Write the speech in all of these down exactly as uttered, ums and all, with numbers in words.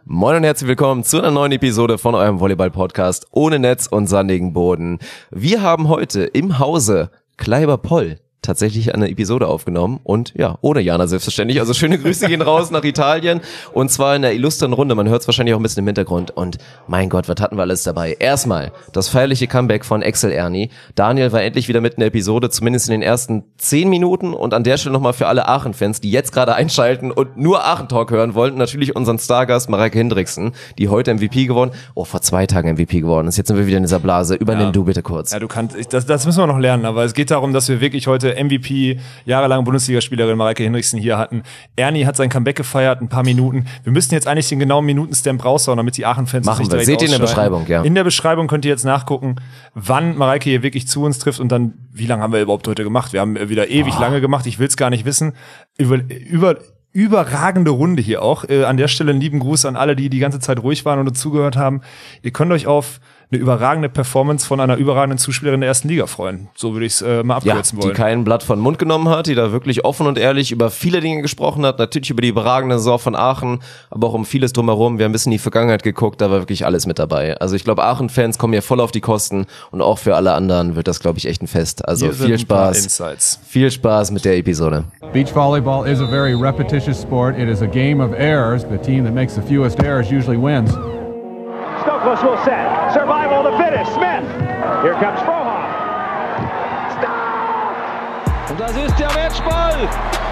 Moin und herzlich willkommen zu einer neuen Episode von eurem Volleyball-Podcast ohne Netz und sandigen Boden. Wir haben heute im Hause Kleiber-Poll tatsächlich eine Episode aufgenommen und ja, ohne Jana selbstverständlich. Also schöne Grüße gehen raus nach Italien und zwar in einer illustren Runde. Man hört es wahrscheinlich auch ein bisschen im Hintergrund und mein Gott, was hatten wir alles dabei? Erstmal das feierliche Comeback von Excel Ernie. Daniel war endlich wieder mit in der Episode, zumindest in den ersten zehn Minuten und an der Stelle nochmal für alle Aachen-Fans, die jetzt gerade einschalten und nur Aachen-Talk hören wollten, natürlich unseren Stargast Mareike Hendriksen, die heute M V P geworden, oh, vor zwei Tagen M V P geworden ist. Jetzt sind wir wieder in dieser Blase. Übernimm ja. du bitte kurz. Ja, du kannst, das, das müssen wir noch lernen, aber es geht darum, dass wir wirklich heute M V P, jahrelang Bundesligaspielerin Mareike Hendriksen hier hatten. Ernie hat sein Comeback gefeiert, ein paar Minuten. Wir müssten jetzt eigentlich den genauen Minutenstamp raushauen, damit die Aachen-Fans machen wir. Seht ihr in der Beschreibung, ja. In der Beschreibung könnt ihr jetzt nachgucken, wann Mareike hier wirklich zu uns trifft und dann, wie lange haben wir überhaupt heute gemacht? Wir haben wieder ewig oh. lange gemacht, ich will es gar nicht wissen. Über, über überragende Runde hier auch. Äh, an der Stelle einen lieben Gruß an alle, die die ganze Zeit ruhig waren und uns zugehört haben. Ihr könnt euch auf eine überragende Performance von einer überragenden Zuspielerin der ersten Liga freuen. So würde ich es äh, mal abkürzen ja, wollen. Die kein Blatt von Mund genommen hat, die da wirklich offen und ehrlich über viele Dinge gesprochen hat. Natürlich über die überragende Saison von Aachen, aber auch um vieles drumherum. Wir haben ein bisschen in die Vergangenheit geguckt, da war wirklich alles mit dabei. Also ich glaube, Aachen-Fans kommen hier voll auf die Kosten und auch für alle anderen wird das, glaube ich, echt ein Fest. Also hier viel Spaß. Viel Spaß mit der Episode. Beach volleyball is a very repetitious sport. It is a game of errors. The team that makes the fewest errors usually wins. Stokos will set. Survival of the fittest. Smith. Here comes Frohoff. Stop! Und das ist der Matchball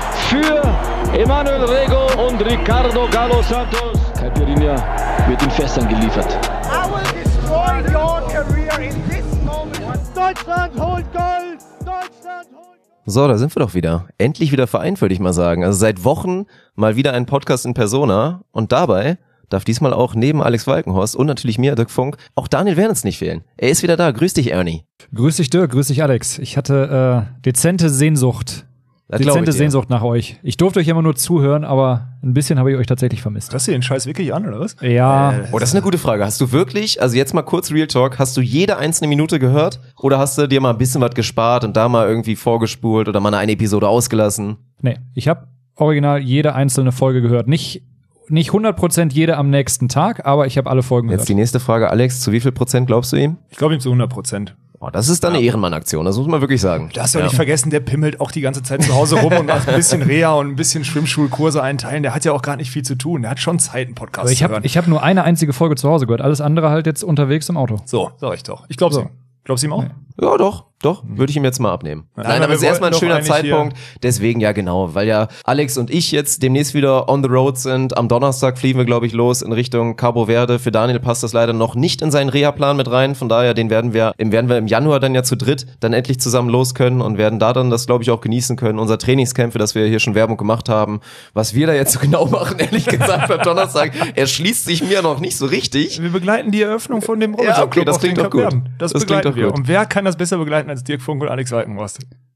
für Emanuel Rego und Ricardo Galo Santos. Caipirinha wird in Fässern geliefert. I will destroy your career in this moment. Deutschland holt Gold! Deutschland holt Gold! So, da sind wir doch wieder. Endlich wieder vereint, würde ich mal sagen. Also seit Wochen mal wieder ein Podcast in Persona und dabei darf diesmal auch neben Alex Walkenhorst und natürlich mir, Dirk Funk, auch Daniel Wernitz nicht fehlen. Er ist wieder da. Grüß dich, Ernie. Grüß dich, Dirk. Grüß dich, Alex. Ich hatte äh, dezente Sehnsucht. Das dezente Sehnsucht nach euch. Ich durfte euch immer nur zuhören, aber ein bisschen habe ich euch tatsächlich vermisst. Hörst du den Scheiß wirklich an, oder was? Ja. Oh, das ist eine gute Frage. Hast du wirklich, also jetzt mal kurz Real Talk, hast du jede einzelne Minute gehört? Oder hast du dir mal ein bisschen was gespart und da mal irgendwie vorgespult oder mal eine Episode ausgelassen? Nee, ich habe original jede einzelne Folge gehört. Nicht Nicht hundert Prozent jede am nächsten Tag, aber ich habe alle Folgen Jetzt gehört. die nächste Frage, Alex, zu wie viel Prozent glaubst du ihm? Ich glaube ihm zu hundert Prozent. Oh, das ist dann eine Ehrenmann-Aktion, das muss man wirklich sagen. Du darfst doch ja. nicht vergessen, der pimmelt auch die ganze Zeit zu Hause rum und macht ein bisschen Reha und ein bisschen Schwimmschulkurse einteilen. Der hat ja auch gar nicht viel zu tun. Der hat schon Zeit, einen Podcast aber ich zu hab, hören. Ich habe nur eine einzige Folge zu Hause gehört. Alles andere halt jetzt unterwegs im Auto. So, sag ich doch. Ich glaub's so. ihm. Glaubst du ihm auch? Nee. Ja, doch, doch, würde ich ihm jetzt mal abnehmen. Nein, Nein, aber es ist erstmal ein schöner Zeitpunkt. Hier. Deswegen, ja genau, weil ja Alex und ich jetzt demnächst wieder on the road sind. Am Donnerstag fliegen wir, glaube ich, los in Richtung Cabo Verde. Für Daniel passt das leider noch nicht in seinen Reha-Plan mit rein. Von daher, den werden wir, im werden wir im Januar dann ja zu dritt dann endlich zusammen los können und werden da dann das, glaube ich, auch genießen können. Unser Trainingscamp, für das wir hier schon Werbung gemacht haben. Was wir da jetzt so genau machen, ehrlich gesagt, am Donnerstag, erschließt sich mir noch nicht so richtig. Wir begleiten die Eröffnung von dem Robinson ja, okay, das klingt doch gut. Das, das begleiten klingt doch wir. gut. Und wer kann das besser begleiten als Dirk Funk und Alex Walkenhorst?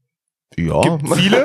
Ja. Gibt viele.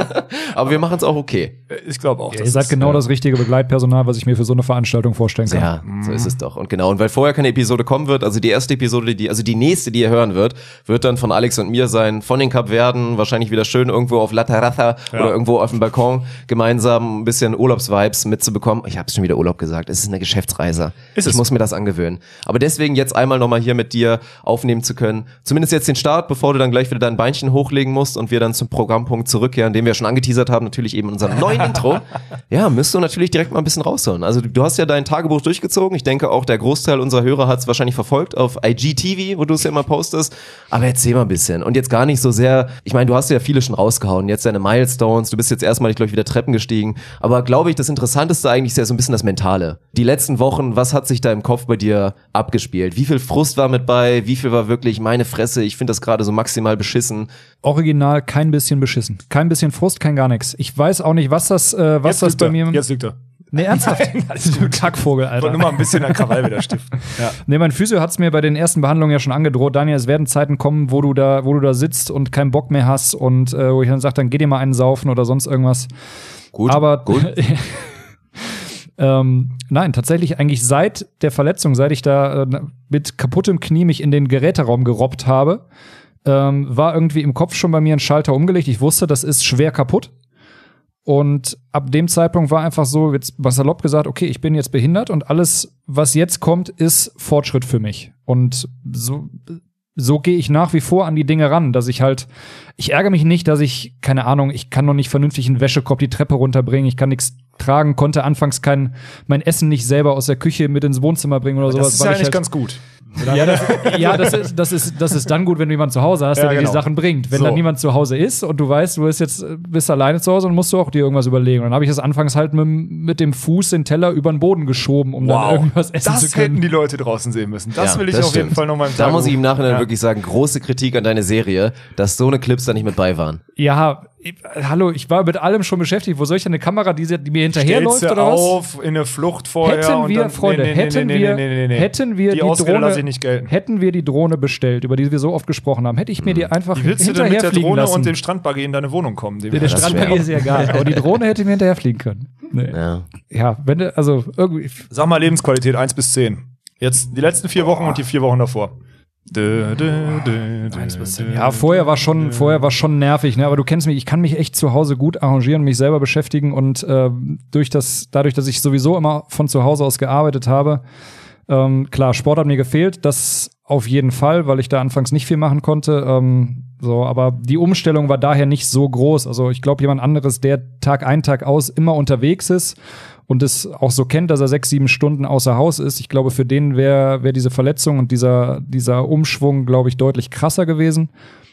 Aber wir machen es auch okay. Ich glaube auch. Ja, ihr seid genau das richtige Begleitpersonal, was ich mir für so eine Veranstaltung vorstellen kann. Ja, so ist es doch. Und genau, und weil vorher keine Episode kommen wird, also die erste Episode, die, also die nächste, die ihr hören wird, wird dann von Alex und mir sein, von den Kapverden, wahrscheinlich wieder schön irgendwo auf La Terraza ja. oder irgendwo auf dem Balkon gemeinsam ein bisschen Urlaubsvibes mitzubekommen. Ich habe schon wieder Urlaub gesagt, es ist eine Geschäftsreise. Ist ich es? muss mir das angewöhnen. Aber deswegen jetzt einmal nochmal hier mit dir aufnehmen zu können, zumindest jetzt den Start, bevor du dann gleich wieder dein Beinchen hochlegen musst und wir dann zum Programmpunkt zurückkehren, den wir schon angeteasert haben, natürlich eben in unserem neuen Intro. Ja, müsst du natürlich direkt mal ein bisschen rausholen. Also du hast ja dein Tagebuch durchgezogen. Ich denke auch, der Großteil unserer Hörer hat es wahrscheinlich verfolgt auf I G T V, wo du es ja immer postest. Aber erzähl mal ein bisschen. Und jetzt gar nicht so sehr, ich meine, du hast ja viele schon rausgehauen. Jetzt deine Milestones, du bist jetzt erstmal, ich glaube, wieder Treppen gestiegen. Aber glaube ich, das Interessanteste eigentlich ist ja so ein bisschen das Mentale. Die letzten Wochen, was hat sich da im Kopf bei dir abgespielt? Wie viel Frust war mit bei? Wie viel war wirklich meine Fresse? Ich finde das gerade so maximal beschissen. Original kein bisschen beschissen. Kein bisschen Frust, kein gar nichts. Ich weiß auch nicht, was das, äh, was das bei er. mir... Jetzt liegt er. Nee, ernsthaft? Kackvogel, Alter. Und nur mal ein bisschen an Krawall wieder stiften. Ja. Nee, mein Physio hat's mir bei den ersten Behandlungen ja schon angedroht. Daniel, es werden Zeiten kommen, wo du da, wo du da sitzt und keinen Bock mehr hast und äh, wo ich dann sage, dann geh dir mal einen saufen oder sonst irgendwas. Gut, Aber gut. ähm, nein, tatsächlich eigentlich seit der Verletzung, seit ich da äh, mit kaputtem Knie mich in den Geräteraum gerobbt habe, ähm, war irgendwie im Kopf schon bei mir ein Schalter umgelegt. Ich wusste, das ist schwer kaputt. Und ab dem Zeitpunkt war einfach so, jetzt was salopp gesagt, okay, ich bin jetzt behindert und alles, was jetzt kommt, ist Fortschritt für mich. Und so, so gehe ich nach wie vor an die Dinge ran, dass ich halt, ich ärgere mich nicht, dass ich, keine Ahnung, ich kann noch nicht vernünftig einen Wäschekorb die Treppe runterbringen, ich kann nichts tragen, konnte anfangs kein, mein Essen nicht selber aus der Küche mit ins Wohnzimmer bringen oder das sowas. Das ist ja eigentlich halt ganz gut. Ja, das, ja das, ist, das, ist, das ist dann gut, wenn du jemanden zu Hause hast, der ja, dir genau. die Sachen bringt. Wenn so. dann niemand zu Hause ist und du weißt, du bist jetzt bist alleine zu Hause, dann musst du auch dir irgendwas überlegen. Und dann habe ich das anfangs halt mit, mit dem Fuß den Teller über den Boden geschoben, um wow. dann irgendwas essen das zu können. Das hätten die Leute draußen sehen müssen. Das ja, will ich das auf stimmt. jeden Fall nochmal im Da Tagebuch. muss ich im Nachhinein ja. wirklich sagen, große Kritik an deine Serie, dass so eine Clips da nicht mit bei waren. Ja, ich, hallo, ich war mit allem schon beschäftigt. Wo soll ich denn eine Kamera, die, die mir hinterherläuft oder was? auf in eine Flucht vorher. Hätten und wir, dann, Freunde, nee, nee, hätten nee, wir, nee, nee, nee. hätten wir die, die, Ausrede Drohne, lasse ich nicht gelten. hätten wir die Drohne bestellt, über die wir so oft gesprochen haben, hätte ich mir die einfach Wie willst du denn mit der hinterherfliegen Drohne lassen. und dem Strandbuggy in deine Wohnung kommen? Der, der Strandbuggy ist ja egal, aber die Drohne hätte mir hinterherfliegen können. Nee. Ja. Ja, wenn du, also irgendwie. Sag mal Lebensqualität eins bis zehn. Jetzt die letzten vier Wochen und die vier Wochen davor. Dö, dö, dö, dö, dö, Ja, vorher war schon, vorher war schon nervig, ne? Aber du kennst mich, ich kann mich echt zu Hause gut arrangieren, mich selber beschäftigen und äh, durch das, dadurch, dass ich sowieso immer von zu Hause aus gearbeitet habe, ähm, klar, Sport hat mir gefehlt, das auf jeden Fall, weil ich da anfangs nicht viel machen konnte. Ähm, so, aber die Umstellung war daher nicht so groß. Also ich glaube, jemand anderes, der Tag ein, Tag aus immer unterwegs ist und es auch so kennt, dass er sechs, sieben Stunden außer Haus ist. Ich glaube, für den wäre wär diese Verletzung und dieser, dieser Umschwung, glaube ich, deutlich krasser gewesen.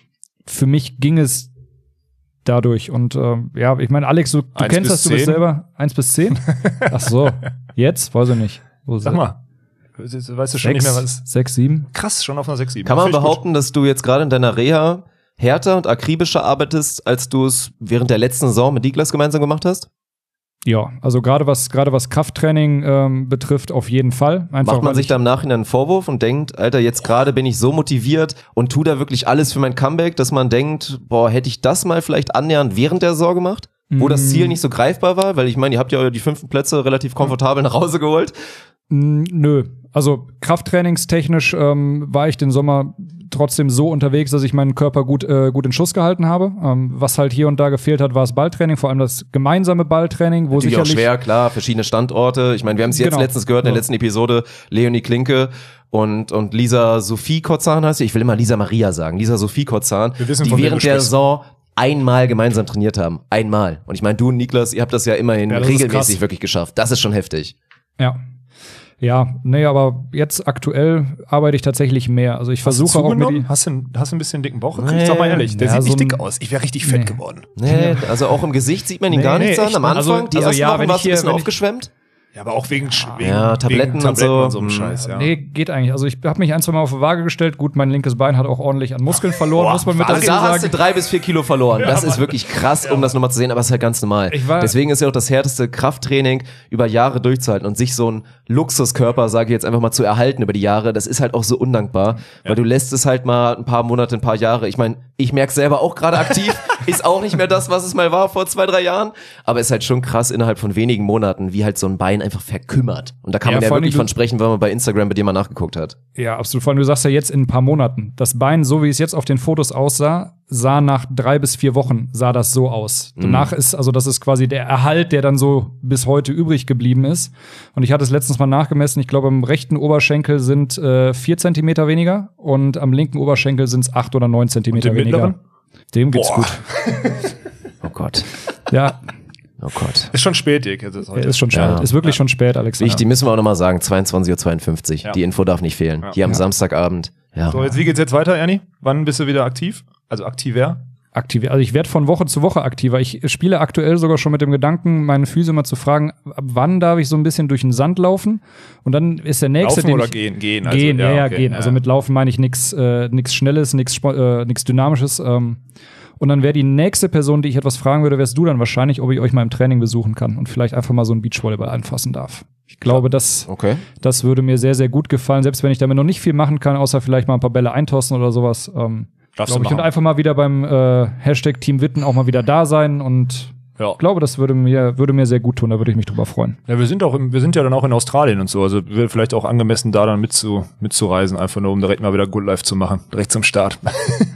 Für mich ging es dadurch. Und äh, ja, ich meine, Alex, du, du Eins kennst bis das, du bist zehn? selber eins bis zehn? Ach so, jetzt? Weiß ich nicht. Wo Sag mal. Weißt du schon nicht mehr, was sechs, sieben? krass, schon auf einer sechs, sieben. Kann man Finde ich behaupten, dass du jetzt gerade in deiner Reha härter und akribischer arbeitest, als du es während der letzten Saison mit Niklas gemeinsam gemacht hast? Ja, also gerade was gerade was Krafttraining ähm, betrifft, auf jeden Fall. Einfach, Macht man weil sich ich- da im Nachhinein einen Vorwurf und denkt, Alter, jetzt gerade bin ich so motiviert und tu da wirklich alles für mein Comeback, dass man denkt, boah, hätte ich das mal vielleicht annähernd während der Saison gemacht, wo das Ziel nicht so greifbar war? Weil ich meine, ihr habt ja die fünften Plätze relativ komfortabel nach Hause geholt. Mm, Nö, also krafttrainingstechnisch ähm, war ich den Sommer trotzdem so unterwegs, dass ich meinen Körper gut äh, gut in Schuss gehalten habe. Ähm, was halt hier und da gefehlt hat, war das Balltraining, vor allem das gemeinsame Balltraining, wo Natürlich auch sicherlich schwer, klar, verschiedene Standorte. Ich meine, wir haben es jetzt Genau. letztens gehört in der Ja. letzten Episode, Leonie Klinke und und Lisa Sophie Kotzahn heißt sie. Ich will immer Lisa Maria sagen. Lisa Sophie Kotzahn, Wir wissen, die von wem während du der sprichst. Saison einmal gemeinsam trainiert haben. Einmal. Und ich meine, du und Niklas, ihr habt das ja immerhin Ja, das ist regelmäßig krass. wirklich geschafft. Das ist schon heftig. ja. Ja, nee, aber jetzt aktuell arbeite ich tatsächlich mehr. Also ich Hast du versuche auch mir zugenommen? die Hast du, hast du ein bisschen dicken Bauch gekriegt? Nee. Sag mal ehrlich, der Ja, sieht so nicht ein- dick aus. Ich wäre richtig fett Nee. geworden. Nee, also auch im Gesicht sieht man ihn Nee, gar nee, nichts an. echt Am nicht. Anfang, Also- die also ersten ja, Wochen wenn warst ich du ein hier- bisschen wenn ich- aufgeschwemmt. Ja, aber auch wegen, Sch- wegen, Ja, Tabletten wegen und so. und so einem Mhm. Scheiß, ja. Nee, geht eigentlich. Also ich habe mich ein, zwei Mal auf die Waage gestellt. Gut, mein linkes Bein hat auch ordentlich an Muskeln verloren, Boah, muss man mit Also dazu da hast du sagen. drei bis vier Kilo verloren. Das ist wirklich krass, um das nochmal zu sehen, aber es ist halt ganz normal. Ich war- Deswegen ist ja auch das härteste Krafttraining über Jahre durchzuhalten und sich so einen Luxuskörper, sage ich jetzt einfach mal, zu erhalten über die Jahre, das ist halt auch so undankbar, weil du lässt es halt mal ein paar Monate, ein paar Jahre. Ich meine, ich merke selber auch gerade aktiv, ist auch nicht mehr das, was es mal war vor zwei, drei Jahren, aber ist halt schon krass innerhalb von wenigen Monaten, wie halt so ein Bein einfach verkümmert. Und da kann Ja, man ja vor allem wirklich du- von sprechen, wenn man bei Instagram bei dir mal nachgeguckt hat. Ja, absolut. Vor allem, du sagst ja jetzt in ein paar Monaten. Das Bein, so wie es jetzt auf den Fotos aussah, sah nach drei bis vier Wochen, sah das so aus. Danach ist, also das ist quasi der Erhalt, der dann so bis heute übrig geblieben ist. Und ich hatte es letztens mal nachgemessen. Ich glaube, am rechten Oberschenkel sind äh, vier Zentimeter weniger und am linken Oberschenkel sind es acht oder neun Zentimeter dem weniger. mittleren? Dem geht's Boah. gut. Oh Gott, Ja, oh Gott. Ist schon spät, Dick. Das ist heute. ist schon spät. Ja. Ist wirklich schon spät, Alex. Wichtig, müssen wir auch nochmal sagen, zweiundzwanzig Uhr zweiundfünfzig. Ja. Die Info darf nicht fehlen. Ja. Hier am Ja. Samstagabend. Ja. So, jetzt, wie geht's jetzt weiter, Ernie? Wann bist du wieder aktiv? Also aktiver? Aktiv. Also ich werde von Woche zu Woche aktiver. Ich spiele aktuell sogar schon mit dem Gedanken, meine Füße mal zu fragen, ab wann darf ich so ein bisschen durch den Sand laufen? Und dann ist der nächste, Laufen den oder ich, gehen? Gehen, also, gehen, ja, ja, okay, gehen. Also mit Laufen meine ich nichts äh, nix Schnelles, nichts äh, nix Dynamisches. Ähm. Und dann wäre die nächste Person, die ich etwas fragen würde, wärst du dann wahrscheinlich, ob ich euch mal im Training besuchen kann und vielleicht einfach mal so einen Beachvolleyball anfassen darf. Ich glaube, das, Okay. das würde mir sehr, sehr gut gefallen, selbst wenn ich damit noch nicht viel machen kann, außer vielleicht mal ein paar Bälle eintossen oder sowas. Ähm, Darfst du glaube ich. Und machen. einfach mal wieder beim äh, Hashtag Team Witten auch mal wieder da sein und Ja. ich glaube, das würde mir, würde mir sehr gut tun, da würde ich mich drüber freuen. Ja, wir sind auch im, wir sind ja dann auch in Australien und so, also wäre vielleicht auch angemessen, da dann mitzu, mitzureisen, einfach nur um direkt mal wieder Good Life zu machen, direkt zum Start.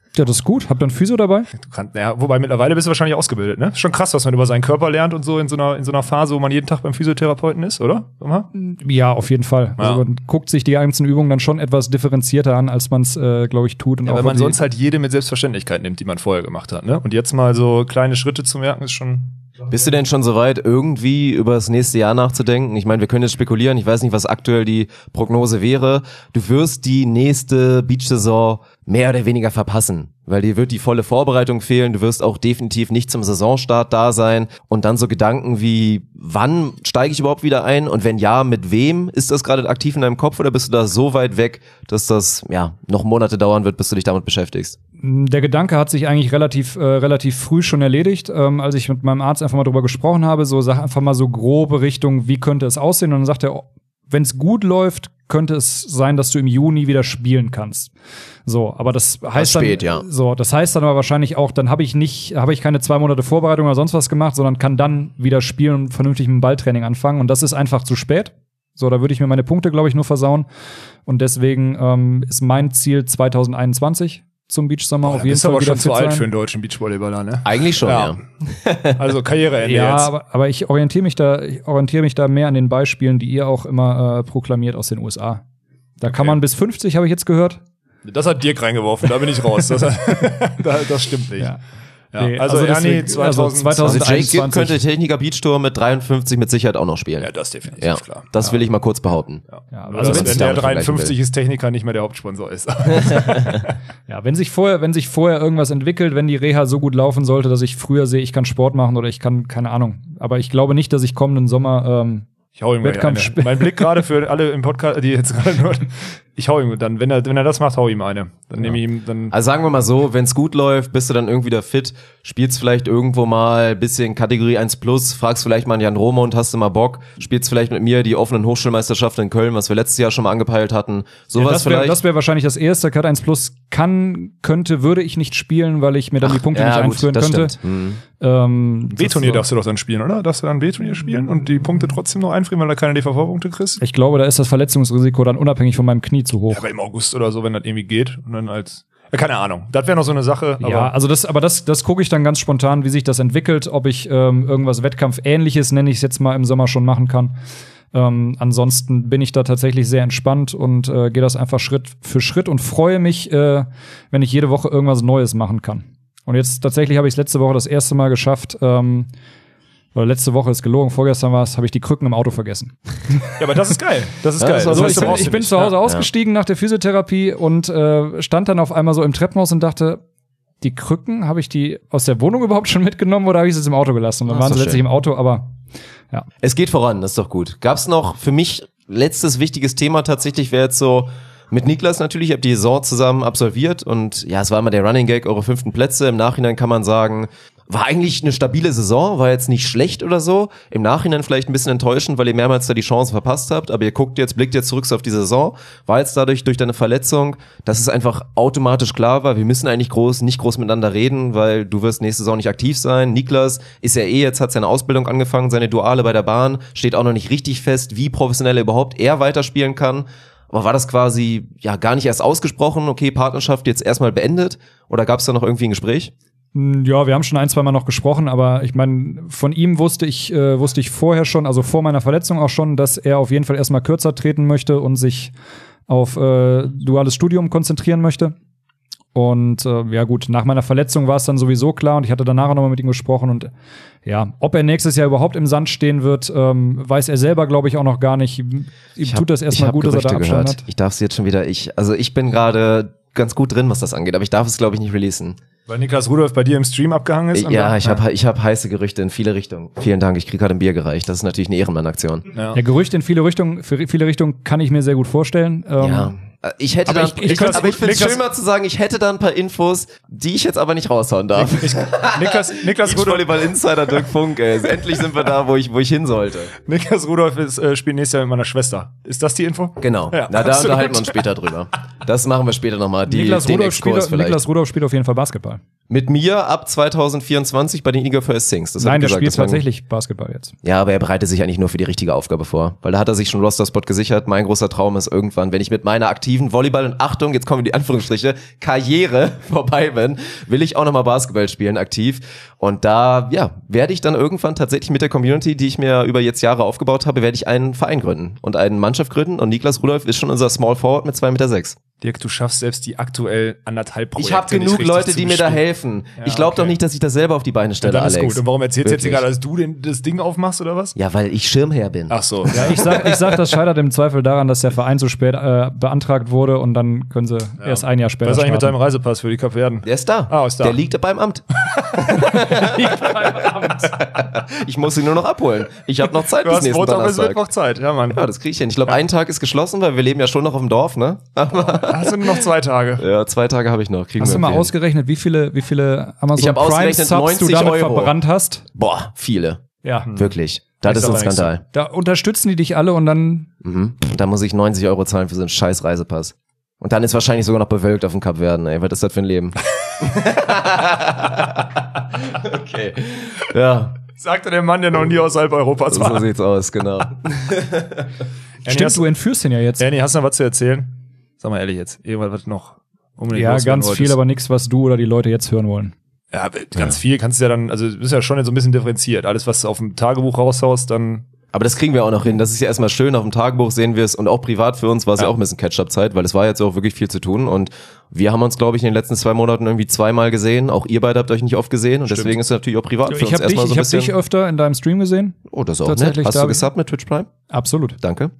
Ja, das ist gut. Habt ihr einen Physio dabei? Du kannst, ja, wobei mittlerweile bist du wahrscheinlich ausgebildet, ne? Schon krass, was man über seinen Körper lernt und so in so einer, in so einer Phase, wo man jeden Tag beim Physiotherapeuten ist, oder? Ja, auf jeden Fall. Ja. Also man guckt sich die einzelnen Übungen dann schon etwas differenzierter an, als man es, äh, glaube ich, tut. Und Ja, auch weil man die- sonst halt jede mit Selbstverständlichkeit nimmt, die man vorher gemacht hat, ne? Und jetzt mal so kleine Schritte zu merken, ist schon. Bist du denn schon soweit, irgendwie über das nächste Jahr nachzudenken? Ich meine, wir können jetzt spekulieren. Ich weiß nicht, was aktuell die Prognose wäre. Du wirst die nächste Beach-Saison mehr oder weniger verpassen, weil dir wird die volle Vorbereitung fehlen. Du wirst auch definitiv nicht zum Saisonstart da sein. Und dann so Gedanken wie, wann steige ich überhaupt wieder ein? Und wenn ja, mit wem? Ist das gerade aktiv in deinem Kopf oder bist du da so weit weg, dass das ja noch Monate dauern wird, bis du dich damit beschäftigst? Der Gedanke hat sich eigentlich relativ äh, relativ früh schon erledigt, ähm, als ich mit meinem Arzt einfach mal drüber gesprochen habe, so sag einfach mal so grobe Richtung, wie könnte es aussehen, und dann sagt er, wenn es gut läuft, könnte es sein, dass du im Juni wieder spielen kannst. So, aber das heißt Das spät, dann, ja. so, das heißt dann aber wahrscheinlich auch, dann habe ich nicht, habe ich keine zwei Monate Vorbereitung oder sonst was gemacht, sondern kann dann wieder spielen und vernünftig mit dem Balltraining anfangen, und das ist einfach zu spät. So, da würde ich mir meine Punkte, glaube ich, nur versauen, und deswegen ähm, ist mein Ziel zwanzig einundzwanzig zum Beachsommer auf jeden Ist Fall aber wieder schon zu fit alt sein. für einen deutschen Beachvolleyballer, ne? Eigentlich schon, ja. ja. Also Karriereende Ja, jetzt. aber, aber ich orientiere mich da, ich orientiere mich da mehr an den Beispielen, die ihr auch immer äh, proklamiert aus den U S A. Da kann Okay. man bis fünfzig, habe ich jetzt gehört. Das hat Dirk reingeworfen, da bin ich raus. Das, hat, das stimmt nicht. Ja. Ja. Nee, also, also ja, nee, deswegen- zweitausend, also zweitausend Also Jake Gibb einundzwanzig. könnte Techniker Beach Tour mit dreiundfünfzig mit Sicherheit auch noch spielen. Ja, das definitiv, Ja, klar. das will ich mal kurz behaupten. Ja, Also, also wenn, wenn, wenn es der damit vergleichen dreiundfünfzig will. ist, Techniker nicht mehr der Hauptsponsor ist. ja, wenn sich vorher, wenn sich vorher irgendwas entwickelt, wenn die Reha so gut laufen sollte, dass ich früher sehe, ich kann Sport machen oder ich kann, keine Ahnung. Aber ich glaube nicht, dass ich kommenden Sommer ähm, Ich hau ihm gleich Wettkampf eine. spielen. Mein Blick gerade für alle im Podcast, die jetzt gerade nur, ich hau ihm dann, wenn er, wenn er das macht, hau ihm eine. Dann nehme ich ihm, dann, Also sagen wir mal so, wenn es gut läuft, bist du dann irgendwie wieder fit, spielst vielleicht irgendwo mal ein bisschen Kategorie eins plus, fragst vielleicht mal an Jan Rome und hast du mal Bock, spielst vielleicht mit mir die offenen Hochschulmeisterschaften in Köln, was wir letztes Jahr schon mal angepeilt hatten. Sowas ja, das wäre vielleicht. das wär wahrscheinlich das erste. Cut eins Plus kann, könnte, würde ich nicht spielen, weil ich mir dann die Punkte nicht ja, gut, einführen das könnte. stimmt. Mhm. Ähm, B-Turnier das- darfst du doch dann spielen, oder? Darfst du dann B-Turnier spielen und die Punkte trotzdem noch einfrieren, weil du keine D V V-Punkte kriegst? Ich glaube, da ist das Verletzungsrisiko dann unabhängig von meinem Knie zu hoch. Ja, aber im August oder so, wenn das irgendwie geht und dann als, ja, keine Ahnung. Das wäre noch so eine Sache, aber Ja, also das, aber das, das gucke ich dann ganz spontan, wie sich das entwickelt, ob ich ähm, irgendwas Wettkampfähnliches, nenne ich es jetzt mal, im Sommer schon machen kann. Ähm, ansonsten bin ich da tatsächlich sehr entspannt und äh, gehe das einfach Schritt für Schritt und freue mich, äh, wenn ich jede Woche irgendwas Neues machen kann. Und jetzt tatsächlich habe ich es letzte Woche das erste Mal geschafft, ähm, oder letzte Woche ist gelogen, vorgestern war es, habe ich die Krücken im Auto vergessen. ja, aber das ist geil. Das ist Ja, geil. das war Das so, heißt, ich du bin, brauchst ich du bin nicht. zu Hause Ja. ausgestiegen nach der Physiotherapie und äh, stand dann auf einmal so im Treppenhaus und dachte, die Krücken, habe ich die aus der Wohnung überhaupt schon mitgenommen oder habe ich sie jetzt im Auto gelassen? Und dann Ach, waren ist sie doch letztlich schön. im Auto, aber ja. Es geht voran, das ist doch gut. Gab's noch für mich letztes wichtiges Thema tatsächlich, wäre jetzt so mit Niklas natürlich, ihr habt die Saison zusammen absolviert und ja, es war immer der Running Gag, eure fünften Plätze. Im Nachhinein kann man sagen, war eigentlich eine stabile Saison, war jetzt nicht schlecht oder so. Im Nachhinein vielleicht ein bisschen enttäuschend, weil ihr mehrmals da die Chance verpasst habt, aber ihr guckt jetzt, blickt jetzt zurück auf die Saison, war jetzt dadurch durch deine Verletzung, dass es einfach automatisch klar war, wir müssen eigentlich groß, nicht groß miteinander reden, weil du wirst nächste Saison nicht aktiv sein. Niklas ist ja eh jetzt, hat seine Ausbildung angefangen, seine Duale bei der Bahn, steht auch noch nicht richtig fest, wie professionell er überhaupt er weiterspielen kann. Aber war das quasi ja gar nicht erst ausgesprochen, okay, Partnerschaft jetzt erstmal beendet? Oder gab es da noch irgendwie ein Gespräch? Ja, wir haben schon ein, zwei Mal noch gesprochen, aber ich meine, von ihm wusste ich, äh, wusste ich vorher schon, also vor meiner Verletzung auch schon, dass er auf jeden Fall erstmal kürzer treten möchte und sich auf äh, duales Studium konzentrieren möchte. Und äh, ja gut, nach meiner Verletzung war es dann sowieso klar und ich hatte danach auch nochmal mit ihm gesprochen und ja, ob er nächstes Jahr überhaupt im Sand stehen wird, ähm, weiß er selber, glaube ich, auch noch gar nicht. Ihm Ich tut hab- das ich erstmal hab gut, dass er da Gerüchte Abstand gehört. hat. Ich darf es jetzt schon wieder, ich, also ich bin gerade ganz gut drin, was das angeht, aber ich darf es, glaube ich, nicht releasen. Weil Niklas Rudolph bei dir im Stream abgehangen ist? und Ja, dann- ich habe ich hab heiße Gerüchte in viele Richtungen. Vielen Dank, ich krieg gerade ein Bier gereicht. Das ist natürlich eine Ehrenmann-Aktion. Ja. Ja, Gerüchte in viele Richtungen, für viele Richtungen kann ich mir sehr gut vorstellen. Ähm, Ja. Ich hätte Aber dann, ich- ich ich, kann's- aber ich finde es Niklas- schön mal zu sagen, ich hätte da ein paar Infos, die ich jetzt aber nicht raushauen darf. Ich, Niklas, Niklas, Rudolph, Beachvolleyball-Insider Dirk Funk, ey. Endlich sind wir da, wo ich, wo ich hin sollte. Niklas Rudolph ist, äh, spielt nächstes Jahr mit meiner Schwester. Ist das die Info? Genau. Ja, Na, da absolut. unterhalten wir uns später drüber. Das machen wir später nochmal. Die, Niklas, den Rudolph Exkurs spielt, vielleicht. Niklas Rudolph spielt auf jeden Fall Basketball. Mit mir ab zwanzig vierundzwanzig bei den Eager First Things. Das Nein, der gesagt, spielt tatsächlich Basketball jetzt. Ja, aber er bereitet sich eigentlich nur für die richtige Aufgabe vor. Weil da hat er sich schon Roster-Spot gesichert. Mein großer Traum ist irgendwann, wenn ich mit meiner aktiven Volleyball- und Achtung, jetzt kommen die Anführungsstriche, Karriere vorbei bin, will ich auch nochmal Basketball spielen, aktiv. Und da, ja, werde ich dann irgendwann tatsächlich mit der Community, die ich mir über jetzt Jahre aufgebaut habe, werde ich einen Verein gründen und eine Mannschaft gründen. Und Niklas Rudolph ist schon unser Small Forward mit zwei Meter sechs. Dirk, du schaffst selbst die aktuell anderthalb Projekte. Ich habe genug Leute, die mir da helfen. Ja, ich glaube okay. doch nicht, dass ich das selber auf die Beine stelle, ja, dann ist Alex. Gut. Und warum erzählst du jetzt hier Wirklich. gerade, dass du den, das Ding aufmachst oder was? Ja, weil ich Schirmherr bin. Ach so. Ja, ich sag, ich sag, das scheitert im Zweifel daran, dass der Verein so spät äh, beantragt wurde und dann können sie ja. erst ein Jahr später Was ist eigentlich mit starten. deinem Reisepass für die Kapverden? Der ist da. Ah, ist da. Der liegt beim Amt. liegt beim Amt. Ich muss ihn nur noch abholen. Ich habe noch Zeit Du bis hast nächsten Montag bis Donnerstag. Mittwoch Zeit, ja Mann. Ja, das kriege ich hin. Ich glaube, ein Tag ist geschlossen, weil wir leben ja schon noch auf dem Dorf, ne? Aber Hast du nur noch zwei Tage? ja, zwei Tage habe ich noch. Kriegen Hast wir du mal empfehlen. ausgerechnet, wie viele, wie viele Ich Amazon hab Prime ausgerechnet Subs du neunzig damit Euro. verbrannt hast? Boah, viele. Ja. Wirklich. Das Ich ist sag ein aber nichts Skandal. Da unterstützen die dich alle und dann Mhm. Und da muss ich neunzig Euro zahlen für so einen scheiß Reisepass. Und dann ist wahrscheinlich sogar noch bewölkt auf dem Kapverden, ey. Was ist das für ein Leben? Okay. Ja, Sagte der Mann, der noch nie außerhalb Europas so war. sieht's aus, genau. stimmt, du entführst ihn ja jetzt. Danny, hast du noch was zu erzählen? Sag mal ehrlich jetzt. Irgendwas, was noch unbedingt Ja, loswerden ganz viel, wolltest. aber nichts, was du oder die Leute jetzt hören wollen. Ja, ganz viel kannst du ja dann, also du bist ja schon jetzt so ein bisschen differenziert. Alles, was du auf dem Tagebuch raushaust, dann Aber das kriegen wir auch noch hin. Das ist ja erstmal schön. Auf dem Tagebuch sehen wir es und auch privat für uns war es ja. Ja. auch ein bisschen Catch-up-Zeit, weil es war jetzt auch wirklich viel zu tun und wir haben uns, glaube ich, in den letzten zwei Monaten irgendwie zweimal gesehen. Auch ihr beide habt euch nicht oft gesehen und Stimmt. deswegen ist es natürlich auch privat für Ich uns habe dich, erstmal so ich ein hab bisschen. dich öfter in deinem Stream gesehen. Oh, das ist auch nett. Tatsächlich, Hast da du hab ich- gesubbt mit Twitch Prime? Absolut. Danke.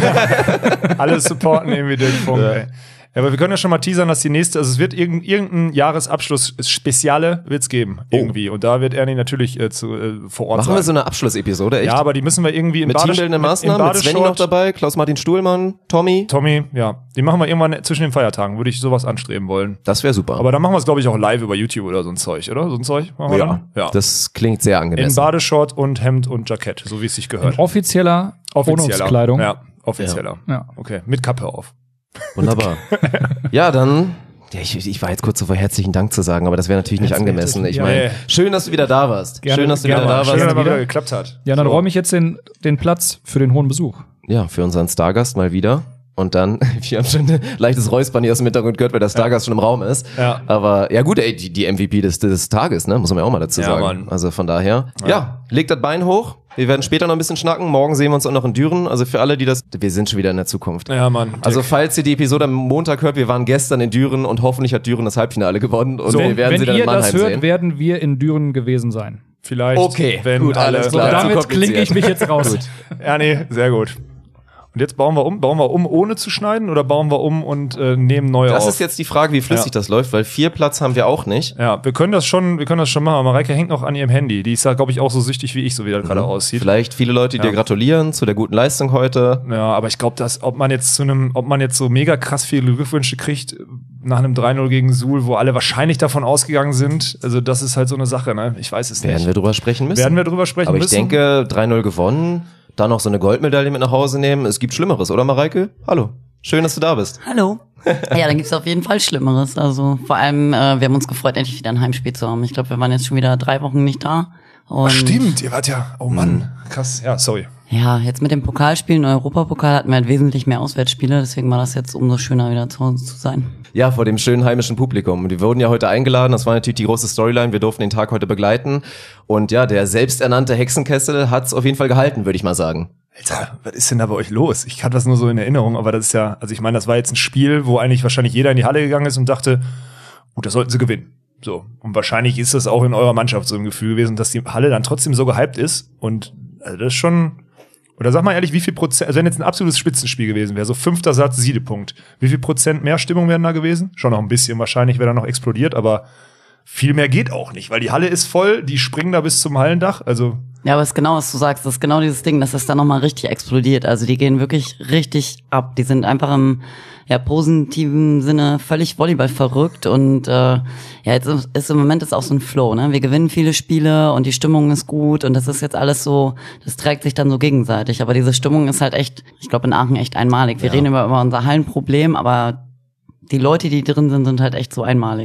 alles supporten irgendwie Dirk Funk, ey. Ja, aber wir können ja schon mal teasern, dass die nächste, also es wird irgendein, irgendein Jahresabschluss-Speziale wird's geben, irgendwie. Und da wird Ernie natürlich äh, zu, äh, vor Ort Machen sein. wir so eine Abschlussepisode, echt? Ja, aber die müssen wir irgendwie in mit Bade- teambildenden mit- Maßnahmen, in mit Svenny noch Badeshort. dabei, Klaus-Martin Stuhlmann, Tommy. Tommy, ja. Die machen wir irgendwann zwischen den Feiertagen, würde ich sowas anstreben wollen. Das wäre super. Aber dann machen wir es, glaube ich, auch live über YouTube oder so ein Zeug, oder? So ein Zeug machen wir ja, dann? Ja. das klingt sehr In angemessen. Badeshort und Hemd und Jackett, so wie es sich gehört. Offizieller Wohnungskleidung. Ja, offizieller. Ja. Okay, mit Kappe auf. Wunderbar. Ja, dann. Ja, ich, ich war jetzt kurz so vor herzlichen Dank zu sagen, aber das wäre natürlich nicht angemessen. Ich ja, meine, ja. schön, dass du wieder da warst. Gerne, schön, dass du gerne. wieder da Schön, warst. dass es mal wieder. wieder geklappt hat. Ja, dann So. räume ich jetzt den, den Platz für den hohen Besuch. Ja, für unseren Stargast mal wieder. Und dann, wir haben schon ein leichtes Räuspern hier aus dem Hintergrund gehört, weil der Stargast schon im Raum ist. Ja. Aber ja gut, ey, die, die M V P des, des Tages, ne, muss man ja auch mal dazu Ja, sagen. Mann. Also von daher, ja. ja, legt das Bein hoch. Wir werden später noch ein bisschen schnacken. Morgen sehen wir uns auch noch in Düren. Also für alle, die das, wir sind schon wieder in der Zukunft. Ja, Mann. Also falls ihr die Episode am Montag hört, wir waren gestern in Düren und hoffentlich hat Düren das Halbfinale gewonnen und So, wir werden Wenn sie dann in ihr Mannheim das hört, sehen. werden wir in Düren gewesen sein. Vielleicht, Okay, wenn gut, alle. alles So, klar. Ja, zu damit kompliziert. klinke ich mich jetzt raus. ja, nee, sehr gut. Und jetzt bauen wir um. Bauen wir um, ohne zu schneiden, oder bauen wir um und äh, nehmen neue Das auf? ist jetzt die Frage, wie flüssig Ja. das läuft, weil vier Platz haben wir auch nicht. Ja, wir können das schon, wir können das schon machen. Aber Mareike hängt noch an ihrem Handy. Die ist ja, glaube ich, auch so süchtig wie ich, so wie das gerade aussieht. Vielleicht viele Leute, die Ja. dir gratulieren zu der guten Leistung heute. Ja, aber ich glaube, dass, ob man jetzt zu einem, ob man jetzt so mega krass viele Glückwünsche kriegt nach einem drei null gegen Suhl, wo alle wahrscheinlich davon ausgegangen sind, also das ist halt so eine Sache, ne? Ich weiß es Werden nicht. wir drüber sprechen müssen. Werden wir drüber sprechen Aber ich müssen? denke, drei null gewonnen, dann noch so eine Goldmedaille mit nach Hause nehmen. Es gibt Schlimmeres, oder Mareike? Hallo. Schön, dass du da bist. Hallo. Ja, dann gibt's auf jeden Fall Schlimmeres. Also vor allem, äh, wir haben uns gefreut, endlich wieder ein Heimspiel zu haben. Ich glaube, wir waren jetzt schon wieder drei Wochen nicht da. Und Ach, stimmt, ihr wart ja, oh Mann, krass, ja, sorry. ja, jetzt mit dem Pokalspielen, Europapokal hatten wir halt wesentlich mehr Auswärtsspiele, deswegen war das jetzt umso schöner, wieder zu Hause zu sein. Ja, vor dem schönen heimischen Publikum. Und wir wurden ja heute eingeladen. Das war natürlich die große Storyline. Wir durften den Tag heute begleiten. Und ja, der selbsternannte Hexenkessel hat's auf jeden Fall gehalten, würde ich mal sagen. Alter, was ist denn da bei euch los? Ich hatte das nur so in Erinnerung, aber das ist ja, also ich meine, das war jetzt ein Spiel, wo eigentlich wahrscheinlich jeder in die Halle gegangen ist und dachte, gut, das sollten sie gewinnen. So. Und wahrscheinlich ist das auch in eurer Mannschaft so ein Gefühl gewesen, dass die Halle dann trotzdem so gehypt ist. Und also das ist schon, oder sag mal ehrlich, wie viel Prozent, also wenn jetzt ein absolutes Spitzenspiel gewesen wäre, so fünfter Satz, Siedepunkt, wie viel Prozent mehr Stimmung wären da gewesen? Schon noch ein bisschen wahrscheinlich, wäre da noch explodiert, aber viel mehr geht auch nicht, weil die Halle ist voll, die springen da bis zum Hallendach, also Ja, aber es ist genau, was du sagst, das ist genau dieses Ding, dass es dann nochmal richtig explodiert. Also die gehen wirklich richtig ab. Die sind einfach im ja, positiven Sinne völlig Volleyball verrückt und äh, ja, jetzt ist, ist im Moment ist auch so ein Flow, ne? Wir gewinnen viele Spiele und die Stimmung ist gut und das ist jetzt alles so, das trägt sich dann so gegenseitig. Aber diese Stimmung ist halt echt, ich glaube in Aachen echt einmalig. Wir Ja. reden über, über unser Hallenproblem, aber die Leute, die drin sind, sind halt echt so einmalig.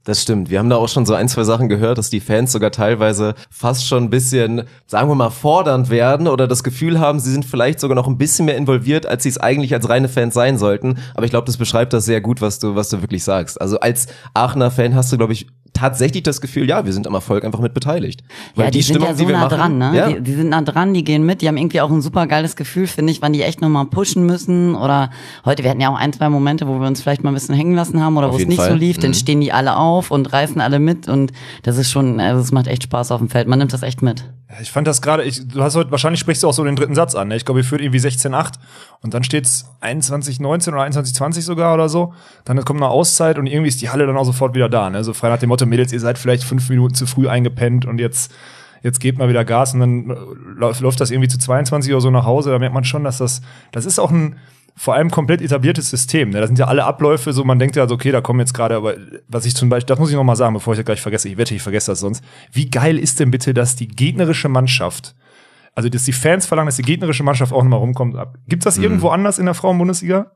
Das stimmt. Wir haben da auch schon so ein, zwei Sachen gehört, dass die Fans sogar teilweise fast schon ein bisschen, sagen wir mal, fordernd werden oder das Gefühl haben, sie sind vielleicht sogar noch ein bisschen mehr involviert, als sie es eigentlich als reine Fans sein sollten. Aber ich glaube, das beschreibt das sehr gut, was du, was du wirklich sagst. Also als Aachener Fan hast du, glaube ich, tatsächlich das Gefühl, ja, wir sind am Erfolg einfach mit beteiligt. Weil ja, die, die sind Stimmung, ja so die wir nah machen, dran, ne? Ja. Die, die sind nah dran, die gehen mit, die haben irgendwie auch ein super geiles Gefühl, finde ich, wann die echt nochmal pushen müssen oder heute, wir hatten ja auch ein, zwei Momente, wo wir uns vielleicht mal ein bisschen hängen lassen haben oder Auf wo es jeden nicht Fall. so lief, Mhm. dann stehen die alle auf und reißen alle mit und das ist schon, also es macht echt Spaß auf dem Feld, man nimmt das echt mit. Ich fand das gerade, ich, du hast heute, wahrscheinlich sprichst du auch so den dritten Satz an, ne? Ich glaube, ihr führt irgendwie sechzehn acht und dann steht's einundzwanzig neunzehn oder einundzwanzig zwanzig sogar oder so. Dann kommt eine Auszeit und irgendwie ist die Halle dann auch sofort wieder da, ne? So frei nach dem Motto, Mädels, ihr seid vielleicht fünf Minuten zu früh eingepennt und jetzt, jetzt gebt mal wieder Gas und dann läuft, läuft das irgendwie zu zweiundzwanzig oder so nach Hause. Da merkt man schon, dass das, das ist auch ein, vor allem komplett etabliertes System. Ne? Da sind ja alle Abläufe so, man denkt ja so, okay, da kommen jetzt gerade, aber was ich zum Beispiel, das muss ich noch mal sagen, bevor ich das gleich vergesse, ich wette, ich vergesse das sonst. Wie geil ist denn bitte, dass die gegnerische Mannschaft, also dass die Fans verlangen, dass die gegnerische Mannschaft auch noch mal rumkommt? Gibt's das mhm. irgendwo anders in der Frauen-Bundesliga?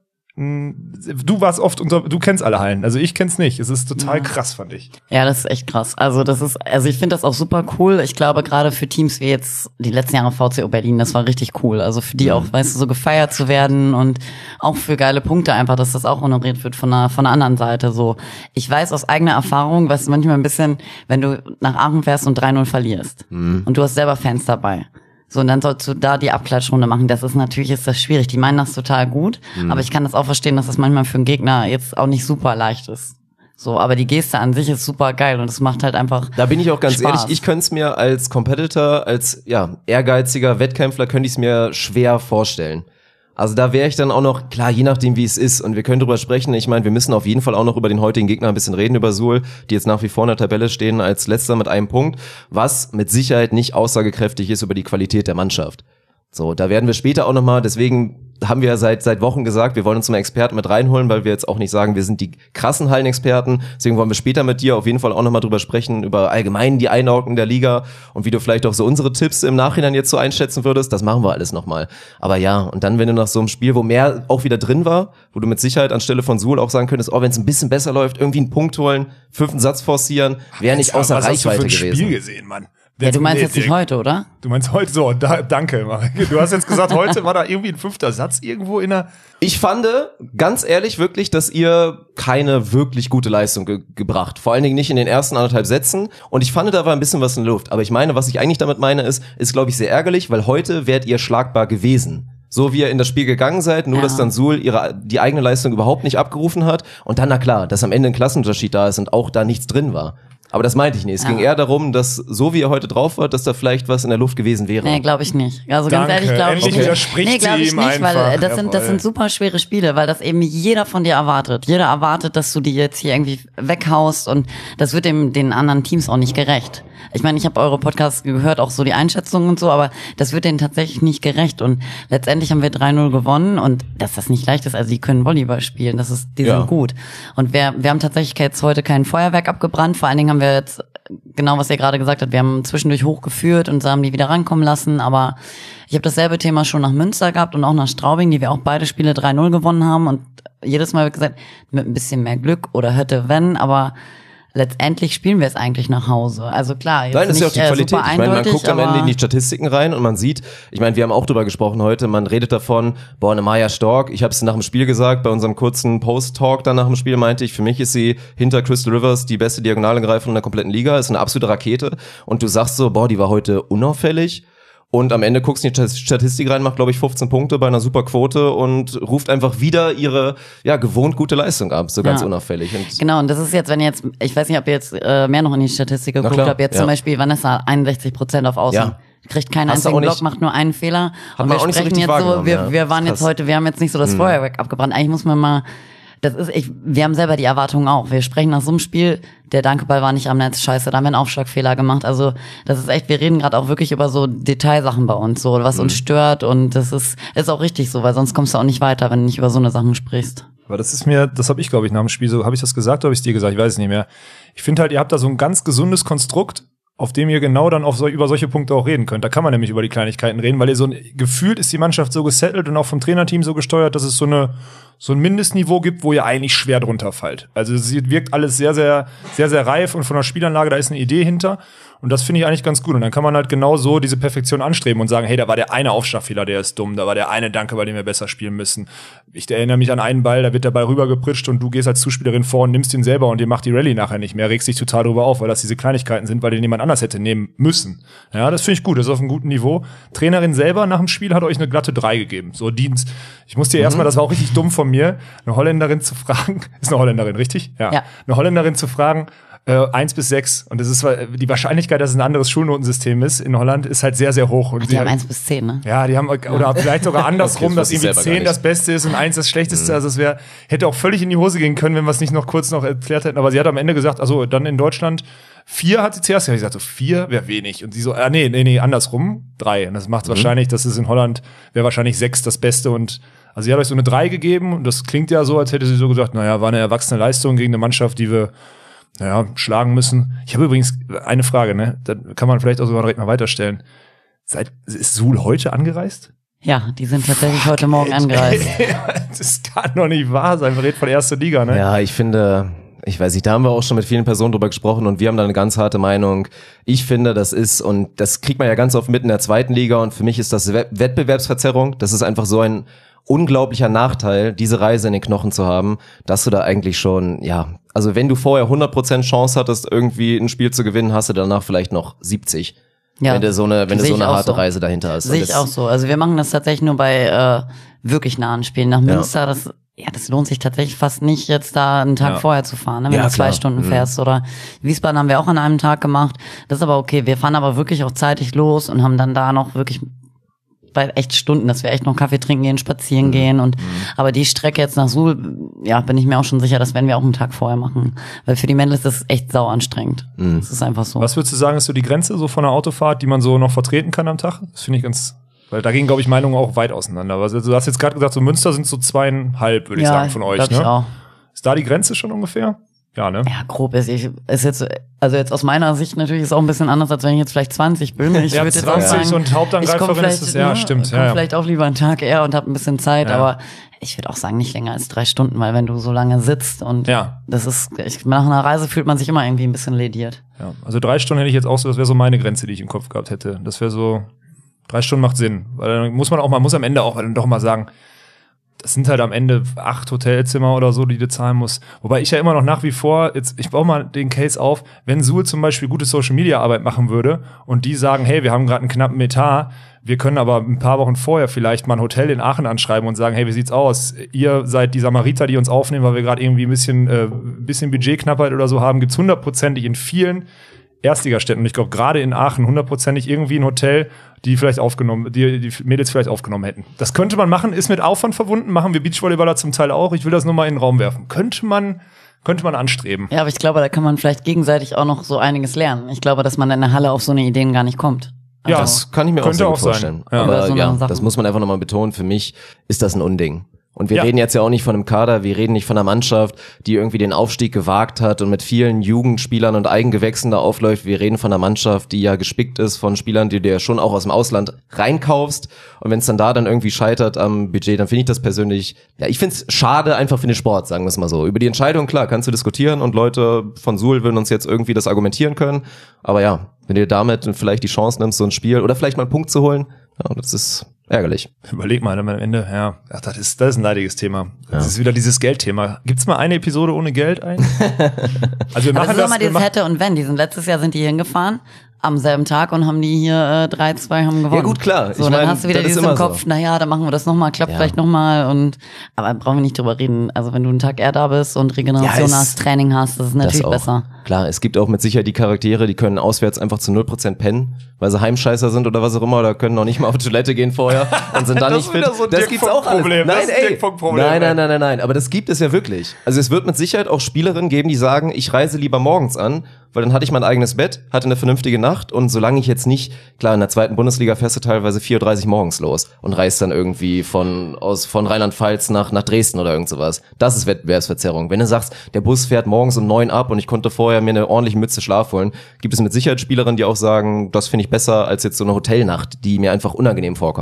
Du warst oft unter, du kennst alle Hallen, also ich kenn's nicht. Es ist total ja. krass, fand ich. Ja, das ist echt krass. Also das ist, also ich finde das auch super cool. Ich glaube gerade für Teams wie jetzt die letzten Jahre V C O Berlin, das war richtig cool. Also für die auch, weißt du, so gefeiert zu werden und auch für geile Punkte einfach, dass das auch honoriert wird von der von der anderen Seite. So, ich weiß aus eigener Erfahrung, was manchmal ein bisschen, wenn du nach Aachen fährst und drei null verlierst mhm. und du hast selber Fans dabei. So, und dann sollst du da die Abklatschrunde machen. Das ist natürlich, ist das schwierig. Die meinen das total gut. Mhm. Aber ich kann das auch verstehen, dass das manchmal für einen Gegner jetzt auch nicht super leicht ist. So, aber die Geste an sich ist super geil und es macht halt einfach Da bin ich auch ganz Spaß. ehrlich, ich könnte es mir als Competitor, als ja ehrgeiziger Wettkämpfler, könnte ich es mir schwer vorstellen. Also da wäre ich dann auch noch, klar, je nachdem wie es ist und wir können drüber sprechen, ich meine, wir müssen auf jeden Fall auch noch über den heutigen Gegner ein bisschen reden, über Suhl, die jetzt nach wie vor in der Tabelle stehen als letzter mit einem Punkt, was mit Sicherheit nicht aussagekräftig ist über die Qualität der Mannschaft. So, da werden wir später auch nochmal, deswegen haben wir ja seit seit Wochen gesagt, wir wollen uns mal Experten mit reinholen, weil wir jetzt auch nicht sagen, wir sind die krassen Hallenexperten. Deswegen wollen wir später mit dir auf jeden Fall auch nochmal drüber sprechen, über allgemein die Einordnung der Liga und wie du vielleicht auch so unsere Tipps im Nachhinein jetzt so einschätzen würdest. Das machen wir alles nochmal. Aber ja, und dann, wenn du nach so einem Spiel, wo mehr auch wieder drin war, wo du mit Sicherheit anstelle von Suhl auch sagen könntest, oh, wenn es ein bisschen besser läuft, irgendwie einen Punkt holen, fünften Satz forcieren, wäre nicht außer Was hast du Reichweite für ein gewesen. Spiel gesehen, Mann? Ja, du meinst Nee, jetzt nicht nee. heute, oder? Du meinst heute so, da, danke. Marek. Du hast jetzt gesagt, heute war da irgendwie ein fünfter Satz irgendwo in der... Ich fand, ganz ehrlich, wirklich, dass ihr keine wirklich gute Leistung ge- gebracht. Vor allen Dingen nicht in den ersten anderthalb Sätzen. Und ich fand, da war ein bisschen was in der Luft. Aber ich meine, was ich eigentlich damit meine, ist, ist, glaube ich, sehr ärgerlich, weil heute wärt ihr schlagbar gewesen. So wie ihr in das Spiel gegangen seid, nur Ja. dass dann Suhl ihre, die eigene Leistung überhaupt nicht abgerufen hat. Und dann, na klar, dass am Ende ein Klassenunterschied da ist und auch da nichts drin war. Aber das meinte ich nicht. Es Ja. ging eher darum, dass so wie ihr heute drauf wart, dass da vielleicht was in der Luft gewesen wäre. Nee, glaube ich nicht. Also Danke. ganz ehrlich, glaube ich Endlich nicht. widerspricht Nee, glaube sie ich ihm nicht, weil einfach. äh, das sind das Jawohl. sind super schwere Spiele, weil das eben jeder von dir erwartet. Jeder erwartet, dass du die jetzt hier irgendwie weghaust und das wird dem den anderen Teams auch nicht gerecht. Ich meine, ich habe eure Podcasts gehört, auch so die Einschätzungen und so, aber das wird denen tatsächlich nicht gerecht und letztendlich haben wir drei null gewonnen und dass das nicht leicht ist, also die können Volleyball spielen, das ist die Ja. sind gut. Und wir wir haben tatsächlich jetzt heute kein Feuerwerk abgebrannt, vor allen Dingen haben wir jetzt genau, was ihr gerade gesagt habt, wir haben zwischendurch hochgeführt und haben die wieder rankommen lassen, aber ich habe dasselbe Thema schon nach Münster gehabt und auch nach Straubing, die wir auch beide Spiele drei null gewonnen haben und jedes Mal wird gesagt, mit ein bisschen mehr Glück oder hätte wenn, aber letztendlich spielen wir es eigentlich nach Hause. Also klar, jetzt Nein, das ist ja auch nicht, die äh, Qualität. super Ich meine, man eindeutig, guckt am aber- Ende in die Statistiken rein und man sieht, ich meine, wir haben auch drüber gesprochen heute, man redet davon, boah, eine Maya Stork, ich habe es nach dem Spiel gesagt, bei unserem kurzen Post-Talk dann nach dem Spiel meinte ich, für mich ist sie hinter Crystal Rivers die beste Diagonalangreiferin in der kompletten Liga, ist eine absolute Rakete und du sagst so, boah, die war heute unauffällig. Und am Ende guckst du in die Statistik rein, macht, glaube ich, fünfzehn Punkte bei einer super Quote und ruft einfach wieder ihre ja gewohnt gute Leistung ab, so ganz Ja. unauffällig. Und Genau, und das ist jetzt, wenn ihr jetzt, ich weiß nicht, ob ihr jetzt äh, mehr noch in die Statistik geguckt klar, habt, jetzt ja. zum Beispiel Vanessa einundsechzig Prozent auf Außen. Ja. Kriegt keinen Hast du einzigen auch Block, nicht- macht nur einen Fehler. Hat Und man wir auch nicht so sprechen richtig jetzt so, wahrgenommen, wir, ja. wir waren Krass. jetzt heute, wir haben jetzt nicht so das Mhm. Feuerwerk abgebrannt. Eigentlich muss man mal, das ist, ich, wir haben selber die Erwartungen auch. Wir sprechen nach so einem Spiel, der Dankeball war nicht am Netz, scheiße, da haben wir einen Aufschlagfehler gemacht. Also das ist echt, wir reden gerade auch wirklich über so Detailsachen bei uns, so was Mhm. uns stört und das ist, ist auch richtig so, weil sonst kommst du auch nicht weiter, wenn du nicht über so eine Sachen sprichst. Aber das ist mir, das habe ich, glaube ich, nach dem Spiel so, habe ich das gesagt oder habe ich es dir gesagt? Ich weiß es nicht mehr. Ich finde halt, ihr habt da so ein ganz gesundes Konstrukt, auf dem ihr genau dann auf so, über solche Punkte auch reden könnt. Da kann man nämlich über die Kleinigkeiten reden, weil ihr so ein, gefühlt ist die Mannschaft so gesettelt und auch vom Trainerteam so gesteuert, dass es so eine, so ein Mindestniveau gibt, wo ihr eigentlich schwer drunter fallt. Also es wirkt alles sehr, sehr, sehr, sehr reif und von der Spielanlage, da ist eine Idee hinter. Und das finde ich eigentlich ganz gut. Und dann kann man halt genau so diese Perfektion anstreben und sagen, hey, da war der eine Aufschlagfehler, der ist dumm, da war der eine Danke, bei dem wir besser spielen müssen. Ich erinnere mich an einen Ball, da wird der Ball rübergepritscht und du gehst als Zuspielerin vor und nimmst ihn selber und dir macht die Rallye nachher nicht mehr, regst dich total drüber auf, weil das diese Kleinigkeiten sind, weil den jemand anders hätte nehmen müssen. Ja, das finde ich gut, das ist auf einem guten Niveau. Trainerin selber nach dem Spiel hat euch eine glatte drei gegeben. So Dienst. Ich musste dir mhm. erstmal, das war auch richtig dumm von mir, eine Holländerin zu fragen, ist eine Holländerin, richtig? Ja. ja. Eine Holländerin zu fragen, Äh, eins bis sechs. Und das ist die Wahrscheinlichkeit, dass es ein anderes Schulnotensystem ist in Holland, ist halt sehr, sehr hoch. Und Ach, die haben eins bis zehn, ne? Ja, die haben, oder vielleicht sogar andersrum, okay, das dass irgendwie zehn das Beste ist und eins das Schlechteste. Mhm. Also es wäre, hätte auch völlig in die Hose gehen können, wenn wir es nicht noch kurz noch erklärt hätten. Aber sie hat am Ende gesagt, also dann in Deutschland vier hat sie zuerst. Ja, ich gesagt, so vier wäre wenig. Und sie so, ah, nee, nee, nee, andersrum, drei. Und das macht mhm. wahrscheinlich, das ist in Holland, wäre wahrscheinlich sechs das Beste. Und also sie hat euch so eine drei gegeben. Und das klingt ja so, als hätte sie so gesagt, naja, war eine erwachsene Leistung gegen eine Mannschaft, die wir naja, schlagen müssen. Ich habe übrigens eine Frage, ne? Da kann man vielleicht auch sogar direkt mal weiterstellen. Seit, ist Suhl heute angereist? Ja, die sind tatsächlich Fuck, heute Morgen angereist. Das kann doch nicht wahr sein. Wir reden von erster Liga, ne? Ja, ich finde, ich weiß nicht, da haben wir auch schon mit vielen Personen drüber gesprochen und wir haben da eine ganz harte Meinung. Ich finde, das ist, und das kriegt man ja ganz oft mit in der zweiten Liga und für mich ist das Wettbewerbsverzerrung. Das ist einfach so ein unglaublicher Nachteil, diese Reise in den Knochen zu haben, dass du da eigentlich schon, ja, also wenn du vorher hundert Prozent Chance hattest, irgendwie ein Spiel zu gewinnen, hast du danach vielleicht noch siebzig. Ja, wenn du so eine, wenn du so eine harte so. Reise dahinter hast. Sehe ich auch so. Also wir machen das tatsächlich nur bei äh, wirklich nahen Spielen. Nach Münster, ja. das ja, das lohnt sich tatsächlich fast nicht, jetzt da einen Tag ja. vorher zu fahren, ne, wenn ja, du zwei klar. Stunden mhm. fährst. Oder Wiesbaden haben wir auch an einem Tag gemacht. Das ist aber okay. Wir fahren aber wirklich auch zeitig los und haben dann da noch wirklich bei echt Stunden, dass wir echt noch Kaffee trinken gehen, spazieren mhm. gehen und mhm. aber die Strecke jetzt nach Suhl, ja, bin ich mir auch schon sicher, das werden wir auch einen Tag vorher machen, weil für die Mädels ist das echt sau anstrengend. Mhm. Das ist einfach so. Was würdest du sagen, ist so die Grenze so von der Autofahrt, die man so noch vertreten kann am Tag? Das finde ich ganz, weil da gehen, glaube ich, Meinungen auch weit auseinander. Also, du hast jetzt gerade gesagt, so Münster sind so zweieinhalb, würde ich ja, sagen, von euch, ne? Ich auch. Ist da die Grenze schon ungefähr? Ja, ne? Ja, grob ist ich, ist jetzt, also jetzt aus meiner Sicht natürlich ist auch ein bisschen anders, als wenn ich jetzt vielleicht zwanzig bin. Ich ja, würde jetzt zwanzig auch sagen, und Hauptangreiferin ist es, ja, ne, stimmt. Ja, ja, ja. vielleicht auch lieber einen Tag eher und hab ein bisschen Zeit, ja. aber ich würde auch sagen, nicht länger als drei Stunden, weil wenn du so lange sitzt und ja. das ist, ich, nach einer Reise fühlt man sich immer irgendwie ein bisschen lediert. Ja, also drei Stunden hätte ich jetzt auch so, das wäre so meine Grenze, die ich im Kopf gehabt hätte. Das wäre so, drei Stunden macht Sinn, weil dann muss man auch mal, muss am Ende auch dann doch mal sagen, das sind halt am Ende acht Hotelzimmer oder so, die du zahlen musst. Wobei ich ja immer noch nach wie vor, jetzt, ich baue mal den Case auf, wenn Suhl zum Beispiel gute Social-Media-Arbeit machen würde und die sagen, hey, wir haben gerade einen knappen Etat, wir können aber ein paar Wochen vorher vielleicht mal ein Hotel in Aachen anschreiben und sagen, hey, wie sieht's aus? Ihr seid die Samariter, die uns aufnehmen, weil wir gerade irgendwie ein bisschen, äh, ein bisschen Budgetknappheit oder so haben, gibt's hundertprozentig in vielen Erstligastädten. Und ich glaube, gerade in Aachen hundertprozentig irgendwie ein Hotel, die vielleicht aufgenommen, die die Mädels vielleicht aufgenommen hätten. Das könnte man machen, ist mit Aufwand verbunden, machen wir Beachvolleyballer zum Teil auch. Ich will das nur mal in den Raum werfen. Könnte man, könnte man anstreben. Ja, aber ich glaube, da kann man vielleicht gegenseitig auch noch so einiges lernen. Ich glaube, dass man in der Halle auf so eine Ideen gar nicht kommt. Also, ja, das kann ich mir auch sehr gut vorstellen. Ja. Aber so ja, Sachen. das muss man einfach nochmal betonen. Für mich ist das ein Unding. Und wir Ja. reden jetzt ja auch nicht von einem Kader, wir reden nicht von einer Mannschaft, die irgendwie den Aufstieg gewagt hat und mit vielen Jugendspielern und Eigengewächsen da aufläuft. Wir reden von einer Mannschaft, die ja gespickt ist von Spielern, die du ja schon auch aus dem Ausland reinkaufst. Und wenn es dann da dann irgendwie scheitert am Budget, dann finde ich das persönlich, ja, ich finde es schade einfach für den Sport, sagen wir es mal so. Über die Entscheidung, klar, kannst du diskutieren und Leute von Suhl würden uns jetzt irgendwie das argumentieren können. Aber ja, wenn du damit vielleicht die Chance nimmst, so ein Spiel oder vielleicht mal einen Punkt zu holen, ja, das ist ärgerlich. Überleg mal am Ende, ja, ach, das ist, das ist ein leidiges Thema. Das ja. ist wieder dieses Geldthema. Gibt's mal eine Episode ohne Geld ein? Also wir machen Aber das ist das. immer dieses Hätte und Wenn. Die sind letztes Jahr sind die hingefahren am selben Tag und haben die hier äh, drei zwei haben gewonnen. Ja gut, klar. So, ich dann mein, hast du wieder das dieses ist im Kopf, so. naja, dann machen wir das nochmal, klappt Ja. vielleicht nochmal und aber brauchen wir nicht drüber reden. Also wenn du einen Tag eher da bist und Regeneration Ja, es- hast, Training hast, das ist natürlich Das auch. besser. Klar, es gibt auch mit Sicherheit die Charaktere, die können auswärts einfach zu null Prozent pennen, weil sie Heimscheißer sind oder was auch immer, oder können noch nicht mal auf die Toilette gehen vorher und sind dann Das nicht ist fit. wieder so ein das Dirk gibt's auch alles. Funk-Problem. Nein, Das ist ein ey. Dirk Funk-Problem, nein, ey. nein, nein, nein, nein, aber das gibt es ja wirklich. Also es wird mit Sicherheit auch Spielerinnen geben, die sagen, ich reise lieber morgens an, weil dann hatte ich mein eigenes Bett, hatte eine vernünftige Nacht und solange ich jetzt nicht, klar, in der zweiten Bundesliga fährst du teilweise vier Uhr dreißig morgens los und reist dann irgendwie von aus von Rheinland-Pfalz nach nach Dresden oder irgend sowas. Das ist Wettbewerbsverzerrung. Wenn du sagst, der Bus fährt morgens um neun ab und ich konnte vorher mir eine ordentliche Mütze Schlaf holen, gibt es mit Sicherheit Spielerinnen, die auch sagen, das finde ich besser als jetzt so eine Hotelnacht, die mir einfach unangenehm vorkommt.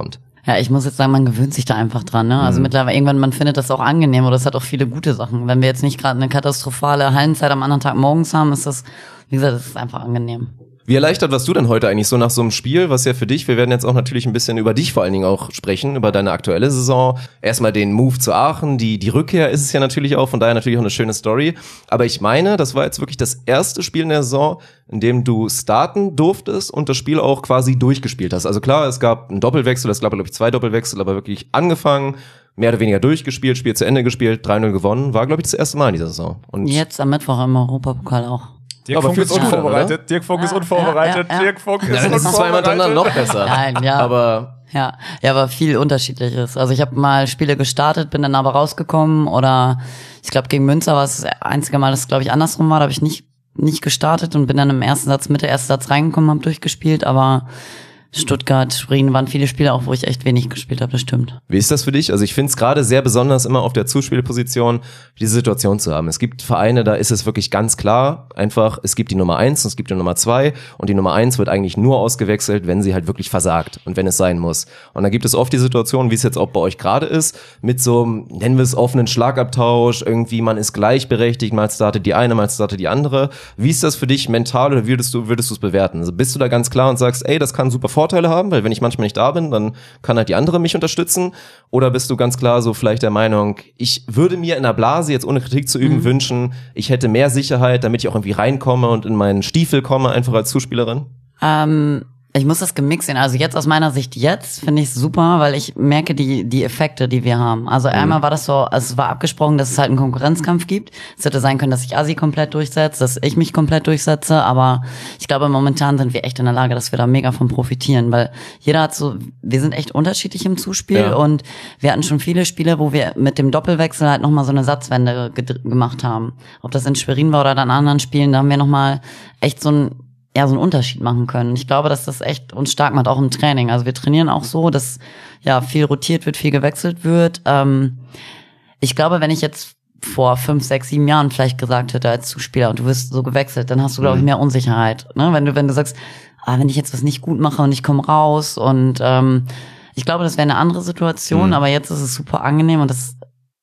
Ja, ich muss jetzt sagen, man gewöhnt sich da einfach dran, ne? Also mhm. mittlerweile irgendwann, man findet das auch angenehm oder es hat auch viele gute Sachen. Wenn wir jetzt nicht gerade eine katastrophale Hallenzeit am anderen Tag morgens haben, ist das, wie gesagt, das ist einfach angenehm. Wie erleichtert warst du denn heute eigentlich so nach so einem Spiel, was ja für dich, wir werden jetzt auch natürlich ein bisschen über dich vor allen Dingen auch sprechen, über deine aktuelle Saison. Erstmal den Move zu Aachen, die die Rückkehr ist es ja natürlich auch, von daher natürlich auch eine schöne Story. Aber ich meine, das war jetzt wirklich das erste Spiel in der Saison, in dem du starten durftest und das Spiel auch quasi durchgespielt hast. Also klar, es gab einen Doppelwechsel, es gab glaube ich zwei Doppelwechsel, aber wirklich angefangen, mehr oder weniger durchgespielt, Spiel zu Ende gespielt, drei null gewonnen, war glaube ich das erste Mal in dieser Saison. Und jetzt am Mittwoch im Europapokal auch. Dirk Funk ist unvorbereitet. Oder? Dirk Funk ja, ist unvorbereitet. Ja, ja, ja. Dirk Funk ist ja, unvorbereitet. Das ist zweimal dann noch besser. Nein, ja. Aber ja, ja, aber viel Unterschiedliches. Also ich habe mal Spiele gestartet, bin dann aber rausgekommen oder ich glaube gegen Münster war es das einzige Mal, dass es glaube ich andersrum war, da habe ich nicht nicht gestartet und bin dann im ersten Satz, Mitte ersten Satz reingekommen, habe durchgespielt, aber Stuttgart, Schwerin waren viele Spiele auch, wo ich echt wenig gespielt habe, das stimmt. Wie ist das für dich? Also ich finde es gerade sehr besonders, immer auf der Zuspielposition diese Situation zu haben. Es gibt Vereine, da ist es wirklich ganz klar, einfach, es gibt die Nummer eins und es gibt die Nummer zwei und die Nummer eins wird eigentlich nur ausgewechselt, wenn sie halt wirklich versagt und wenn es sein muss. Und da gibt es oft die Situation, wie es jetzt auch bei euch gerade ist, mit so, nennen wir es offenen Schlagabtausch, irgendwie man ist gleichberechtigt, mal startet die eine, mal startet die andere. Wie ist das für dich mental oder würdest du würdest du es bewerten? Also bist du da ganz klar und sagst, ey, das kann super Vorteile haben, weil wenn ich manchmal nicht da bin, dann kann halt die andere mich unterstützen. Oder bist du ganz klar so vielleicht der Meinung, ich würde mir in der Blase, jetzt ohne Kritik zu üben, mhm. wünschen, ich hätte mehr Sicherheit, damit ich auch irgendwie reinkomme und in meinen Stiefel komme, einfach als Zuspielerin? Ähm, ich muss das gemixt sehen. Also jetzt aus meiner Sicht jetzt finde ich es super, weil ich merke die die Effekte, die wir haben. Also mhm. einmal war das so, also es war abgesprochen, dass es halt einen Konkurrenzkampf gibt. Es hätte sein können, dass sich Asi komplett durchsetzt, dass ich mich komplett durchsetze, aber ich glaube, momentan sind wir echt in der Lage, dass wir da mega von profitieren, weil jeder hat so, wir sind echt unterschiedlich im Zuspiel ja. und wir hatten schon viele Spiele, wo wir mit dem Doppelwechsel halt nochmal so eine Satzwende ge- gemacht haben. Ob das in Schwerin war oder dann in anderen Spielen, da haben wir nochmal echt so ein ja, so einen Unterschied machen können. Ich glaube, dass das echt uns stark macht, auch im Training. Also wir trainieren auch so, dass ja viel rotiert wird, viel gewechselt wird. Ähm, ich glaube, wenn ich jetzt vor fünf, sechs, sieben Jahren vielleicht gesagt hätte als Zuspieler und du wirst so gewechselt, dann hast du, glaube ich, mehr Unsicherheit. Ne? Wenn du, wenn du sagst, ah, wenn ich jetzt was nicht gut mache und ich komme raus und ähm, ich glaube, das wäre eine andere Situation, mhm. aber jetzt ist es super angenehm und das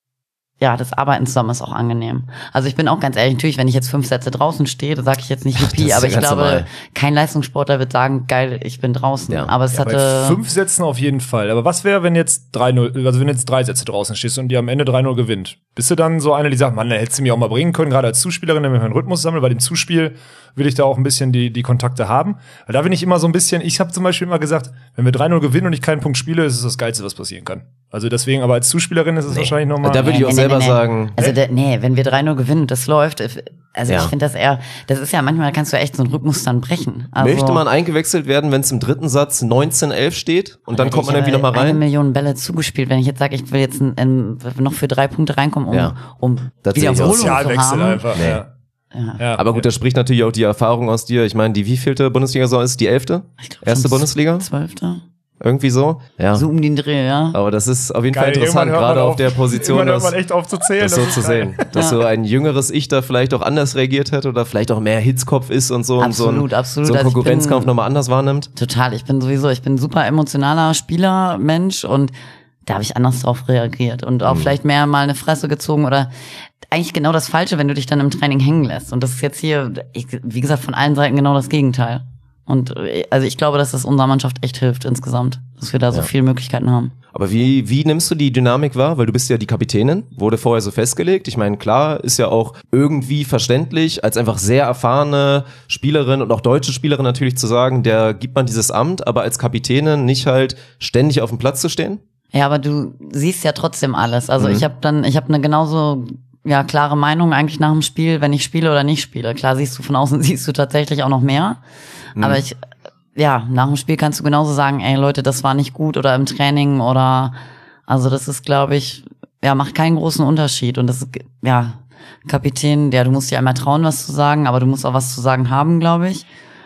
ja, das Arbeiten zusammen ist auch angenehm. Also ich bin auch ganz ehrlich, natürlich, wenn ich jetzt fünf Sätze draußen stehe, da sage ich jetzt nicht Yuppie, aber ich glaube, normal. Kein Leistungssportler wird sagen, geil, ich bin draußen. Ja. Aber es ja, hatte bei fünf Sätzen auf jeden Fall. Aber was wäre, wenn jetzt drei null, also wenn jetzt drei Sätze draußen stehst und die am Ende drei null gewinnt? Bist du dann so eine, die sagt, Mann, da hättest du mich auch mal bringen können, gerade als Zuspielerin, wenn ich meinen Rhythmus sammle, bei dem Zuspiel will ich da auch ein bisschen die die Kontakte haben. Weil da bin ich immer so ein bisschen, ich habe zum Beispiel immer gesagt, wenn wir drei null gewinnen und ich keinen Punkt spiele, ist es das Geilste, was passieren kann. Also deswegen, aber als Zuspielerin ist es nee. wahrscheinlich nochmal. Da würde ich auch nee, selber nee, nee. sagen. Also da, nee, wenn wir drei null gewinnen und das läuft, also ja. ich finde das eher, das ist ja manchmal kannst du echt so einen Rhythmus dann brechen. Also, möchte man eingewechselt werden, wenn es im dritten Satz neunzehn elf steht und dann kommt man irgendwie nochmal rein? Eine Million Bälle zugespielt, wenn ich jetzt sage, ich will jetzt ein, ein, noch für drei Punkte reinkommen, um, ja. um Wiederholung zu haben. Einfach, nee. ja. Ja. Ja, aber gut, da spricht natürlich auch die Erfahrung aus dir. Ich meine, die wievielte Bundesliga-Saison ist? Die elfte? Ich glaub, Erste Bundesliga? Zwölfte. Irgendwie so? Ja. So um den Dreh, ja. Aber das ist auf jeden Geil, Fall interessant, gerade auf, auf der Position, das, das, echt aufzuzählen, das so zu sehen. Dass ja. so ein jüngeres Ich da vielleicht auch anders reagiert hätte oder vielleicht auch mehr Hitzkopf ist und so absolut, und so, ein, absolut. so einen also Konkurrenzkampf nochmal anders wahrnimmt. Total, ich bin sowieso, ich bin ein super emotionaler Spieler, Mensch und da habe ich anders drauf reagiert und auch mhm. vielleicht mehr mal eine Fresse gezogen oder eigentlich genau das Falsche, wenn du dich dann im Training hängen lässt. Und das ist jetzt hier, ich, wie gesagt, von allen Seiten genau das Gegenteil. Und also ich glaube, dass das unserer Mannschaft echt hilft insgesamt, dass wir da so ja. viele Möglichkeiten haben. Aber wie wie nimmst du die Dynamik wahr? Weil du bist ja die Kapitänin, wurde vorher so festgelegt. Ich meine, klar, ist ja auch irgendwie verständlich, als einfach sehr erfahrene Spielerin und auch deutsche Spielerin natürlich zu sagen, der gibt man dieses Amt, aber als Kapitänin nicht halt ständig auf dem Platz zu stehen? Ja, aber du siehst ja trotzdem alles. Also Mhm. ich habe dann, ich habe eine genauso ja klare Meinung eigentlich nach dem Spiel, wenn ich spiele oder nicht spiele. Klar siehst du von außen, siehst du tatsächlich auch noch mehr. Mhm. Aber ich, ja, nach dem Spiel kannst du genauso sagen, ey Leute, das war nicht gut oder im Training oder, also das ist, glaube ich, ja, macht keinen großen Unterschied. Und das ist, ja, Kapitän, ja, du musst dir einmal trauen, was zu sagen, aber du musst auch was zu sagen haben, glaube ich.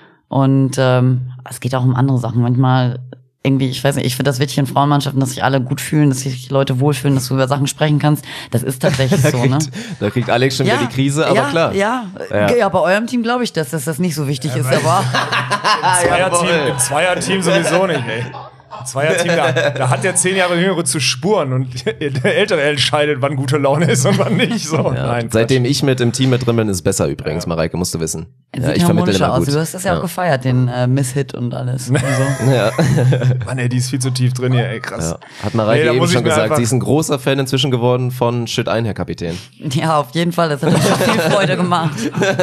Und ähm, es geht auch um andere Sachen. Manchmal irgendwie, ich weiß nicht, ich finde das wichtig in Frauenmannschaften, dass sich alle gut fühlen, dass sich Leute wohlfühlen, dass du über Sachen sprechen kannst. Das ist tatsächlich da so, kriegt, ne? Da kriegt Alex schon ja, wieder die Krise, aber ja, klar. Ja, ja, ja, bei eurem Team glaube ich, dass, dass das nicht so wichtig ja, ist, aber Im Zweierteam, im Zweierteam sowieso nicht, ey. Zweierteam, da, da hat der zehn Jahre Jüngere zu spuren und der Ältere entscheidet, wann gute Laune ist und wann nicht. So, ja. nein, Seitdem ich mit im Team mit drin bin, ist es besser übrigens, ja. Mareike, musst du wissen. Sieht ja, ich vermittle immer aus. gut. Du hast das ja, ja auch gefeiert, den äh, Miss-Hit und alles. Und so. Ja. Mann, ey, die ist viel zu tief drin hier, ey, krass. Ja. Hat Mareike nee, eben schon gesagt, sie ist ein ein großer Fan inzwischen geworden von Shit ein, Herr Kapitän. Ja, auf jeden Fall, das hat uns schon viel Freude gemacht.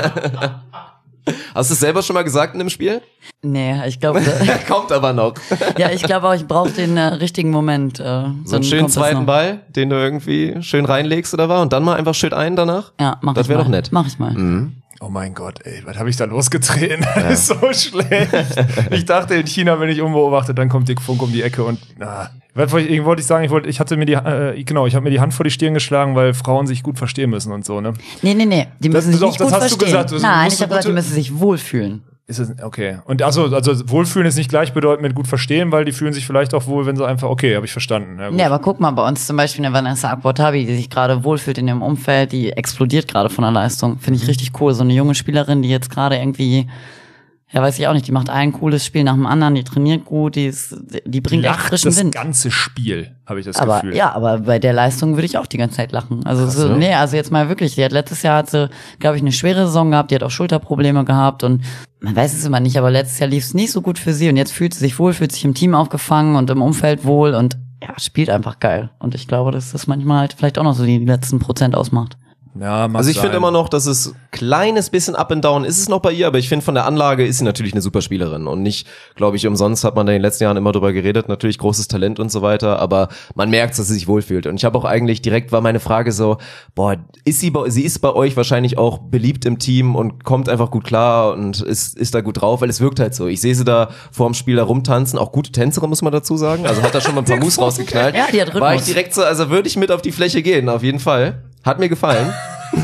Hast du es selber schon mal gesagt in dem Spiel? Nee, ich glaube... Kommt aber noch. Ja, ich glaube auch, ich brauche den äh, richtigen Moment. Äh, so einen schönen zweiten Ball, den du irgendwie schön reinlegst oder war und dann mal einfach Shit ein danach? Ja, mach das ich wäre mal. doch nett. Mach ich mal. Mhm. Oh mein Gott, ey, was habe ich da losgetreten? Das ja. ist so schlecht. Ich dachte, in China bin ich unbeobachtet, dann kommt Dick Funk um die Ecke und na, was wollte ich, wollte ich sagen, ich wollte, ich hatte mir die, äh, genau, ich habe mir die Hand vor die Stirn geschlagen, weil Frauen sich gut verstehen müssen und so, ne? Nee, nee, nee, die müssen das, sich doch, nicht das gut hast verstehen. Du gesagt, du Nein, ich musst habe gesagt, die müssen sich wohlfühlen. Ist es, okay. Und also, also Wohlfühlen ist nicht gleichbedeutend mit gut verstehen, weil die fühlen sich vielleicht auch wohl, wenn sie einfach, okay, habe ich verstanden. Ja, ja, aber guck mal, bei uns zum Beispiel eine Vanessa Akbotabi, die sich gerade wohlfühlt in ihrem Umfeld, die explodiert gerade von der Leistung. Finde ich mhm. richtig cool. So eine junge Spielerin, die jetzt gerade irgendwie, ja, weiß ich auch nicht, die macht ein cooles Spiel nach dem anderen, die trainiert gut, die ist, die bringt die echt frischen das Wind. Das ganze Spiel, habe ich das aber, Gefühl. Ja, aber bei der Leistung würde ich auch die ganze Zeit lachen. Also, Krass, so, ne? nee, also jetzt mal wirklich, die hat letztes Jahr, hat sie, glaube ich, eine schwere Saison gehabt, die hat auch Schulterprobleme gehabt und man weiß es immer nicht, aber letztes Jahr lief es nicht so gut für sie und jetzt fühlt sie sich wohl, fühlt sich im Team aufgefangen und im Umfeld wohl und ja, spielt einfach geil. Und ich glaube, dass das manchmal halt vielleicht auch noch so die letzten Prozent ausmacht. Ja, also ich finde immer noch, dass es kleines bisschen up and down ist es noch bei ihr, aber ich finde von der Anlage ist sie natürlich eine super Spielerin und nicht, glaube ich, umsonst hat man in den letzten Jahren immer drüber geredet, natürlich großes Talent und so weiter, aber man merkt, dass sie sich wohlfühlt und ich habe auch eigentlich direkt war meine Frage so, boah, ist sie bei, sie ist bei euch wahrscheinlich auch beliebt im Team und kommt einfach gut klar und ist ist da gut drauf, weil es wirkt halt so. Ich sehe sie da vorm Spiel da rumtanzen, auch gute Tänzerin muss man dazu sagen, also hat da schon mal ein paar Moves rausgeknallt. Ja, die hat Rhythmus. War ich direkt so, also würde ich mit auf die Fläche gehen, auf jeden Fall. Hat mir gefallen.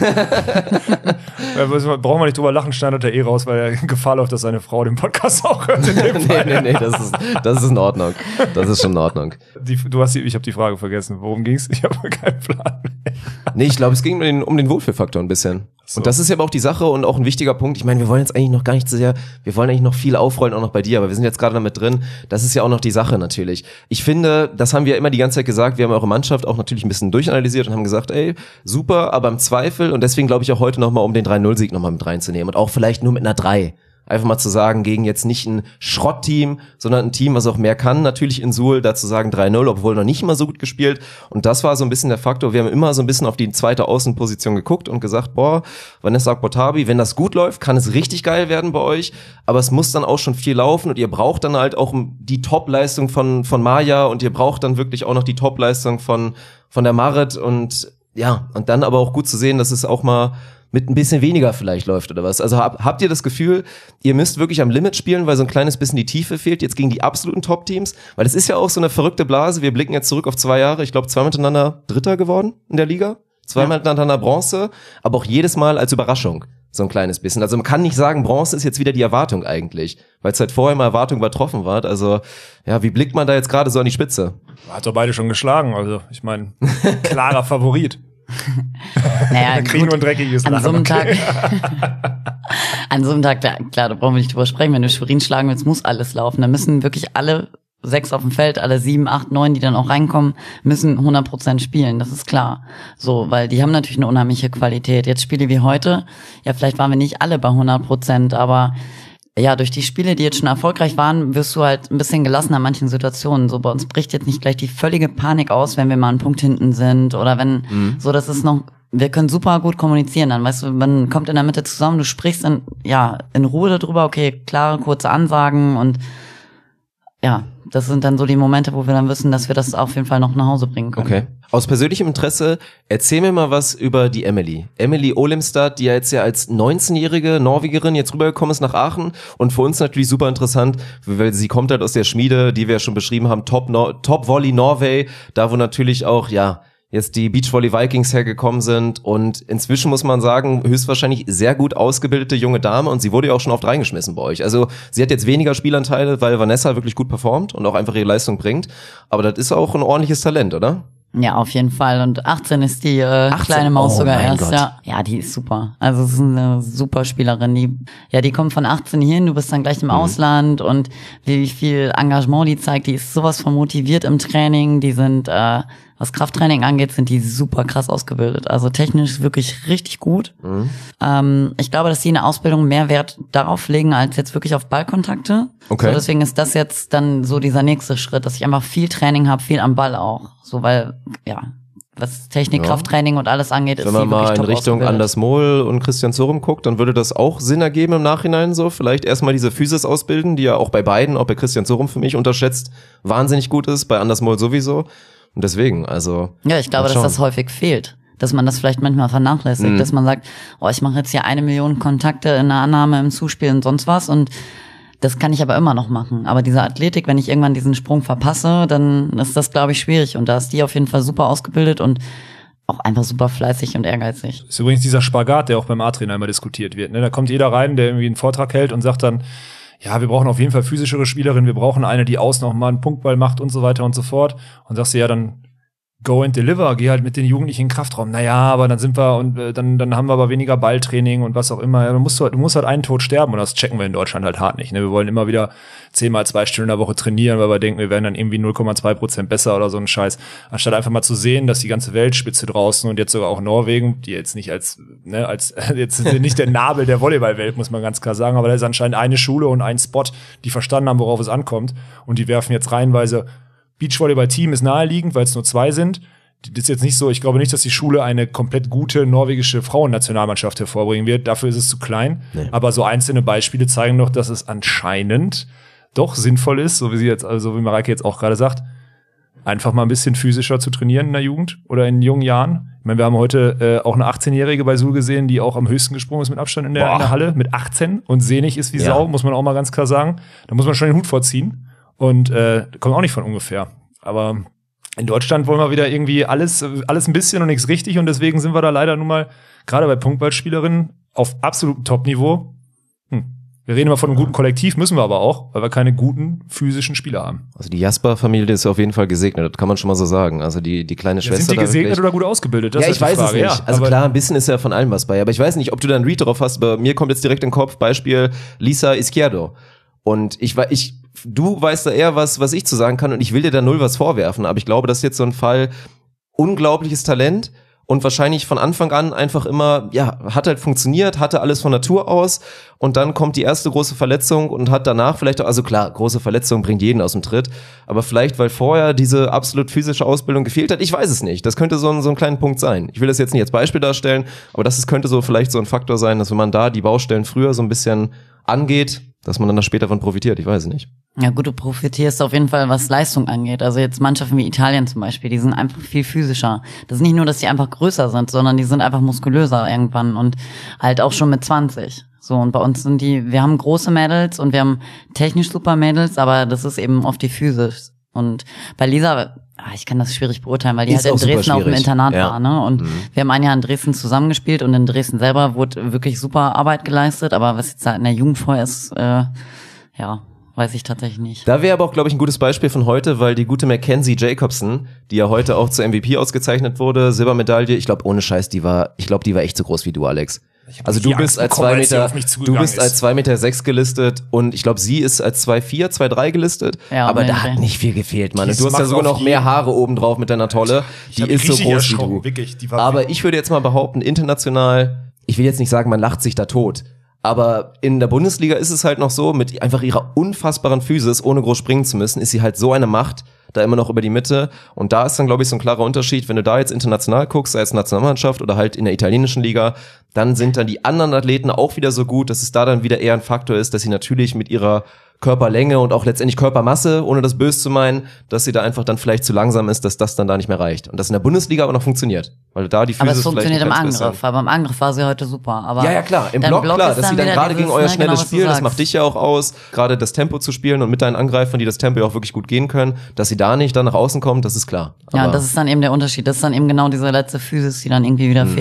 Ja, brauchen wir nicht drüber lachen, schneidet er eh raus, weil er Gefahr läuft, dass seine Frau den Podcast auch hört. In dem nee, nee, nee, das ist, das ist in Ordnung. Das ist schon in Ordnung. Die, du hast die, ich habe die Frage vergessen. Worum ging's? Ich habe keinen Plan mehr. Nee, ich glaube, es ging um den, um den Wohlfühlfaktor ein bisschen. So. Und das ist ja aber auch die Sache und auch ein wichtiger Punkt. Ich meine, wir wollen jetzt eigentlich noch gar nicht so sehr, wir wollen eigentlich noch viel aufrollen, auch noch bei dir, aber wir sind jetzt gerade damit drin. Das ist ja auch noch die Sache natürlich. Ich finde, das haben wir immer die ganze Zeit gesagt, wir haben eure Mannschaft auch natürlich ein bisschen durchanalysiert und haben gesagt, ey, super, aber im Zweifel, und deswegen glaube ich auch heute nochmal, um den drei null Sieg nochmal mit reinzunehmen und auch vielleicht nur mit einer drei. Einfach mal zu sagen, gegen jetzt nicht ein Schrottteam, sondern ein Team, was auch mehr kann, natürlich in Suhl, dazu sagen drei null, obwohl noch nicht immer so gut gespielt. Und das war so ein bisschen der Faktor. Wir haben immer so ein bisschen auf die zweite Außenposition geguckt und gesagt, boah, Vanessa Akbotabi, wenn das gut läuft, kann es richtig geil werden bei euch, aber es muss dann auch schon viel laufen und ihr braucht dann halt auch die Top-Leistung von von Maja und ihr braucht dann wirklich auch noch die Top-Leistung von von der Marit und ja, und dann aber auch gut zu sehen, dass es auch mal mit ein bisschen weniger vielleicht läuft oder was. Also hab, habt ihr das Gefühl, ihr müsst wirklich am Limit spielen, weil so ein kleines bisschen die Tiefe fehlt jetzt gegen die absoluten Top-Teams? Weil es ist ja auch so eine verrückte Blase. Wir blicken jetzt zurück auf zwei Jahre. Ich glaube, zweimal miteinander Dritter geworden in der Liga. Zweimal ja. miteinander Bronze, aber auch jedes Mal als Überraschung. So ein kleines bisschen. Also man kann nicht sagen, Bronze ist jetzt wieder die Erwartung eigentlich, weil es halt vorher mal Erwartung übertroffen war. Also ja, wie blickt man da jetzt gerade so an die Spitze? Hat doch beide schon geschlagen. Also ich meine, klarer Favorit. Naja, kriegen nur ein dreckiges an Lachen. so einem okay. Tag, an so einem Tag, da, klar, da brauchen wir nicht drüber sprechen. Wenn du Schwerin schlagen willst, muss alles laufen. Da müssen wirklich alle sechs auf dem Feld, alle sieben, acht, neun, die dann auch reinkommen, müssen hundert Prozent spielen. Das ist klar. So, weil die haben natürlich eine unheimliche Qualität. Jetzt Spiele wie heute, ja, vielleicht waren wir nicht alle bei hundert Prozent, aber ja, durch die Spiele, die jetzt schon erfolgreich waren, wirst du halt ein bisschen gelassener in manchen Situationen. So, bei uns bricht jetzt nicht gleich die völlige Panik aus, wenn wir mal einen Punkt hinten sind oder wenn, mhm. so, das ist noch, wir können super gut kommunizieren dann, weißt du, man kommt in der Mitte zusammen, du sprichst in, ja, in Ruhe darüber, okay, klare, kurze Ansagen und ja, das sind dann so die Momente, wo wir dann wissen, dass wir das auf jeden Fall noch nach Hause bringen können. Okay. Aus persönlichem Interesse, erzähl mir mal was über die Emily. Emily Olimstad, die ja jetzt ja als neunzehnjährige Norwegerin jetzt rübergekommen ist nach Aachen und für uns natürlich super interessant, weil sie kommt halt aus der Schmiede, die wir ja schon beschrieben haben, Top, no- Top Volley Norway, da wo natürlich auch, ja, jetzt die Beachvolley Vikings hergekommen sind und inzwischen muss man sagen, höchstwahrscheinlich sehr gut ausgebildete junge Dame und sie wurde ja auch schon oft reingeschmissen bei euch. Also sie hat jetzt weniger Spielanteile, weil Vanessa wirklich gut performt und auch einfach ihre Leistung bringt, aber das ist auch ein ordentliches Talent, oder? Ja, auf jeden Fall. Und achtzehn ist die äh, kleine Maus Oh sogar mein erst. Gott. Ja. ja, die ist super. Also es ist eine super Spielerin. Die, ja, die kommt von achtzehn hierhin, du bist dann gleich im mhm. Ausland und wie, wie viel Engagement die zeigt, die ist sowas von motiviert im Training. Die sind, äh, was Krafttraining angeht, sind die super krass ausgebildet. Also technisch wirklich richtig gut. Mhm. Ähm, ich glaube, dass die in der Ausbildung mehr Wert darauf legen, als jetzt wirklich auf Ballkontakte. Okay. So, deswegen ist das jetzt dann so dieser nächste Schritt, dass ich einfach viel Training habe, viel am Ball auch. So, weil, ja, was Technik, ja. Krafttraining und alles angeht, Wenn ist man die mal wirklich in top Richtung ausgebildet. Anders Mohl und Christian Zorum guckt, dann würde das auch Sinn ergeben im Nachhinein so. Vielleicht erstmal diese Physis ausbilden, die ja auch bei beiden, auch bei Christian Zorum für mich unterschätzt, wahnsinnig gut ist, bei Anders Mohl sowieso. Und deswegen, also. Ja, ich glaube, dass das häufig fehlt. Dass man das vielleicht manchmal vernachlässigt, mhm. dass man sagt, oh, ich mache jetzt hier eine Million Kontakte in der Annahme, im Zuspiel und sonst was und das kann ich aber immer noch machen. Aber diese Athletik, wenn ich irgendwann diesen Sprung verpasse, dann ist das, glaube ich, schwierig. Und da ist die auf jeden Fall super ausgebildet und auch einfach super fleißig und ehrgeizig. Das ist übrigens dieser Spagat, der auch beim A-Trainer immer diskutiert wird. Ne? Da kommt jeder rein, der irgendwie einen Vortrag hält und sagt dann, ja, wir brauchen auf jeden Fall physischere Spielerinnen, wir brauchen eine, die außen noch mal einen Punktball macht und so weiter und so fort. Und sagst du, ja, dann go and deliver, geh halt mit den Jugendlichen in den Kraftraum. Naja, aber dann sind wir und äh, dann dann haben wir aber weniger Balltraining und was auch immer. Ja, du musst halt, du musst halt einen Tod sterben und das checken wir in Deutschland halt hart nicht. Ne? Wir wollen immer wieder zehnmal zwei Stunden in der Woche trainieren, weil wir denken, wir werden dann irgendwie null Komma zwei Prozent besser oder so ein Scheiß. Anstatt einfach mal zu sehen, dass die ganze Weltspitze draußen und jetzt sogar auch Norwegen, die jetzt nicht als, ne, als, jetzt sind wir nicht der Nabel der Volleyballwelt, muss man ganz klar sagen, aber da ist anscheinend eine Schule und ein Spot, die verstanden haben, worauf es ankommt und die werfen jetzt reihenweise. Beachvolleyball-Team ist naheliegend, weil es nur zwei sind. Das ist jetzt nicht so, ich glaube nicht, dass die Schule eine komplett gute norwegische Frauennationalmannschaft hervorbringen wird. Dafür ist es zu klein. Nee. Aber so einzelne Beispiele zeigen doch, dass es anscheinend doch sinnvoll ist, so wie sie jetzt, also wie Mareike jetzt auch gerade sagt, einfach mal ein bisschen physischer zu trainieren in der Jugend oder in jungen Jahren. Ich meine, wir haben heute äh, auch eine achtzehnjährige bei Suhl gesehen, die auch am höchsten gesprungen ist mit Abstand in der, in der Halle, mit achtzehn und sehnig ist wie ja. Sau, muss man auch mal ganz klar sagen. Da muss man schon den Hut vorziehen. Und äh, kommt auch nicht von ungefähr. Aber in Deutschland wollen wir wieder irgendwie alles alles ein bisschen und nichts richtig. Und deswegen sind wir da leider nun mal, gerade bei Punktballspielerinnen, auf absolutem Top-Niveau. Hm. Wir reden immer von einem guten Kollektiv, müssen wir aber auch, weil wir keine guten physischen Spieler haben. Also die Jasper-Familie ist auf jeden Fall gesegnet, das kann man schon mal so sagen. Also die die kleine Schwester. Ja, sind die gesegnet oder gut ausgebildet? Das ja, ist ich weiß Frage. es nicht. Ja, also klar, ein bisschen ist ja von allem was bei. Aber ich weiß nicht, ob du da einen Read drauf hast. Aber mir kommt jetzt direkt in den Kopf, Beispiel Lisa Izquierdo. Und ich war, ich, du weißt da eher was, was ich zu sagen kann und ich will dir da null was vorwerfen, aber ich glaube, das ist jetzt so ein Fall, unglaubliches Talent und wahrscheinlich von Anfang an einfach immer, ja, hat halt funktioniert, hatte alles von Natur aus und dann kommt die erste große Verletzung und hat danach vielleicht auch, also klar, große Verletzung bringt jeden aus dem Tritt, aber vielleicht, weil vorher diese absolut physische Ausbildung gefehlt hat, ich weiß es nicht, das könnte so ein, so ein kleiner Punkt sein. Ich will das jetzt nicht als Beispiel darstellen, aber das ist, könnte so vielleicht so ein Faktor sein, dass wenn man da die Baustellen früher so ein bisschen angeht, dass man dann da später von profitiert, ich weiß es nicht. Ja gut, du profitierst auf jeden Fall, was Leistung angeht. Also jetzt Mannschaften wie Italien zum Beispiel, die sind einfach viel physischer. Das ist nicht nur, dass die einfach größer sind, sondern die sind einfach muskulöser irgendwann und halt auch schon mit zwanzig. So, und bei uns sind die, wir haben große Mädels und wir haben technisch super Mädels, aber das ist eben oft die Physis. Und bei Lisa, ich kann das schwierig beurteilen, weil die ist halt in Dresden auf dem Internat ja. war, ne? Und mhm. wir haben ein Jahr in Dresden zusammengespielt und in Dresden selber wurde wirklich super Arbeit geleistet, aber was jetzt da in der Jugend vorher ist, äh, ja, weiß ich tatsächlich nicht. Da wäre aber auch, glaube ich, ein gutes Beispiel von heute, weil die gute Mackenzie Jacobson, die ja heute auch zur M V P ausgezeichnet wurde, Silbermedaille, ich glaube, ohne Scheiß, die war, ich glaube, die war echt so groß wie du, Alex. Also du bist als zwei Meter, du bist als zwei Meter sechs gelistet und ich glaube, sie ist als zwei vier, zwei drei gelistet, ja, aber da hat nicht viel gefehlt, Mann. Du hast ja sogar noch mehr Haare oben drauf mit deiner Tolle. Die ist so groß wie du. Wirklich, die war aber ich würde jetzt mal behaupten, international, ich will jetzt nicht sagen, man lacht sich da tot. Aber in der Bundesliga ist es halt noch so, mit einfach ihrer unfassbaren Physis, ohne groß springen zu müssen, ist sie halt so eine Macht, da immer noch über die Mitte. Und da ist dann, glaube ich, so ein klarer Unterschied, wenn du da jetzt international guckst, sei es Nationalmannschaft oder halt in der italienischen Liga, dann sind dann die anderen Athleten auch wieder so gut, dass es da dann wieder eher ein Faktor ist, dass sie natürlich mit ihrer Körperlänge und auch letztendlich Körpermasse, ohne das böse zu meinen, dass sie da einfach dann vielleicht zu langsam ist, dass das dann da nicht mehr reicht. Und das in der Bundesliga aber noch funktioniert. Weil da die Physis aber es funktioniert im Angriff, Angriff, aber im Angriff war sie heute super. Aber ja, ja, klar, im Block, Block klar, dass sie dann gerade gegen euer schnelles Spiel, das macht dich ja auch aus, gerade das Tempo zu spielen und mit deinen Angreifern, die das Tempo ja auch wirklich gut gehen können, dass sie da nicht dann nach außen kommt, das ist klar. Ja, aber das ist dann eben der Unterschied. Das ist dann eben genau diese letzte Physis, die dann irgendwie wieder mh. fehlt.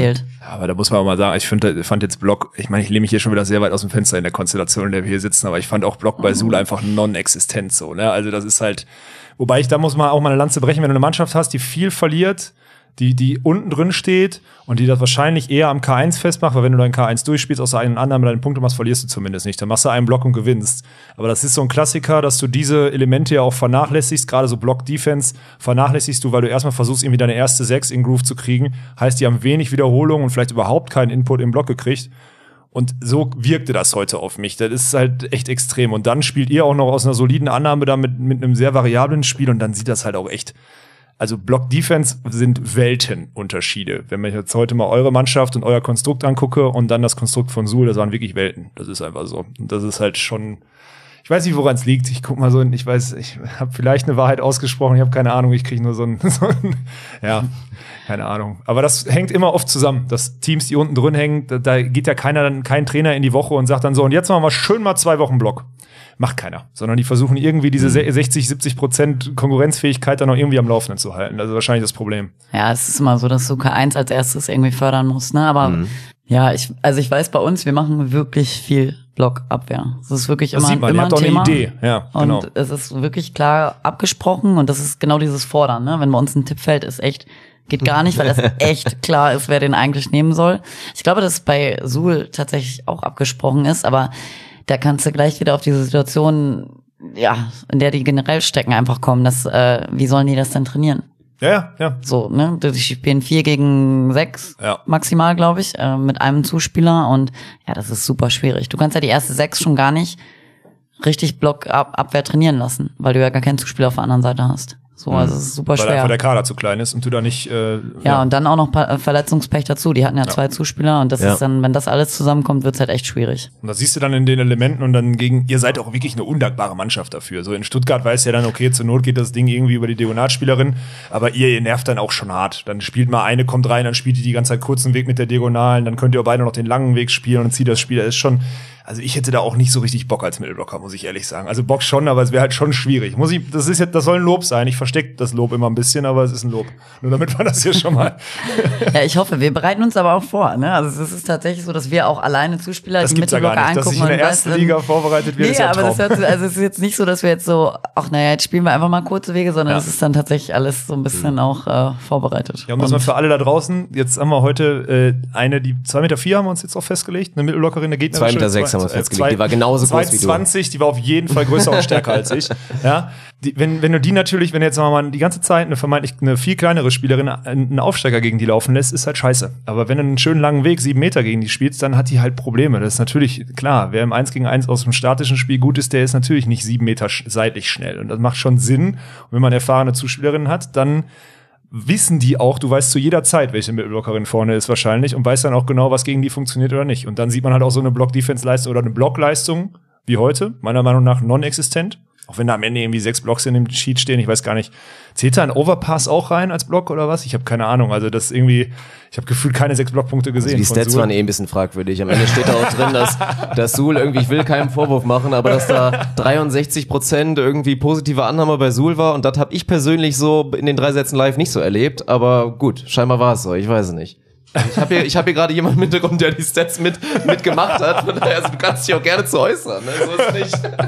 Aber da muss man auch mal sagen, ich finde, fand jetzt Block, ich meine, ich lehne mich hier schon wieder sehr weit aus dem Fenster in der Konstellation, in der wir hier sitzen, aber ich fand auch Block bei Suhl einfach non-existent so, ne? Also das ist halt, wobei ich, da muss man auch mal eine Lanze brechen, wenn du eine Mannschaft hast, die viel verliert, die, die unten drin steht und die das wahrscheinlich eher am K eins festmacht, weil wenn du dein K eins durchspielst, aus einem anderen mit deinen Punkten machst, verlierst du zumindest nicht. Dann machst du einen Block und gewinnst. Aber das ist so ein Klassiker, dass du diese Elemente ja auch vernachlässigst, gerade so Block-Defense vernachlässigst du, weil du erstmal versuchst, irgendwie deine erste Sechs in Groove zu kriegen. Heißt, die haben wenig Wiederholung und vielleicht überhaupt keinen Input im Block gekriegt. Und so wirkte das heute auf mich. Das ist halt echt extrem. Und dann spielt ihr auch noch aus einer soliden Annahme da mit, mit einem sehr variablen Spiel und dann sieht das halt auch echt. Also Block-Defense sind Weltenunterschiede. Wenn ich jetzt heute mal eure Mannschaft und euer Konstrukt angucke und dann das Konstrukt von Suhl, das waren wirklich Welten. Das ist einfach so. Und das ist halt schon, ich weiß nicht, woran es liegt. Ich guck mal so, ich weiß, ich habe vielleicht eine Wahrheit ausgesprochen, ich habe keine Ahnung, ich kriege nur so ein, so ein, ja, keine Ahnung. Aber das hängt immer oft zusammen, dass Teams, die unten drin hängen, da, da geht ja keiner, dann kein Trainer in die Woche und sagt dann so, und jetzt machen wir schön mal zwei Wochen Block. Macht keiner, sondern die versuchen irgendwie diese sechzig, siebzig Prozent Konkurrenzfähigkeit dann noch irgendwie am Laufenden zu halten. Das ist wahrscheinlich das Problem. Ja, es ist immer so, dass du K eins als erstes irgendwie fördern musst, ne? Aber mhm. ja, ich, also ich weiß bei uns, wir machen wirklich viel Blockabwehr. Das ist wirklich das immer, sieht man. immer Ihr habt ein auch Thema. Eine Idee. Ja, genau. Und es ist wirklich klar abgesprochen und das ist genau dieses Fordern, ne? Wenn bei uns ein Tipp fällt, ist echt, geht gar nicht, weil das echt klar ist, wer den eigentlich nehmen soll. Ich glaube, dass bei Suhl tatsächlich auch abgesprochen ist, aber da kannst du gleich wieder auf diese Situation, ja, in der die generell stecken, einfach kommen, dass, äh, wie sollen die das denn trainieren? Ja, ja, ja. So, ne, die spielen vier gegen sechs ja. maximal, glaube ich, äh, mit einem Zuspieler und ja, das ist super schwierig. Du kannst ja die erste sechs schon gar nicht richtig Blockabwehr trainieren lassen, weil du ja gar keinen Zuspieler auf der anderen Seite hast. So, also es ist super weil schwer. Weil einfach der Kader zu klein ist und du da nicht äh, ja, ja, und dann auch noch pa- Verletzungspech dazu. Die hatten ja, ja. zwei Zuspieler und das ja. ist dann, wenn das alles zusammenkommt, wird's halt echt schwierig. Und das siehst du dann in den Elementen und dann gegen, ihr seid auch wirklich eine undankbare Mannschaft dafür. So in Stuttgart weiß ja dann, okay, zur Not geht das Ding irgendwie über die Diagonalspielerin, aber ihr, ihr nervt dann auch schon hart. Dann spielt mal eine, kommt rein, dann spielt die die ganze Zeit kurzen Weg mit der Diagonalen, dann könnt ihr beide noch den langen Weg spielen und zieht das Spiel. Das ist schon, also ich hätte da auch nicht so richtig Bock als Mittelblocker, muss ich ehrlich sagen. Also Bock schon, aber es wäre halt schon schwierig. Muss ich, das ist jetzt, das soll ein Lob sein. Ich verstecke das Lob immer ein bisschen, aber es ist ein Lob. Nur damit man das hier schon mal. Ja, ich hoffe, wir bereiten uns aber auch vor, ne? Also es ist tatsächlich so, dass wir auch alleine Zuspieler das die Mittelblocker ja angucken. Dass sich in der ersten weißt, Liga vorbereitet wird, nee, ist ja aber das hört, also es ist jetzt nicht so, dass wir jetzt so, ach naja, jetzt spielen wir einfach mal kurze Wege, sondern es ja. ist dann tatsächlich alles so ein bisschen mhm. auch äh, vorbereitet. Ja, und das mal für alle da draußen, jetzt haben wir heute äh, eine, die zwei Meter vier haben wir uns jetzt auch festgelegt, eine Mittelblockerin, der Gegner. zwei Meter sechs haben wir uns festgelegt, die war genauso groß wie du. zwanzig, die war auf jeden Fall größer und stärker als ich. Ja, die, wenn, wenn du die natürlich, wenn du jetzt mal die ganze Zeit eine vermeintlich eine viel kleinere Spielerin einen Aufsteiger gegen die laufen lässt, ist halt scheiße. Aber wenn du einen schönen langen Weg, sieben Meter gegen die spielst, dann hat die halt Probleme. Das ist natürlich klar. Wer im eins gegen eins aus dem statischen Spiel gut ist, der ist natürlich nicht sieben Meter seitlich schnell. Und das macht schon Sinn. Und wenn man erfahrene Zuspielerinnen hat, dann wissen die auch, du weißt zu jeder Zeit, welche Mittelblockerin vorne ist wahrscheinlich und weißt dann auch genau, was gegen die funktioniert oder nicht. Und dann sieht man halt auch so eine Block-Defense-Leistung oder eine Blockleistung wie heute, meiner Meinung nach non-existent. Auch wenn da am Ende irgendwie sechs Blocks in dem Sheet stehen, ich weiß gar nicht. Zählt da ein Overpass auch rein als Block oder was? Ich habe keine Ahnung. Also das irgendwie, ich habe gefühlt keine sechs Blockpunkte gesehen. Also die Stats waren eh ein bisschen fragwürdig. Am Ende steht da auch drin, dass, dass Suhl irgendwie, ich will keinen Vorwurf machen, aber dass da dreiundsechzig Prozent irgendwie positive Annahme bei Suhl war. Und das habe ich persönlich so in den drei Sätzen live nicht so erlebt. Aber gut, scheinbar war es so. Ich weiß es nicht. Ich habe hier, ich hab hier gerade jemanden im Hintergrund, der die Stats mit, mitgemacht hat. Von daher, also du kannst dich auch gerne zu äußern. Ne? So ist es nicht.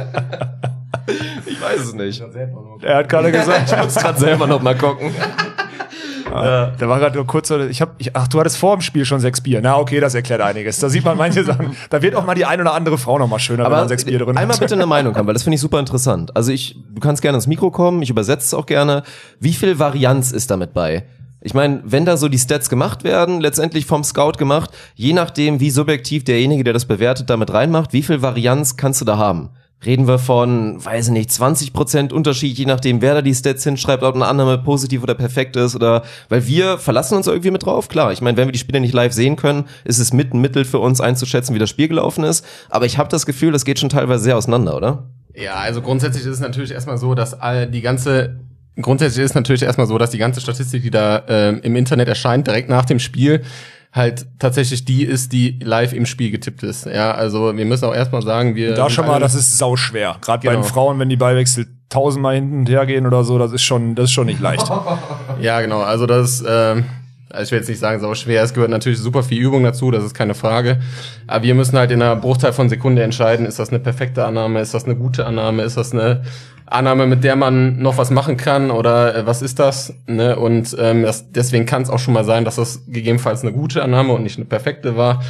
Ich weiß es nicht. Er hat gerade gesagt, ich muss gerade selber noch mal gucken. Ja, der war gerade nur kurz, ich hab, ich, ach, du hattest vor dem Spiel schon sechs Bier. Na, okay, das erklärt einiges. Da sieht man manche Sachen. Da wird auch mal die ein oder andere Frau noch mal schöner, aber wenn man sechs Bier drin hat. Einmal bitte eine Meinung haben, weil das finde ich super interessant. Also ich, du kannst gerne ins Mikro kommen, ich übersetze es auch gerne. Wie viel Varianz ist damit bei? Ich meine, wenn da so die Stats gemacht werden, letztendlich vom Scout gemacht, je nachdem, wie subjektiv derjenige, der das bewertet, damit reinmacht, wie viel Varianz kannst du da haben? Reden wir von, weiß ich nicht, zwanzig Prozent Unterschied, je nachdem, wer da die Stats hinschreibt, ob eine Annahme positiv oder perfekt ist, oder, weil wir verlassen uns irgendwie mit drauf, klar. Ich meine, wenn wir die Spiele nicht live sehen können, ist es mit ein Mittel für uns einzuschätzen, wie das Spiel gelaufen ist. Aber ich habe das Gefühl, das geht schon teilweise sehr auseinander, oder? Ja, also grundsätzlich ist es natürlich erstmal so, dass all die ganze, grundsätzlich ist es natürlich erstmal so, dass die ganze Statistik, die da äh, im Internet erscheint, direkt nach dem Spiel, halt tatsächlich die ist, die live im Spiel getippt ist. Ja, also wir müssen auch erstmal sagen, wir da schon mal, das ist sauschwer. Gerade genau. Bei den Frauen, wenn die Ballwechsel tausendmal hin und her gehen oder so, das ist schon, das ist schon nicht leicht. Ja, genau. Also das, äh, also ich will jetzt nicht sagen, sau schwer, es gehört natürlich super viel Übung dazu, das ist keine Frage. Aber wir müssen halt in einer Bruchteil von Sekunde entscheiden, ist das eine perfekte Annahme, ist das eine gute Annahme, ist das eine Annahme, mit der man noch was machen kann oder äh, was ist das? Ne? Und ähm, das, deswegen kann es auch schon mal sein, dass das gegebenenfalls eine gute Annahme und nicht eine perfekte war.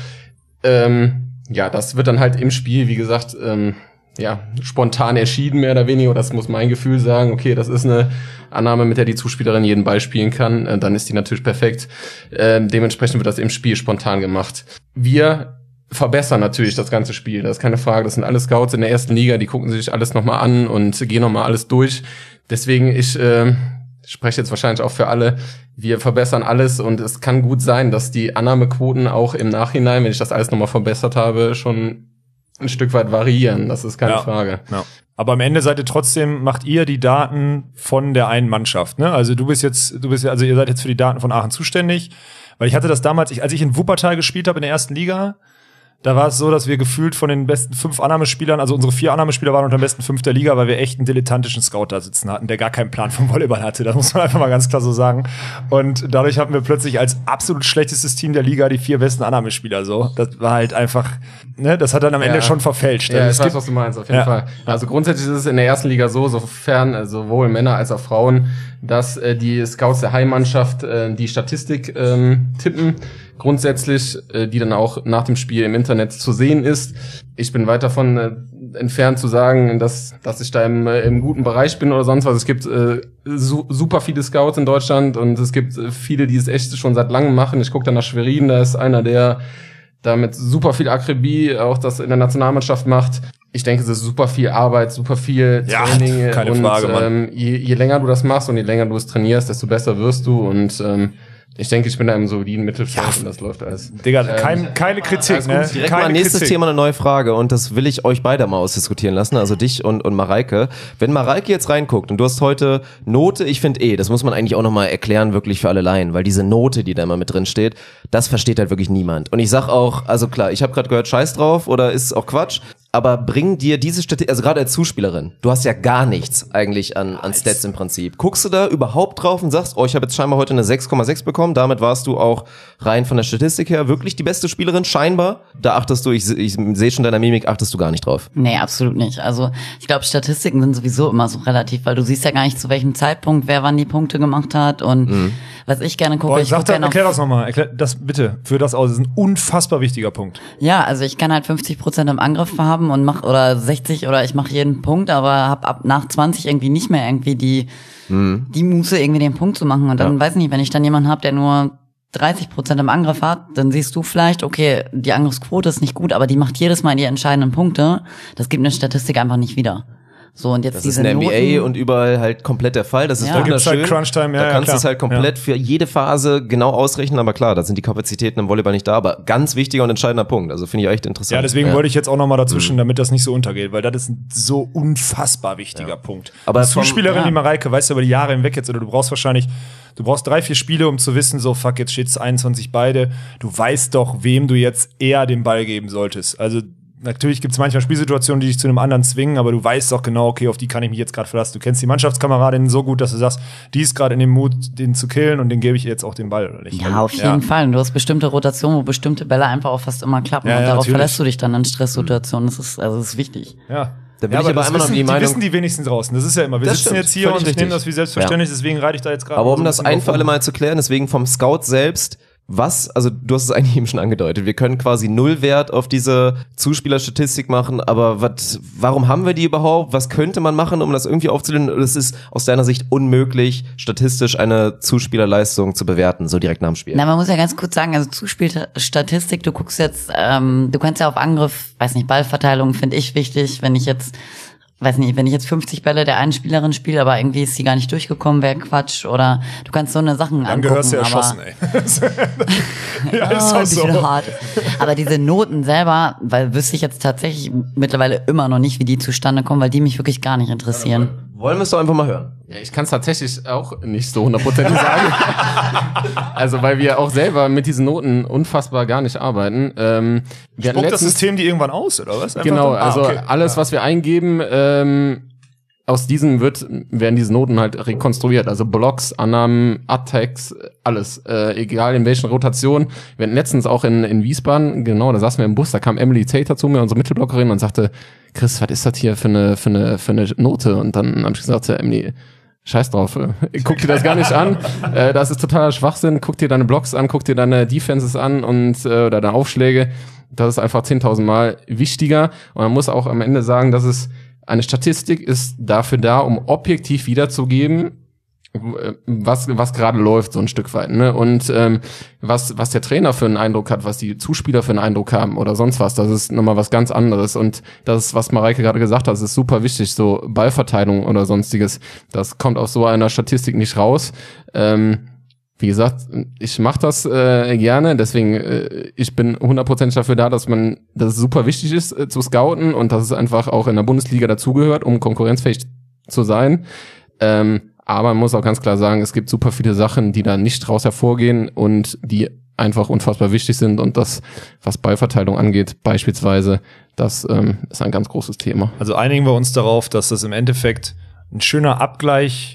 Ähm, ja, das wird dann halt im Spiel, wie gesagt, ähm, ja, spontan entschieden, mehr oder weniger. Das muss mein Gefühl sagen. Okay, das ist eine Annahme, mit der die Zuspielerin jeden Ball spielen kann. Äh, dann ist die natürlich perfekt. Äh, dementsprechend wird das im Spiel spontan gemacht. Wir verbessern natürlich das ganze Spiel. Das ist keine Frage. Das sind alle Scouts in der ersten Liga. Die gucken sich alles nochmal an und gehen nochmal alles durch. Deswegen, ich äh, spreche jetzt wahrscheinlich auch für alle. Wir verbessern alles und es kann gut sein, dass die Annahmequoten auch im Nachhinein, wenn ich das alles nochmal verbessert habe, schon ein Stück weit variieren, das ist keine ja, Frage. Ja. Aber am Ende seid ihr trotzdem, macht ihr die Daten von der einen Mannschaft, ne? Also du bist jetzt, du bist ja, also ihr seid jetzt für die Daten von Aachen zuständig, weil ich hatte das damals, ich, als ich in Wuppertal gespielt habe in der ersten Liga, da war es so, dass wir gefühlt von den besten fünf Annahmespielern, also unsere vier Annahmespieler waren unter den besten fünf der Liga, weil wir echt einen dilettantischen Scout da sitzen hatten, der gar keinen Plan vom Volleyball hatte. Das muss man einfach mal ganz klar so sagen. Und dadurch hatten wir plötzlich als absolut schlechtestes Team der Liga die vier besten Annahmespieler. So, das war halt einfach, ne, das hat dann am Ende ja. schon verfälscht. Ja, also ich es weiß, gibt, was du meinst, auf jeden ja. Fall. Also grundsätzlich ist es in der ersten Liga so, sofern äh, sowohl Männer als auch Frauen, dass äh, die Scouts der Heimmannschaft äh, die Statistik ähm, tippen. Grundsätzlich, äh, die dann auch nach dem Spiel im Internet zu sehen ist. Ich bin weit davon äh, entfernt zu sagen, dass dass ich da im, äh, im guten Bereich bin oder sonst was. Es gibt äh, su- super viele Scouts in Deutschland und es gibt äh, viele, die es echt schon seit langem machen. Ich gucke dann nach Schwerin, da ist einer, der da mit super viel Akribie auch das in der Nationalmannschaft macht. Ich denke, es ist super viel Arbeit, super viel Training. Ja, keine und Frage, Mann. Ähm, je, je länger du das machst und je länger du es trainierst, desto besser wirst du und ähm, ich denke, ich bin da im soliden Mittelfeld ja. und das läuft alles. Digga, kein, keine Kritik, ne? Direkt keine mal nächstes Kritik. Thema eine neue Frage und das will ich euch beide mal ausdiskutieren lassen, also dich und, und Mareike. Wenn Mareike jetzt reinguckt und du hast heute Note, ich finde eh, das muss man eigentlich auch nochmal erklären, wirklich für alle Laien, weil diese Note, die da immer mit drin steht, das versteht halt wirklich niemand. Und ich sag auch, also klar, ich habe gerade gehört, scheiß drauf oder ist auch Quatsch, aber bring dir diese Statistik, also gerade als Zuspielerin, du hast ja gar nichts eigentlich an, an Stats im Prinzip. Guckst du da überhaupt drauf und sagst, oh, ich habe jetzt scheinbar heute eine sechs Komma sechs bekommen, damit warst du auch rein von der Statistik her wirklich die beste Spielerin, scheinbar. Da achtest du, ich, ich sehe schon deiner Mimik, achtest du gar nicht drauf. Nee, absolut nicht. Also ich glaube, Statistiken sind sowieso immer so relativ, weil du siehst ja gar nicht, zu welchem Zeitpunkt wer wann die Punkte gemacht hat und mhm. was ich gerne gucke. Boah, ich sag guck da, gerne erklär auf, das nochmal, erklär das bitte, für das aus, das ist ein unfassbar wichtiger Punkt. Ja, also ich kann halt fünfzig Prozent im Angriff haben und mach oder sechzig oder ich mache jeden Punkt, aber hab ab nach zwanzig irgendwie nicht mehr irgendwie die mhm. die Muße irgendwie den Punkt zu machen und dann ja. weiß nicht, wenn ich dann jemanden hab, der nur dreißig Prozent im Angriff hat, dann siehst du vielleicht, okay, die Angriffsquote ist nicht gut, aber die macht jedes Mal die entscheidenden Punkte. Das gibt eine Statistik einfach nicht wieder. So, und jetzt das diese ist in der N B A Noten. und überall halt komplett der Fall. Das ist Ja. wunderschön. Da gibt's halt Crunch-Time, ja, da ja, kannst du klar. es halt komplett Ja. für jede Phase genau ausrechnen, aber klar, da sind die Kapazitäten im Volleyball nicht da, aber ganz wichtiger und entscheidender Punkt. Also finde ich echt interessant. Ja, deswegen ja. wollte ich jetzt auch nochmal dazwischen, mhm. damit das nicht so untergeht, weil das ist ein so unfassbar wichtiger ja. Punkt. Aber die Zuspielerin, vom, ja. die Mareike, weißt du, über die Jahre hinweg jetzt, oder du brauchst wahrscheinlich, du brauchst drei, vier Spiele, um zu wissen, so, fuck, jetzt steht's einundzwanzig beide. Du weißt doch, wem du jetzt eher den Ball geben solltest. Also, natürlich gibt es manchmal Spielsituationen, die dich zu einem anderen zwingen, aber du weißt doch genau, okay, auf die kann ich mich jetzt gerade verlassen. Du kennst die Mannschaftskameradin so gut, dass du sagst, die ist gerade in dem Mut, den zu killen und den gebe ich ihr jetzt auch den Ball, oder nicht? Ja, auf jeden ja. Fall. Und du hast bestimmte Rotationen, wo bestimmte Bälle einfach auch fast immer klappen. Ja, und ja, darauf natürlich. verlässt du dich dann in Stresssituationen. Das ist, also das ist wichtig. Ja. Da bin ja, ich aber aber das immer noch wissen, die Meinung, die wissen die wenigstens draußen. Das ist ja immer. Wir Das sitzen stimmt, jetzt hier völlig und ich richtig. nehme das wie selbstverständlich, Ja. deswegen reite ich da jetzt gerade. Aber um so das ein für alle Mal zu klären, deswegen vom Scout selbst, was, also du hast es eigentlich eben schon angedeutet, wir können quasi Nullwert auf diese Zuspielerstatistik machen, aber was, warum haben wir die überhaupt? Was könnte man machen, um das irgendwie aufzulösen? Es ist aus deiner Sicht unmöglich, statistisch eine Zuspielerleistung zu bewerten, so direkt nach dem Spiel. Na, man muss ja ganz kurz sagen, also Zuspielstatistik, du guckst jetzt, ähm, du kannst ja auf Angriff, weiß nicht, Ballverteilung finde ich wichtig, wenn ich jetzt weiß nicht, wenn ich jetzt fünfzig Bälle der einen Spielerin spiele, aber irgendwie ist sie gar nicht durchgekommen, wäre Quatsch. Oder du kannst so eine Sachen Dann angucken. Dann gehörst du erschossen, ey. Ja, ist oh, auch so. Hart. Aber diese Noten selber, weil wüsste ich jetzt tatsächlich mittlerweile immer noch nicht, wie die zustande kommen, weil die mich wirklich gar nicht interessieren. Wollen wir es doch einfach mal hören? Ja, ich kann es tatsächlich auch nicht so hundertprozentig sagen. Also, weil wir auch selber mit diesen Noten unfassbar gar nicht arbeiten. Ähm, wir Spuckt das System die irgendwann aus, oder was? Einfach genau, dann? Ah, also okay. alles, ja. was wir eingeben, ähm, aus diesem wird, werden diese Noten halt rekonstruiert. Also Blocks, Annahmen, Attacks, alles. Äh, egal in welchen Rotationen. Wir hatten letztens auch in, in Wiesbaden, genau, da saßen wir im Bus, da kam Emily Tater zu mir, unsere Mittelblockerin, und sagte, Chris, was ist das hier für eine, für eine, für eine Note? Und dann habe ich gesagt, Emily, scheiß drauf, äh, guck dir das gar nicht an. Äh, das ist totaler Schwachsinn. Guck dir deine Blocks an, guck dir deine Defenses an und äh, oder deine Aufschläge. Das ist einfach zehntausend Mal wichtiger. Und man muss auch am Ende sagen, dass es eine Statistik ist dafür da, um objektiv wiederzugeben, was was gerade läuft, so ein Stück weit, ne? Und ähm, was was der Trainer für einen Eindruck hat, was die Zuspieler für einen Eindruck haben oder sonst was, das ist nochmal was ganz anderes. Und das ist, was Mareike gerade gesagt hat, das ist super wichtig, so Ballverteilung oder sonstiges, das kommt aus so einer Statistik nicht raus. Ähm, wie gesagt, ich mache das äh, gerne, deswegen äh, ich bin hundertprozentig dafür da, dass man, dass es super wichtig ist äh, zu scouten und dass es einfach auch in der Bundesliga dazugehört, um konkurrenzfähig zu sein. Ähm, aber man muss auch ganz klar sagen, es gibt super viele Sachen, die da nicht raus hervorgehen und die einfach unfassbar wichtig sind, und das, was Ballverteilung angeht, beispielsweise, das ähm, ist ein ganz großes Thema. Also einigen wir uns darauf, dass das im Endeffekt ein schöner Abgleich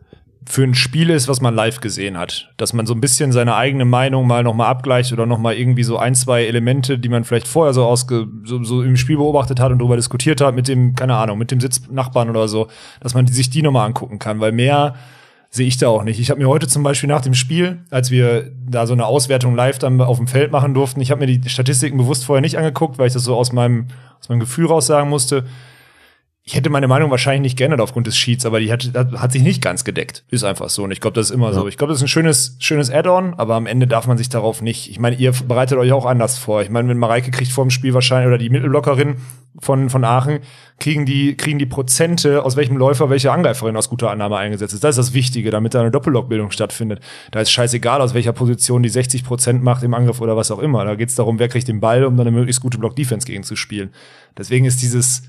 für ein Spiel ist, was man live gesehen hat. Dass man so ein bisschen seine eigene Meinung mal nochmal abgleicht oder nochmal irgendwie so ein, zwei Elemente, die man vielleicht vorher so, ausge, so, so im Spiel beobachtet hat und darüber diskutiert hat mit dem, keine Ahnung, mit dem Sitznachbarn oder so, dass man die, sich die nochmal angucken kann, weil mehr sehe ich da auch nicht. Ich habe mir heute zum Beispiel nach dem Spiel, als wir da so eine Auswertung live dann auf dem Feld machen durften, ich habe mir die Statistiken bewusst vorher nicht angeguckt, weil ich das so aus meinem, aus meinem Gefühl raus sagen musste. Ich hätte meine Meinung wahrscheinlich nicht geändert aufgrund des Sheets, aber die hat, hat sich nicht ganz gedeckt. Ist einfach so. Und ich glaube, das ist immer ja. so. Ich glaube, das ist ein schönes, schönes Add-on, aber am Ende darf man sich darauf nicht. Ich meine, ihr bereitet euch auch anders vor. Ich meine, wenn Mareike kriegt vor dem Spiel wahrscheinlich, oder die Mittelblockerin von, von Aachen, kriegen die, kriegen die Prozente, aus welchem Läufer welche Angreiferin aus guter Annahme eingesetzt ist. Das ist das Wichtige, damit da eine Doppellockbildung stattfindet. Da ist scheißegal, aus welcher Position die sechzig Prozent macht im Angriff oder was auch immer. Da geht es darum, wer kriegt den Ball, um dann eine möglichst gute Block-Defense gegen zu spielen. Deswegen ist dieses,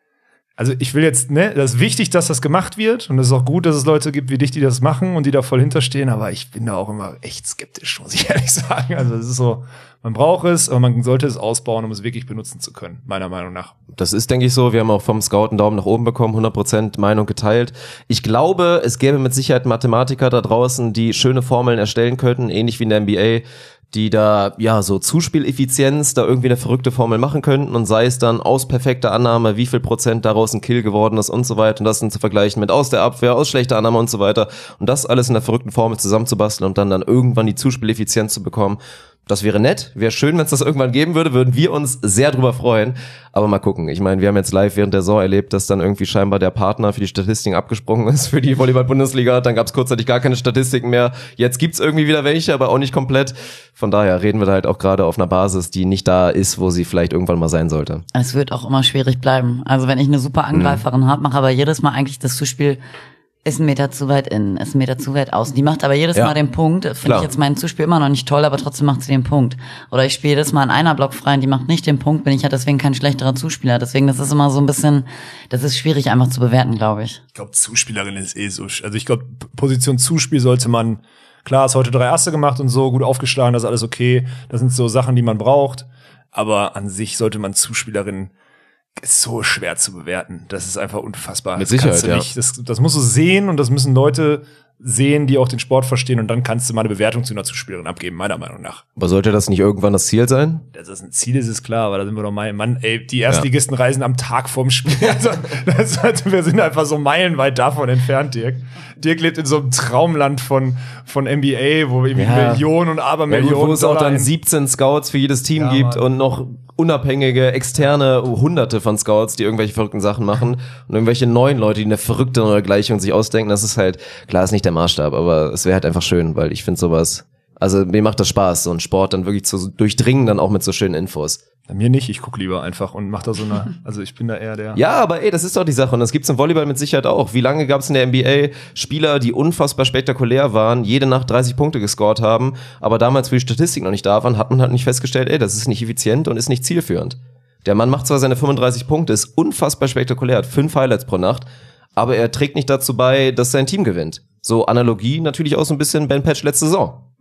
also ich will jetzt, ne, das ist wichtig, dass das gemacht wird, und es ist auch gut, dass es Leute gibt wie dich, die das machen und die da voll hinterstehen, aber ich bin da auch immer echt skeptisch, muss ich ehrlich sagen. Also es ist so, man braucht es, aber man sollte es ausbauen, um es wirklich benutzen zu können, meiner Meinung nach. Das ist, denke ich, so. Wir haben auch vom Scout einen Daumen nach oben bekommen, hundert Prozent Meinung geteilt. Ich glaube, es gäbe mit Sicherheit Mathematiker da draußen, die schöne Formeln erstellen könnten, ähnlich wie in der N B A, die da, ja, so Zuspieleffizienz, da irgendwie eine verrückte Formel machen könnten, und sei es dann aus perfekter Annahme, wie viel Prozent daraus ein Kill geworden ist und so weiter, und das dann zu vergleichen mit aus der Abwehr, aus schlechter Annahme und so weiter, und das alles in der verrückten Formel zusammenzubasteln und dann dann irgendwann die Zuspieleffizienz zu bekommen. Das wäre nett, wäre schön, wenn es das irgendwann geben würde, würden wir uns sehr drüber freuen. Aber mal gucken. Ich meine, wir haben jetzt live während der Saison erlebt, dass dann irgendwie scheinbar der Partner für die Statistiken abgesprungen ist für die Volleyball-Bundesliga. Dann gab es kurzzeitig gar keine Statistiken mehr. Jetzt gibt's irgendwie wieder welche, aber auch nicht komplett. Von daher reden wir da halt auch gerade auf einer Basis, die nicht da ist, wo sie vielleicht irgendwann mal sein sollte. Es wird auch immer schwierig bleiben. Also wenn ich eine super Angreiferin mhm. habe, mache aber jedes Mal eigentlich das Zuspiel ist ein Meter zu weit innen, ist ein Meter zu weit außen. Die macht aber jedes ja. Mal den Punkt. Finde ich jetzt mein Zuspiel immer noch nicht toll, aber trotzdem macht sie den Punkt. Oder ich spiele jedes Mal in einer Block frei und die macht nicht den Punkt, bin ich ja deswegen kein schlechterer Zuspieler. Deswegen, das ist immer so ein bisschen, das ist schwierig einfach zu bewerten, glaube ich. Ich glaube, Zuspielerin ist eh so, also ich glaube, Position Zuspiel sollte man, klar, ist heute drei Asse gemacht und so, gut aufgeschlagen, das ist alles okay. Das sind so Sachen, die man braucht. Aber an sich sollte man Zuspielerin, ist so schwer zu bewerten. Das ist einfach unfassbar. Mit Sicherheit, ja. Nicht, das, das musst du sehen, und das müssen Leute sehen, die auch den Sport verstehen, und dann kannst du mal eine Bewertung zu einer Zuspielerin abgeben, meiner Meinung nach. Aber sollte das nicht irgendwann das Ziel sein? Dass das ein Ziel ist, ist klar, aber da sind wir doch mal, Mann, ey, die Erstligisten ja. reisen am Tag vorm Spiel. Also, das, also, wir sind einfach so meilenweit davon entfernt, Dirk. Dirk lebt in so einem Traumland von, von N B A, wo irgendwie ja. Millionen und Abermillionen. Ja, wo es auch dann siebzehn Scouts für jedes Team ja, gibt, Mann. Und noch unabhängige, externe, hunderte von Scouts, die irgendwelche verrückten Sachen machen, und irgendwelche neuen Leute, die eine verrückte neue Gleichung sich ausdenken. Das ist halt, klar, ist nicht der Maßstab, aber es wäre halt einfach schön, weil ich finde sowas, also mir macht das Spaß, so einen Sport dann wirklich zu durchdringen, dann auch mit so schönen Infos. Bei mir nicht, ich guck lieber einfach und mach da so eine, also ich bin da eher der... Ja, aber ey, das ist doch die Sache, und das gibt's im Volleyball mit Sicherheit auch. Wie lange gab's in der N B A Spieler, die unfassbar spektakulär waren, jede Nacht dreißig Punkte gescored haben, aber damals, wo die Statistik noch nicht da waren, hat man halt nicht festgestellt, ey, das ist nicht effizient und ist nicht zielführend. Der Mann macht zwar seine fünfunddreißig Punkte, ist unfassbar spektakulär, hat fünf Highlights pro Nacht, aber er trägt nicht dazu bei, dass sein Team gewinnt. So Analogie natürlich auch so ein bisschen Ben Patch letzte Saison.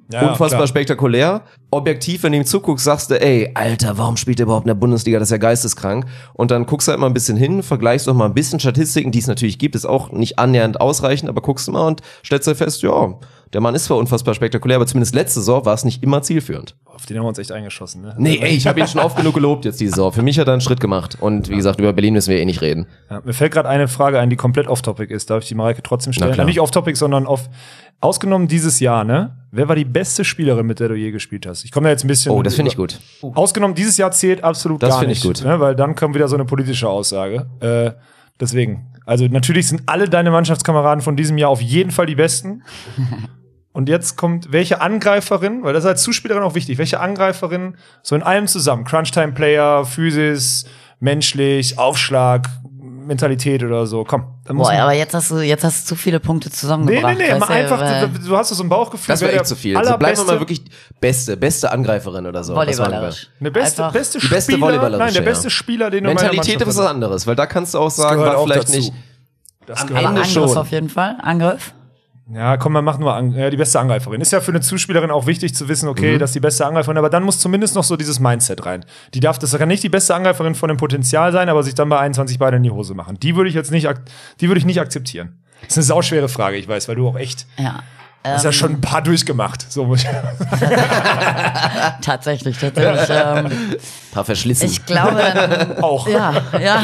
Ja, unfassbar klar. spektakulär. Objektiv, wenn du ihm zuguckst, sagst du, ey, Alter, warum spielt er überhaupt in der Bundesliga? Das ist ja geisteskrank. Und dann guckst du halt mal ein bisschen hin, vergleichst doch mal ein bisschen Statistiken, die es natürlich gibt, ist auch nicht annähernd ausreichend, aber guckst du mal und stellst dir fest, ja, der Mann ist zwar unfassbar spektakulär, aber zumindest letzte Saison war es nicht immer zielführend. Auf den haben wir uns echt eingeschossen, ne? Nee, ey, ich habe ihn schon oft genug gelobt jetzt diese Saison. Für mich hat er einen Schritt gemacht. Und wie gesagt, über Berlin müssen wir eh nicht reden. Ja, mir fällt gerade eine Frage ein, die komplett off-topic ist. Darf ich die Mareike trotzdem stellen? Na klar. Nicht off-topic, sondern auf, ausgenommen dieses Jahr, ne? Wer war die beste Spielerin, mit der du je gespielt hast? Ich komme da jetzt ein bisschen. Oh, das finde ich gut. Ausgenommen dieses Jahr zählt absolut Das gar finde ich nicht. gut. Ne? Weil dann kommt wieder so eine politische Aussage. Äh, deswegen. Also natürlich sind alle deine Mannschaftskameraden von diesem Jahr auf jeden Fall die besten. Und jetzt kommt, welche Angreiferin, weil das ist als Zuspielerin auch wichtig, welche Angreiferin so in allem zusammen, Crunch-Time-Player, Physis, menschlich, Aufschlag, Mentalität oder so, komm. Dann muss Boah, man- aber jetzt hast du, jetzt hast du zu viele Punkte Nee, zusammengebracht. nee, nee, mal weißt du, einfach, weil- du, du hast so ein Bauchgefühl. Das wer wäre der echt zu viel. So, bleiben wir allerbeste- mal wirklich beste, beste Angreiferin oder so. Was machen wir? Volleyballerisch. Eine beste, Einfach- beste Die beste Spieler, Volleyballerische, nein, der ja. beste Spieler, den du in meiner Mentalität ist Mannschaft was anderes, weil da kannst du auch sagen, gehört war auch vielleicht dazu. nicht Das am gehört- Aber Ende Angriff schon. auf jeden Fall. Angriff. Ja, komm, man macht nur Ang ja, die beste Angreiferin. Ist ja für eine Zuspielerin auch wichtig zu wissen, okay, Mhm. das ist die beste Angreiferin, aber dann muss zumindest noch so dieses Mindset rein. Die darf, das kann nicht die beste Angreiferin von dem Potenzial sein, aber sich dann bei einundzwanzig beide in die Hose machen. Die würde ich jetzt nicht, ak- die würde ich nicht akzeptieren. Das ist eine sauschwere Frage, ich weiß, weil du auch echt, Ja. du hast ja schon ein paar durchgemacht. So muss ich Tatsächlich, tatsächlich. ähm, paar verschlissen. ich glaube, dann, auch. ja, ja.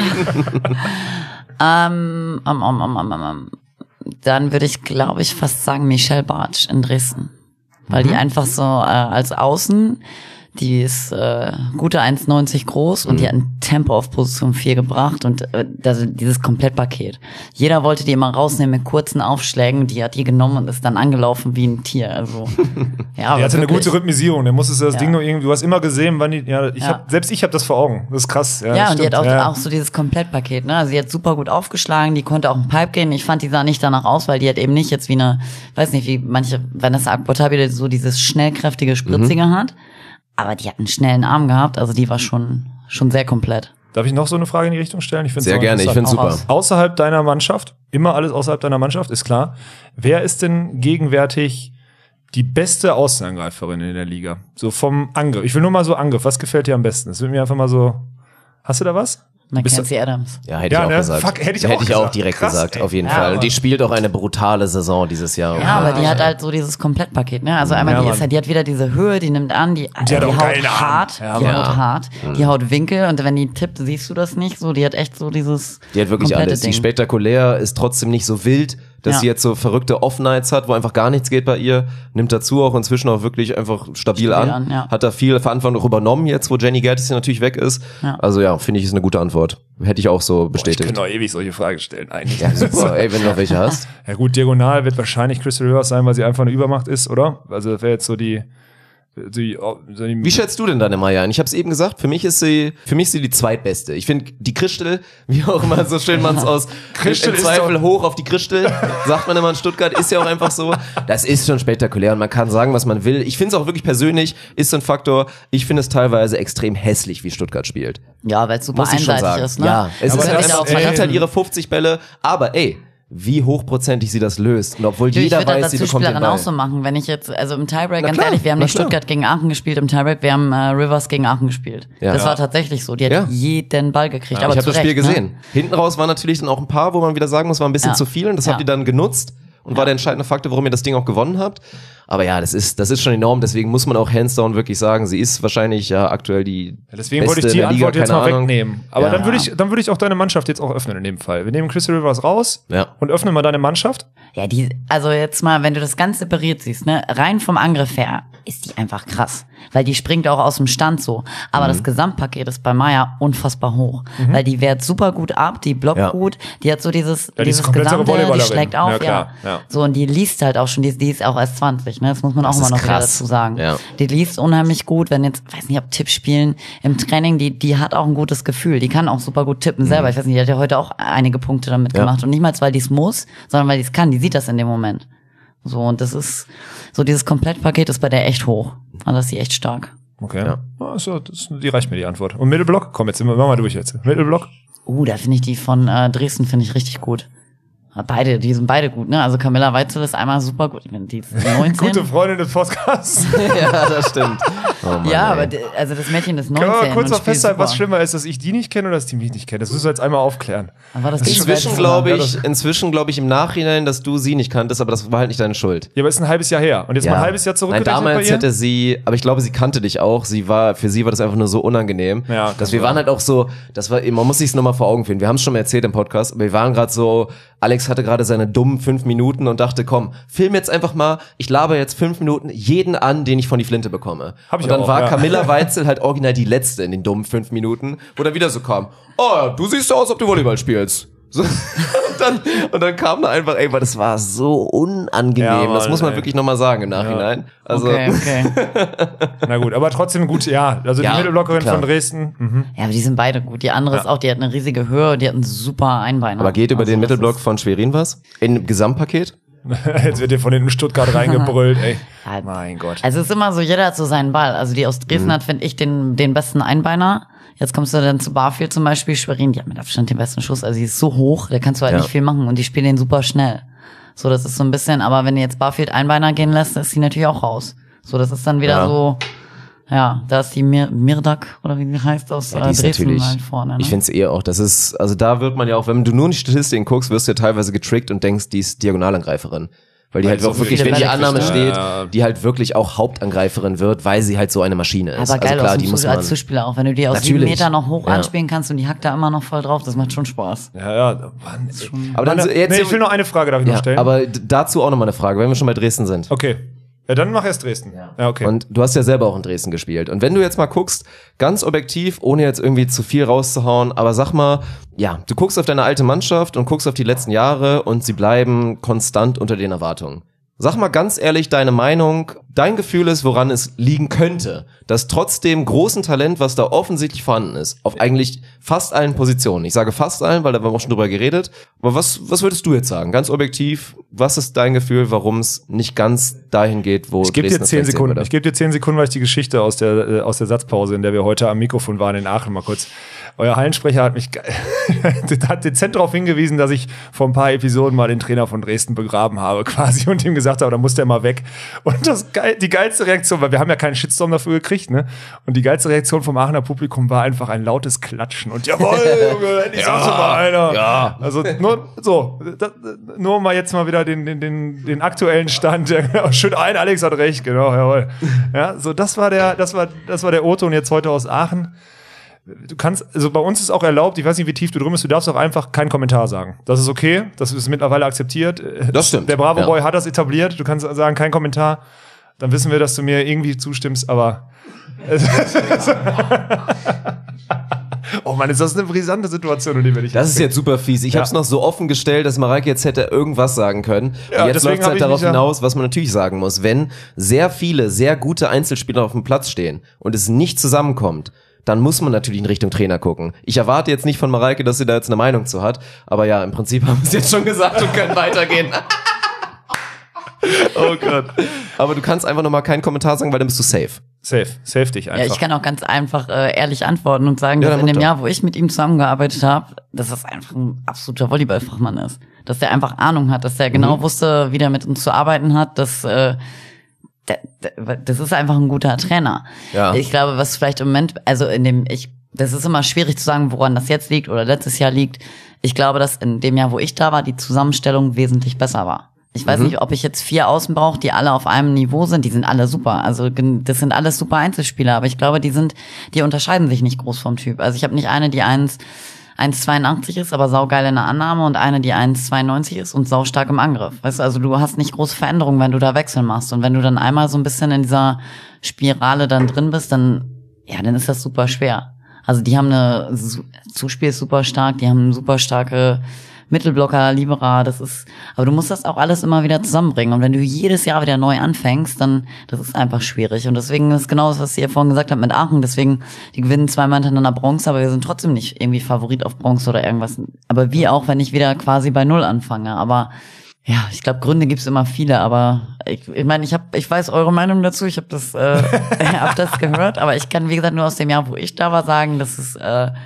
ähm, um, um, um, um, um. Dann würde ich, glaube ich, fast sagen Michelle Bartsch in Dresden. Weil die einfach so äh, als Außen, die ist äh, gute eins neunzig groß und die hat ein Tempo auf Position vier gebracht und äh, das, dieses Komplettpaket. Jeder wollte die immer rausnehmen mit kurzen Aufschlägen, die hat die genommen und ist dann angelaufen wie ein Tier. Also, ja, aber Er hatte eine wirklich. gute Rhythmisierung, der musste das Ja. Ding nur irgendwie, du hast immer gesehen, wann die, ja, ich Ja. hab, selbst ich habe das vor Augen. Das ist krass. Ja, Ja, das und die stimmt. hat auch, ja. auch so dieses Komplettpaket, ne? Also sie hat super gut aufgeschlagen, die konnte auch im Pipe gehen. Ich fand, die sah nicht danach aus, weil die hat eben nicht jetzt wie eine, weiß nicht, wie manche Vanessa Akbotabi, die so dieses schnellkräftige, spritzige hat. Aber die hat einen schnellen Arm gehabt, also die war schon, schon sehr komplett. Darf ich noch so eine Frage in die Richtung stellen? Ich find's Sehr auch gerne, ich interessant. finde Auch super. aus. Außerhalb deiner Mannschaft, immer alles außerhalb deiner Mannschaft, ist klar. Wer ist denn gegenwärtig die beste Außenangreiferin in der Liga? So vom Angriff. Ich will nur mal so Angriff. Was gefällt dir am besten? Das wird mir einfach mal so. Hast du da was? Bist du- Mackenzie Adams. Ja, hätte Ja, ich auch ne? gesagt. Fuck, hätte ich hätte auch ich auch gesagt. direkt Krass, gesagt, ey. auf jeden Ja, Fall. Und Mann. die spielt auch eine brutale Saison dieses Jahr. Ja, aber die hat halt so dieses Komplettpaket, ne? Also einmal, Ja, die Mann. ist halt, die hat wieder diese Höhe, die nimmt an, die, Die hat die auch haut geile Arme. hart, Ja, die Mann. haut Ja. hart, die haut Winkel und wenn die tippt, siehst du das nicht so, die hat echt so dieses Die hat wirklich komplette alles. Die Ding. spektakulär, ist trotzdem nicht so wild, dass Ja. sie jetzt so verrückte Off-Nights hat, wo einfach gar nichts geht bei ihr. Nimmt dazu auch inzwischen auch wirklich einfach stabil, Stabil an. an, ja. Hat da viel Verantwortung auch übernommen jetzt, wo Jenny Gertis natürlich weg ist. Ja. Also ja, finde ich, ist eine gute Antwort. Hätte ich auch so Ich bestätigt. könnte noch ewig solche Fragen stellen, eigentlich. Ja, super. Ey, wenn du noch welche hast. Ja gut, diagonal wird wahrscheinlich Crystal Rivers sein, weil sie einfach eine Übermacht ist, oder? Also das wäre jetzt so die, die, so die Wie schätzt du denn deine Maya ein? Ich habe es eben gesagt, für mich ist sie, für mich ist sie die zweitbeste. Ich finde die Christel, wie auch immer so schön man es aus Christel im ist Zweifel doch- hoch auf die Christel, sagt man immer in Stuttgart, ist ja auch einfach so. Das ist schon spektakulär und man kann sagen, was man will. Ich finde es auch wirklich persönlich, ist so ein Faktor. Ich finde es teilweise extrem hässlich, wie Stuttgart spielt. Ja, weil es super Muss ich schon einseitig sagen. ist, ne? Ja, es Aber ist halt das- einfach, ey, man hat halt ihre fünfzig Bälle, aber ey, wie hochprozentig sie das löst. Und obwohl Du, ich jeder würde das weiß, als sie bekommt den Zuspielerin Ball. auch so machen, wenn ich jetzt, also im Tiebreak, Na ganz klar, ehrlich, wir haben na nicht klar. Stuttgart gegen Aachen gespielt im Tiebreak, wir haben äh, Rivers gegen Aachen gespielt. Ja. Das Ja. war tatsächlich so, die hat Ja. jeden Ball gekriegt, aber ich habe zu das Spiel Recht, gesehen. Ne? Hinten raus waren natürlich dann auch ein paar, wo man wieder sagen muss, war ein bisschen Ja. zu viel und das Ja. habt ihr dann genutzt und war der entscheidende Faktor, warum ihr das Ding auch gewonnen habt. Aber ja, das ist, das ist schon enorm, deswegen muss man auch hands down wirklich sagen, sie ist wahrscheinlich ja aktuell die Ja, deswegen beste wollte ich die in der Liga, Antwort jetzt keine mal Ahnung. wegnehmen. Aber Ja. dann würde ich, dann würde ich auch deine Mannschaft jetzt auch öffnen in dem Fall. Wir nehmen Crystal Rivers raus Ja. und öffnen mal deine Mannschaft. Ja, die, also jetzt mal, wenn du das ganz separiert siehst, ne, rein vom Angriff her, ist die einfach krass. Weil die springt auch aus dem Stand so. Aber Mhm. das Gesamtpaket ist bei Maya unfassbar hoch. Weil die wehrt super gut ab, die blockt Ja. gut, die hat so dieses, Ja, die ist dieses komplett so eine Gesamte, die Volleyballerin. schlägt auf, Ja, ja, klar, ja. So, und die liest halt auch schon, die, die ist auch erst zwanzig, ne, das muss man auch Das immer ist noch wieder krass. dazu sagen. Ja. Die liest unheimlich gut, wenn jetzt, weiß nicht, ob Tippspielen im Training, die, die hat auch ein gutes Gefühl, die kann auch super gut tippen selber. Ich weiß nicht, die hat ja heute auch einige Punkte damit Mhm. Ja. gemacht. Und nicht mal, weil die es muss, sondern weil die es kann, die sieht das in dem Moment. So, und das ist, so dieses Komplettpaket ist bei der echt hoch. Also das ist sie echt stark. Okay. Ja. Ja, so, das, die reicht mir die Antwort. Und Mittelblock? Komm, jetzt sind wir, machen wir durch jetzt. Mittelblock? Uh, da finde ich die von äh, Dresden finde ich richtig gut. Beide, die sind beide gut, ne? Also Camilla Weitzel ist einmal super gut. Ich meine, die ist neunzehn. Gute Freundin des Podcasts. Ja, das stimmt. Oh Mann, ja, ey. aber die, also das Mädchen ist neunzehn. Können wir kurz und noch spielt festhalten, was super. schlimmer ist, dass ich die nicht kenne oder dass die mich nicht kennen? Das müssen wir jetzt einmal aufklären. Aber das Inzwischen ist glaube Ja, ich, das- inzwischen glaube ich im Nachhinein, dass du sie nicht kanntest, aber das war halt nicht deine Schuld. Ja, aber ist ein halbes Jahr her. Und jetzt mal ein halbes Jahr Nein, zurückgerechnet damals bei ihr? hätte sie, aber ich glaube, sie kannte dich auch. Sie war, für sie war das einfach nur so unangenehm. Ja, dass kann wir sein. waren halt auch so, das war, man muss sich's nochmal vor Augen führen. Wir haben es schon mal erzählt im Podcast, aber wir waren gerade so, Alex hatte gerade seine dummen fünf Minuten und dachte, komm, film jetzt einfach mal, ich laber jetzt fünf Minuten jeden an, den ich von die Flinte bekomme. Hab ich und dann auch, war ja. Camilla Weitzel halt original die letzte in den dummen fünf Minuten, wo dann wieder so kam, oh, du siehst so aus, ob du Volleyball spielst. So, und, dann, und dann kam da einfach, ey, weil das war so unangenehm. Ja, Mann, das muss man ey. wirklich nochmal sagen im Nachhinein. Also, Okay, okay. Na gut, aber trotzdem gut, ja. Also Ja, die Mittelblockerin klar. von Dresden. Mhm. Ja, aber die sind beide gut. Die andere ist auch, die hat eine riesige Höhe, die hat einen super Einbeiner. aber geht über Also den das Mittelblock ist- von Schwerin was? In Gesamtpaket? Jetzt wird dir von hinten Stuttgart reingebrüllt, ey. Ja, Mein Gott. Also es ist immer so, jeder hat so seinen Ball. Also die aus Dresden Mhm. hat, finde ich, den, den besten Einbeiner. Jetzt kommst du dann zu Barfield zum Beispiel, Schwerin, die hat mit Abstand den besten Schuss. Also die ist so hoch, da kannst du halt Ja. nicht viel machen und die spielen den super schnell. So, das ist so ein bisschen, aber wenn du jetzt Barfield Einbeiner gehen lässt, ist sie natürlich auch raus. So, das ist dann wieder Ja. so, ja, da ist die Mir Mirdak, oder wie die heißt, aus Ja, äh, die ist Dresden natürlich, halt vorne. Ne? ich finde es eh auch, das ist, also da wird man ja auch, wenn du nur in die Statistiken guckst, wirst du ja teilweise getrickt und denkst, die ist Diagonalangreiferin. Weil die Weil halt so auch wirklich, viele wenn die Bälle Annahme kriegt, steht, ja. die halt wirklich auch Hauptangreiferin wird, weil sie halt so eine Maschine ist. aber geil, also klar, aus die dem muss Zu- man. als Zuspieler auch, wenn du die aus sieben Natürlich. Meter noch hoch Ja. anspielen kannst und die hackt da immer noch voll drauf, das macht schon Spaß. Ja, ja. Mann, ey. Aber dann Meine, so- jetzt- nee, ich will noch eine Frage, darf ich noch Ja, stellen? aber d- dazu auch nochmal eine Frage, wenn wir schon bei Dresden sind. Okay. Ja, dann mach erst Dresden. Ja, okay. Und du hast ja selber auch in Dresden gespielt. Und wenn du jetzt mal guckst, ganz objektiv, ohne jetzt irgendwie zu viel rauszuhauen, aber sag mal, ja, du guckst auf deine alte Mannschaft und guckst auf die letzten Jahre und sie bleiben konstant unter den Erwartungen. Sag mal ganz ehrlich deine Meinung, dein Gefühl ist, woran es liegen könnte, dass trotz dem großen Talent, was da offensichtlich vorhanden ist, auf eigentlich fast allen Positionen, ich sage fast allen, weil da haben wir auch schon drüber geredet, aber was, was würdest du jetzt sagen, ganz objektiv, was ist dein Gefühl, warum es nicht ganz dahin geht, wo Ich gebe dir Dresden zehn vielleicht sehen Sekunden. würde? Ich gebe dir zehn Sekunden, weil ich die Geschichte aus der äh, aus der Satzpause, in der wir heute am Mikrofon waren in Aachen, mal kurz. Euer Hallensprecher hat mich ge- hat dezent darauf hingewiesen, dass ich vor ein paar Episoden mal den Trainer von Dresden begraben habe, quasi, und ihm gesagt habe, da muss der mal weg. Und das geil, die geilste Reaktion, weil wir haben ja keinen Shitstorm dafür gekriegt, ne? Und die geilste Reaktion vom Aachener Publikum war einfach ein lautes Klatschen und jawohl, Junge, endlich sagst du mal einer. ja. Also nur so, das, nur mal jetzt mal wieder den den den, den aktuellen Stand. Ja, genau, schön ein, Alex hat recht, genau, jawohl. Ja, so das war der, das war das war der O-Ton jetzt heute aus Aachen. Du kannst, also bei uns ist auch erlaubt, ich weiß nicht, wie tief du drin bist, du darfst auch einfach keinen Kommentar sagen. Das ist okay, das ist mittlerweile akzeptiert. Das stimmt. Der Bravo Ja. Boy hat das etabliert, du kannst sagen, kein Kommentar. Dann wissen wir, dass du mir irgendwie zustimmst, aber oh Mann, ist das eine brisante Situation, in die wir nicht Das ist jetzt super fies. Ich Ja. habe es noch so offen gestellt, dass Mareike jetzt hätte irgendwas sagen können. Ja, Und jetzt deswegen läuft es hab halt ich darauf mich ja- hinaus, was man natürlich sagen muss. Wenn sehr viele, sehr gute Einzelspieler auf dem Platz stehen und es nicht zusammenkommt, dann muss man natürlich in Richtung Trainer gucken. Ich erwarte jetzt nicht von Mareike, dass sie da jetzt eine Meinung zu hat. Aber ja, im Prinzip haben wir es jetzt schon gesagt und können weitergehen. Oh Gott. Aber du kannst einfach nochmal keinen Kommentar sagen, weil dann bist du safe. safe, safe dich einfach. Ja, ich kann auch ganz einfach äh, ehrlich antworten und sagen, Ja, dass dann in dem mach doch. Jahr, wo ich mit ihm zusammengearbeitet habe, dass das einfach ein absoluter Volleyballfachmann ist. Dass der einfach Ahnung hat, dass der genau Mhm. wusste, wie der mit uns zu arbeiten hat, dass äh, der, der, das ist einfach ein guter Trainer. Ja. Ich glaube, was vielleicht im Moment, also in dem, ich, das ist immer schwierig zu sagen, woran das jetzt liegt oder letztes Jahr liegt. Ich glaube, dass in dem Jahr, wo ich da war, die Zusammenstellung wesentlich besser war. Ich weiß Mhm. nicht, ob ich jetzt vier Außen brauche, die alle auf einem Niveau sind. Die sind alle super. Also gen- das sind alles super Einzelspieler. Aber ich glaube, die sind, die unterscheiden sich nicht groß vom Typ. Also ich habe nicht eine, die eins eins zweiundachtzig ist, aber saugeil in der Annahme, und eine, die eins zweiundneunzig ist und saustark im Angriff. Weißt du, also du hast nicht große Veränderungen, wenn du da Wechsel machst. Und wenn du dann einmal so ein bisschen in dieser Spirale dann drin bist, dann, ja, dann ist das super schwer. Also die haben eine, Su- Zuspiel ist super stark, die haben super starke Mittelblocker, Libera, das ist, aber du musst das auch alles immer wieder zusammenbringen. Und wenn du jedes Jahr wieder neu anfängst, dann, das ist einfach schwierig. Und deswegen ist genau das, was ihr vorhin gesagt habt mit Aachen. Deswegen, die gewinnen zweimal hintereinander Bronze, aber wir sind trotzdem nicht irgendwie Favorit auf Bronze oder irgendwas. Aber wie auch, wenn ich wieder quasi bei Null anfange. Aber ja, ich glaube, Gründe gibt's immer viele, aber ich, ich meine, ich habe, ich weiß eure Meinung dazu, ich habe das, äh, hab das gehört, aber ich kann, wie gesagt, nur aus dem Jahr, wo ich da war, sagen, dass es, äh,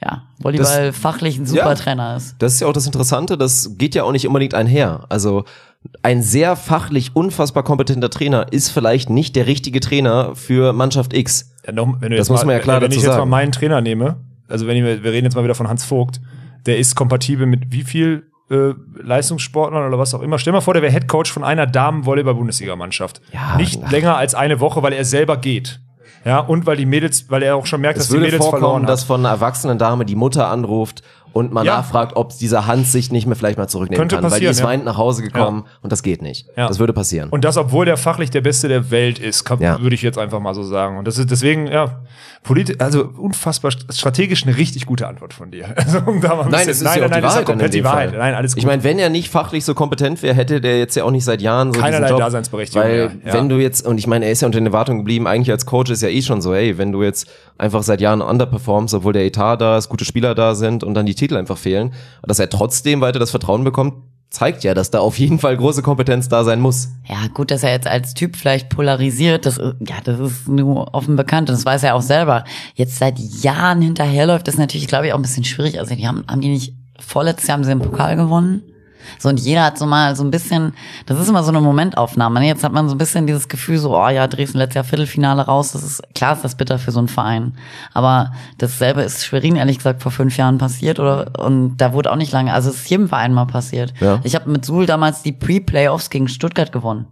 ja, Volleyball das, fachlich ein super ja, Trainer ist. Das ist ja auch das Interessante, das geht ja auch nicht unbedingt einher. Also ein sehr fachlich unfassbar kompetenter Trainer ist vielleicht nicht der richtige Trainer für Mannschaft X. Ja, noch, wenn du das jetzt muss mal, man ja klar wenn dazu ich jetzt sagen. mal meinen Trainer nehme, also wenn ich, wir reden jetzt mal wieder von Hans Vogt, der ist kompatibel mit wie viel äh, Leistungssportlern oder was auch immer. Stell mal vor, der wäre Headcoach von einer Damen-Volleyball-Bundesliga-Mannschaft. Ja, nicht ach. länger als eine Woche, weil er selber geht. Ja, und weil die Mädels, weil er auch schon merkt, es dass die Mädels verloren haben. Es würde vorkommen, dass von einer erwachsenen Dame die Mutter anruft und mal ja. nachfragt, ob dieser Hans sich nicht mehr vielleicht mal zurücknehmen Könnte kann, passieren, weil die ist ja. weinend nach Hause gekommen ja. und das geht nicht. Ja. Das würde passieren. Und das, obwohl der fachlich der Beste der Welt ist, kann, ja. würde ich jetzt einfach mal so sagen. Und das ist deswegen, ja, politisch, also unfassbar strategisch eine richtig gute Antwort von dir. Also, um da mal ein nein, bisschen, es ist nein, ja auch nein, die Wahrheit. Komplett die Wahrheit. Nein, alles gut. Ich meine, wenn er nicht fachlich so kompetent wäre, hätte der jetzt ja auch nicht seit Jahren so keinerlei diesen Job, Daseinsberechtigung. Weil ja. Ja. wenn du jetzt, und ich meine, er ist ja unter den Erwartungen geblieben, eigentlich als Coach ist ja eh schon so, ey, wenn du jetzt einfach seit Jahren underperformst, obwohl der Etat da ist, gute Spieler da sind und dann die Titel einfach fehlen, dass er trotzdem weiter das Vertrauen bekommt, zeigt ja, dass da auf jeden Fall große Kompetenz da sein muss. Ja, gut, dass er jetzt als Typ vielleicht polarisiert, das ist, ja, das ist nur offen bekannt und das weiß er auch selber. Jetzt seit Jahren hinterherläuft, das ist natürlich, glaube ich, auch ein bisschen schwierig. Also die haben, haben die nicht, vorletztes Jahr haben sie den Pokal gewonnen. So, und jeder hat so mal so ein bisschen, das ist immer so eine Momentaufnahme, ne? Jetzt hat man so ein bisschen dieses Gefühl so, oh ja, Dresden letztes Jahr Viertelfinale raus, das ist, klar ist das bitter für so einen Verein. Aber dasselbe ist Schwerin, ehrlich gesagt, vor fünf Jahren passiert, oder, und da wurde auch nicht lange, also es ist jedem Verein mal passiert. Ja. Ich habe mit Suhl damals die Pre-Playoffs gegen Stuttgart gewonnen.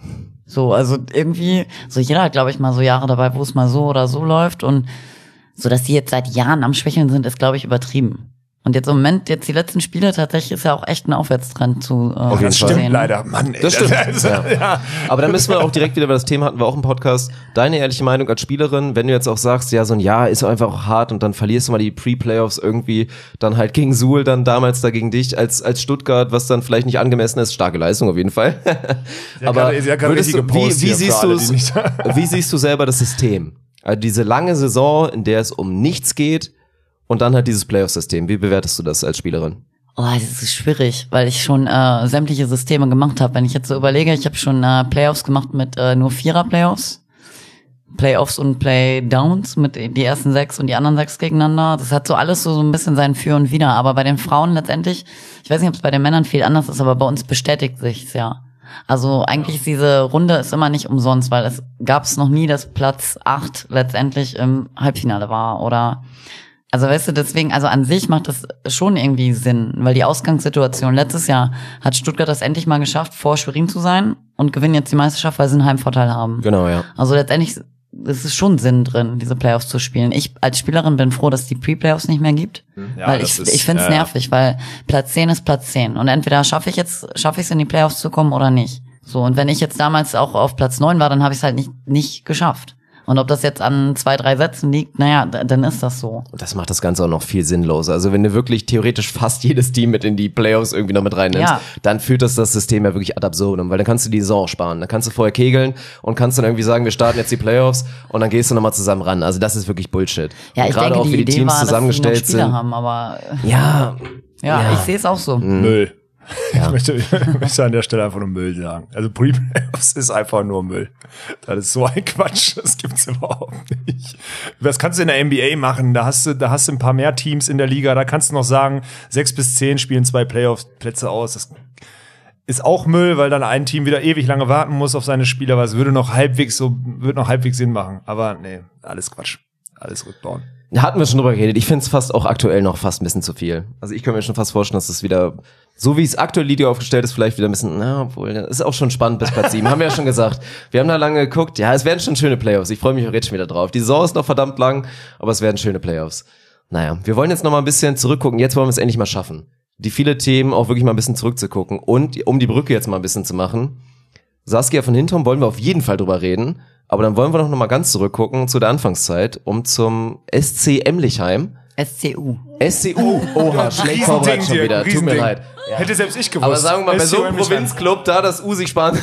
So, also irgendwie, so jeder hat, glaube ich, mal so Jahre dabei, wo es mal so oder so läuft, und so, dass die jetzt seit Jahren am Schwächeln sind, ist, glaube ich, übertrieben. Und jetzt im Moment, jetzt die letzten Spiele, tatsächlich ist ja auch echt ein Aufwärtstrend zu äh, Auf jeden Fall. Stimmt leider, Mann. Ey, das stimmt. Also, ja. Ja. Aber dann müssen wir auch direkt wieder, weil das Thema hatten wir auch im Podcast, deine ehrliche Meinung als Spielerin, wenn du jetzt auch sagst, ja, so ein Jahr ist einfach auch hart und dann verlierst du mal die Pre-Playoffs irgendwie, dann halt gegen Suhl, dann damals da gegen dich als als Stuttgart, was dann vielleicht nicht angemessen ist, starke Leistung auf jeden Fall. Aber würdest du, wie, wie siehst du wie siehst du selber das System? Also diese lange Saison, in der es um nichts geht, und dann halt dieses Playoff-System. Wie bewertest du das als Spielerin? Oh, das ist schwierig, weil ich schon äh, sämtliche Systeme gemacht habe. Wenn ich jetzt so überlege, ich habe schon äh, Playoffs gemacht mit äh, nur Vierer-Playoffs. Playoffs und Playdowns mit die ersten sechs und die anderen sechs gegeneinander. Das hat so alles so, so ein bisschen sein Für und Wider. Aber bei den Frauen letztendlich, ich weiß nicht, ob es bei den Männern viel anders ist, aber bei uns bestätigt sich's ja. Also eigentlich ist diese Runde ist immer nicht umsonst, weil es gab es noch nie, dass Platz acht letztendlich im Halbfinale war oder also weißt du, deswegen, also an sich macht das schon irgendwie Sinn, weil die Ausgangssituation, letztes Jahr hat Stuttgart das endlich mal geschafft, vor Schwerin zu sein und gewinnen jetzt die Meisterschaft, weil sie einen Heimvorteil haben. Genau, ja. Also letztendlich ist es schon Sinn drin, diese Playoffs zu spielen. Ich als Spielerin bin froh, dass es die Pre-Playoffs nicht mehr gibt, ja, weil ich ist, ich finde es ja, nervig, weil Platz zehn ist Platz zehn und entweder schaffe ich jetzt, schaffe ich es in die Playoffs zu kommen oder nicht. So, und wenn ich jetzt damals auch auf Platz neun war, dann habe ich es halt nicht nicht geschafft. Und ob das jetzt an zwei, drei Sätzen liegt, naja, dann ist das so. Und das macht das Ganze auch noch viel sinnloser. Also wenn du wirklich theoretisch fast jedes Team mit in die Playoffs irgendwie noch mit reinnimmst, ja. dann führt das das System ja wirklich ad absurdum, weil dann kannst du die Saison sparen. Dann kannst du vorher kegeln und kannst dann irgendwie sagen, wir starten jetzt die Playoffs und dann gehst du nochmal zusammen ran. Also das ist wirklich Bullshit. Ja, und ich gerade denke, auch die wie die Idee Teams war, zusammengestellt dass die noch Spieler sind. haben, aber ja, ja, ja. ich sehe es auch so. Mhm. Müll. Ja. Ich, möchte, ich möchte an der Stelle einfach nur Müll sagen. Also Pre-Playoffs ist einfach nur Müll. Das ist so ein Quatsch, das gibt's überhaupt nicht. Das kannst du in der N B A machen, da hast du, da hast du ein paar mehr Teams in der Liga, da kannst du noch sagen, sechs bis zehn spielen zwei Playoff-Plätze aus. Das ist auch Müll, weil dann ein Team wieder ewig lange warten muss auf seine Spieler, weil es würde noch halbwegs so, würde noch halbwegs Sinn machen. Aber nee, alles Quatsch. Alles rückbauen. Hatten wir schon drüber geredet. Ich finde es fast auch aktuell noch fast ein bisschen zu viel. Also ich könnte mir schon fast vorstellen, dass es wieder, so wie es aktuell Liga aufgestellt ist, vielleicht wieder ein bisschen, na, obwohl, das ist auch schon spannend bis Platz sieben. Haben wir ja schon gesagt. Wir haben da lange geguckt. Ja, es werden schon schöne Playoffs. Ich freue mich auch jetzt schon wieder drauf. Die Saison ist noch verdammt lang, aber es werden schöne Playoffs. Naja, wir wollen jetzt noch mal ein bisschen zurückgucken. Jetzt wollen wir es endlich mal schaffen. Die viele Themen auch wirklich mal ein bisschen zurückzugucken. Und um die Brücke jetzt mal ein bisschen zu machen, Saskia von Hintom wollen wir auf jeden Fall drüber reden. Aber dann wollen wir doch noch mal ganz zurückgucken zu der Anfangszeit, um zum S C Emlichheim. S C U. S C U. Oha, schlecht vorbereitet schon wieder. Tut mir leid. Ja. Hätte selbst ich gewusst. Aber sagen wir mal, bei so einem Provinzclub, da das U sich sparen.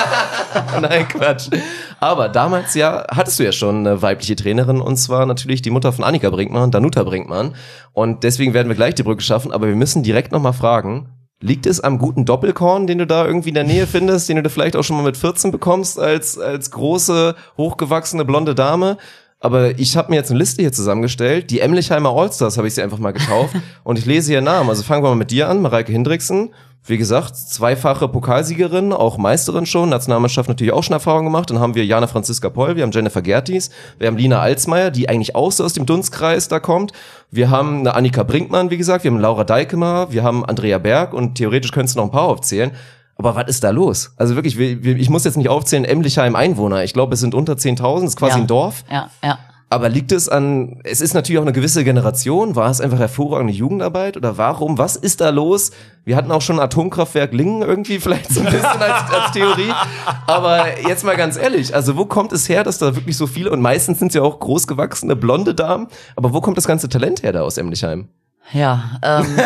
Nein, Quatsch. Aber damals ja, hattest du ja schon eine weibliche Trainerin, und zwar natürlich die Mutter von Annika Brinkmann, Danuta Brinkmann. Und deswegen werden wir gleich die Brücke schaffen, aber wir müssen direkt noch mal fragen, liegt es am guten Doppelkorn, den du da irgendwie in der Nähe findest, den du vielleicht auch schon mal mit vierzehn bekommst als als große, hochgewachsene, blonde Dame? Aber ich habe mir jetzt eine Liste hier zusammengestellt. Die Emlichheimer Allstars habe ich sie einfach mal getauft. Und ich lese hier Namen. Also fangen wir mal mit dir an, Mareike Hindriksen. Wie gesagt, zweifache Pokalsiegerin, auch Meisterin schon, Nationalmannschaft natürlich auch schon Erfahrung gemacht. Dann haben wir Jana Franziska Poll, wir haben Jennifer Gertis, wir haben Lina Alsmeier, die eigentlich auch so aus dem Dunstkreis da kommt. Wir haben eine Annika Brinkmann, wie gesagt, wir haben Laura Deikemer, wir haben Andrea Berg und theoretisch könntest du noch ein paar aufzählen. Aber was ist da los? Also wirklich, ich muss jetzt nicht aufzählen, Emlichheim Einwohner. Ich glaube, es sind unter zehntausend, ist quasi ja. ein Dorf. Ja, ja. Aber liegt es an, es ist natürlich auch eine gewisse Generation, war es einfach hervorragende Jugendarbeit oder warum, was ist da los? Wir hatten auch schon Atomkraftwerk Lingen irgendwie vielleicht so ein bisschen als, als Theorie, aber jetzt mal ganz ehrlich, also wo kommt es her, dass da wirklich so viele, und meistens sind es ja auch großgewachsene, blonde Damen, aber wo kommt das ganze Talent her da aus Emlichheim? Ja, ähm. Mit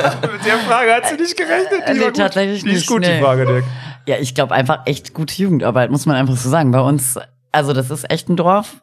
der Frage hat sie nicht gerechnet. Die, nee, war gut. tatsächlich die ist nicht, gut, nee. die Frage, Dirk. Ja, ich glaube einfach echt gute Jugendarbeit, muss man einfach so sagen. Bei uns, also das ist echt ein Dorf.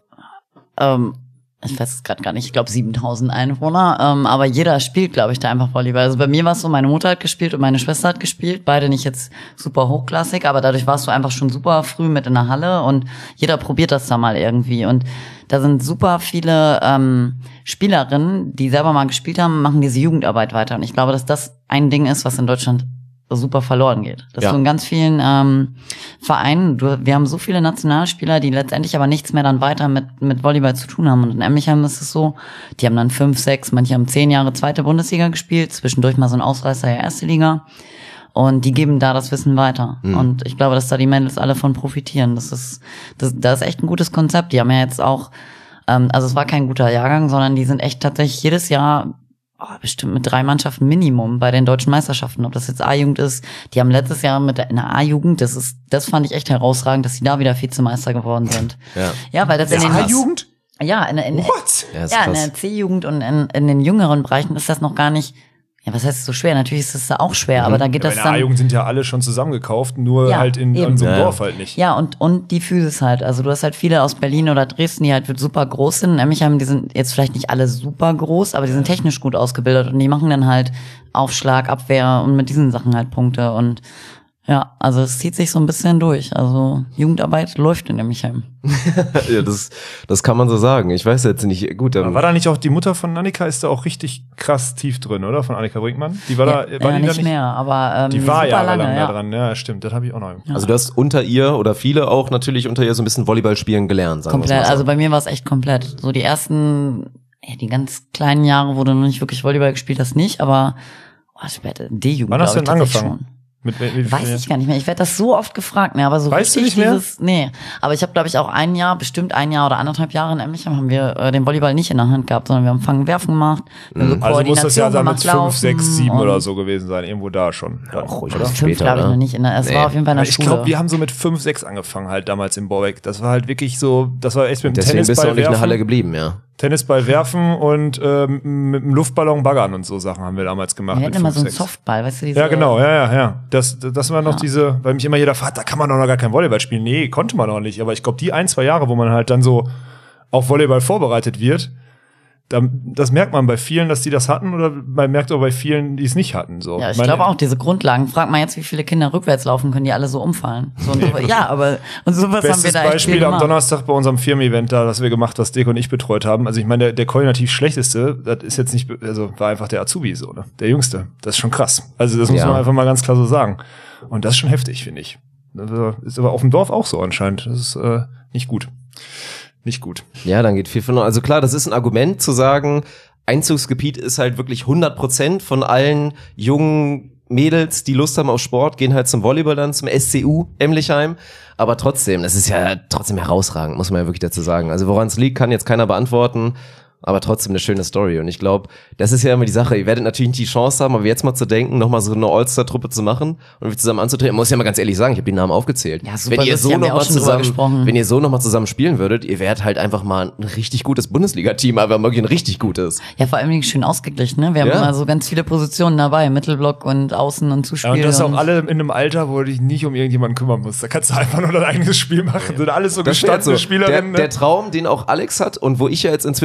Ähm, ich weiß es gerade gar nicht, ich glaube siebentausend Einwohner, ähm, aber jeder spielt, glaube ich, da einfach Volleyball. Also bei mir war es so, meine Mutter hat gespielt und meine Schwester hat gespielt, beide nicht jetzt super hochklassig, aber dadurch warst du einfach schon super früh mit in der Halle und jeder probiert das da mal irgendwie und da sind super viele ähm, Spielerinnen, die selber mal gespielt haben, machen diese Jugendarbeit weiter und ich glaube, dass das ein Ding ist, was in Deutschland super verloren geht. Das ja. so in ganz vielen ähm, Vereinen, du, wir haben so viele Nationalspieler, die letztendlich aber nichts mehr dann weiter mit mit Volleyball zu tun haben. Und in Emlichheim ist es so, die haben dann fünf, sechs, manche haben zehn Jahre zweite Bundesliga gespielt, zwischendurch mal so ein Ausreißer der erste Liga. Und die geben da das Wissen weiter. Mhm. Und ich glaube, dass da die Mädels alle von profitieren. Das ist, das, das ist echt ein gutes Konzept. Die haben ja jetzt auch, ähm, also es war kein guter Jahrgang, sondern die sind echt tatsächlich jedes Jahr Oh, bestimmt mit drei Mannschaften Minimum bei den deutschen Meisterschaften, ob das jetzt A-Jugend ist. Die haben letztes Jahr mit einer A-Jugend, das ist, das fand ich echt herausragend, dass sie da wieder Vizemeister geworden sind. Ja, ja weil das in den A-Jugend? Ja, in, in, What? Ja, ja in der C-Jugend und in, in den jüngeren Bereichen ist das noch gar nicht. Ja, was heißt so schwer? Natürlich ist es da auch schwer, mhm. aber da geht ja, das in dann. der A-Jugend sind ja alle schon zusammengekauft, nur ja, halt in, in so einem ja. Dorf halt nicht. Ja, und und die Physis halt. Also du hast halt viele aus Berlin oder Dresden, die halt super groß sind. Nämlich haben, die sind jetzt vielleicht nicht alle super groß, aber die sind technisch gut ausgebildet und die machen dann halt Aufschlag, Abwehr und mit diesen Sachen halt Punkte und ja, also es zieht sich so ein bisschen durch. Also Jugendarbeit läuft in Emlichheim. Ja, das, das kann man so sagen. Ich weiß jetzt nicht, gut. Ähm, war da nicht auch die Mutter von Annika, ist da auch richtig krass tief drin, oder? Von Annika Brinkmann? Die war ja, da, war ja, die nicht da nicht mehr, aber ähm, die war jahrelang lange, ja. da dran. Ja, stimmt, das habe ich auch noch. Ja. Also du hast unter ihr oder viele auch natürlich unter ihr so ein bisschen Volleyball spielen gelernt, sagen wir komplett, mal so. Also bei mir war es echt komplett. So die ersten, ja, die ganz kleinen Jahre, wo du noch nicht wirklich Volleyball gespielt hast, nicht, aber oh, später, D-Jugend. Wann hast du denn angefangen? Schon. Mit, wie, wie Weiß ich gar nicht mehr. Ich werde das so oft gefragt, ne, aber so weißt richtig du nicht mehr? dieses, nee. Aber ich habe, glaube ich, auch ein Jahr, bestimmt ein Jahr oder anderthalb Jahre in Emlichheim haben wir äh, den Volleyball nicht in der Hand gehabt, sondern wir haben Fangen, Werfen gemacht. Wir haben so Also muss das ja dann mit gemacht, fünf, sechs, sieben und oder so gewesen sein, irgendwo da schon. Ja, auch ruhig oder? was Fünf, später, glaube ich, ne? noch nicht. In der, es Nee. war auf jeden Fall in der Ich Schule. glaube, wir haben so mit fünf, sechs angefangen halt damals im Borbeck. Das war halt wirklich so, das war echt mit dem Deswegen bist du Tennisball auch nicht in der Halle werfen, geblieben, ja. Tennisball werfen und ähm, mit dem Luftballon baggern und so Sachen haben wir damals gemacht. wir mit hatten immer fünf, so einen sechs. Softball, weißt du, diese, Ja, genau, ja, ja, ja. Das, das war noch Ja. diese, weil mich immer jeder fragt, da kann man doch noch gar kein Volleyball spielen. Nee, konnte man auch nicht. Aber ich glaube, die ein, zwei Jahre, wo man halt dann so auf Volleyball vorbereitet wird, da, das merkt man bei vielen, dass die das hatten, oder man merkt auch bei vielen, die es nicht hatten. So. Ja, ich Meine- glaube auch, diese Grundlagen. Frag mal jetzt, wie viele Kinder rückwärts laufen können, die alle so umfallen. So und so, ja, aber und sowas haben wir Bestes da echt viel Beispiel am gemacht. Donnerstag bei unserem Firmen-Event da, das wir gemacht, was Dirk und ich betreut haben. Also ich meine, der, der koordinativ schlechteste, das ist jetzt nicht, also war einfach der Azubi so, ne? Der Jüngste. Das ist schon krass. Also das muss Ja. man einfach mal ganz klar so sagen. Und das ist schon heftig, finde ich. Das ist aber auf dem Dorf auch so anscheinend. Das ist äh, nicht gut. Nicht gut. Ja, dann geht viel von. Also klar, das ist ein Argument zu sagen, Einzugsgebiet ist halt wirklich hundert Prozent von allen jungen Mädels, die Lust haben auf Sport, gehen halt zum Volleyball dann, zum S C U Emlichheim. Aber trotzdem, das ist ja trotzdem herausragend, muss man ja wirklich dazu sagen. Also woran es liegt, kann jetzt keiner beantworten. Aber trotzdem eine schöne Story. Und ich glaube, das ist ja immer die Sache. Ihr werdet natürlich nicht die Chance haben, aber jetzt mal zu denken, nochmal so eine All-Star-Truppe zu machen und wir zusammen anzutreten. Muss ja mal ganz ehrlich sagen, ich habe die Namen aufgezählt. Ja, super wenn ihr lustig, so haben wir noch auch mal schon drüber zusammen, gesprochen. wenn ihr so noch mal zusammen spielen würdet, ihr wärt halt einfach mal ein richtig gutes Bundesliga-Team, aber wirklich ein richtig gutes. Ja, vor allem schön ausgeglichen, ne? Wir haben Ja. immer so ganz viele Positionen dabei, Mittelblock und Außen und Ja, Zuspiel. und das auch und alle in einem Alter, wo du dich nicht um irgendjemanden kümmern musst. Da kannst du einfach nur dein eigenes Spiel machen. Sind alles so Das wäre gestandene so. Spielerinnen. Der, der Traum, den auch Alex hat und wo ich ja jetzt inzwischen ein bisschen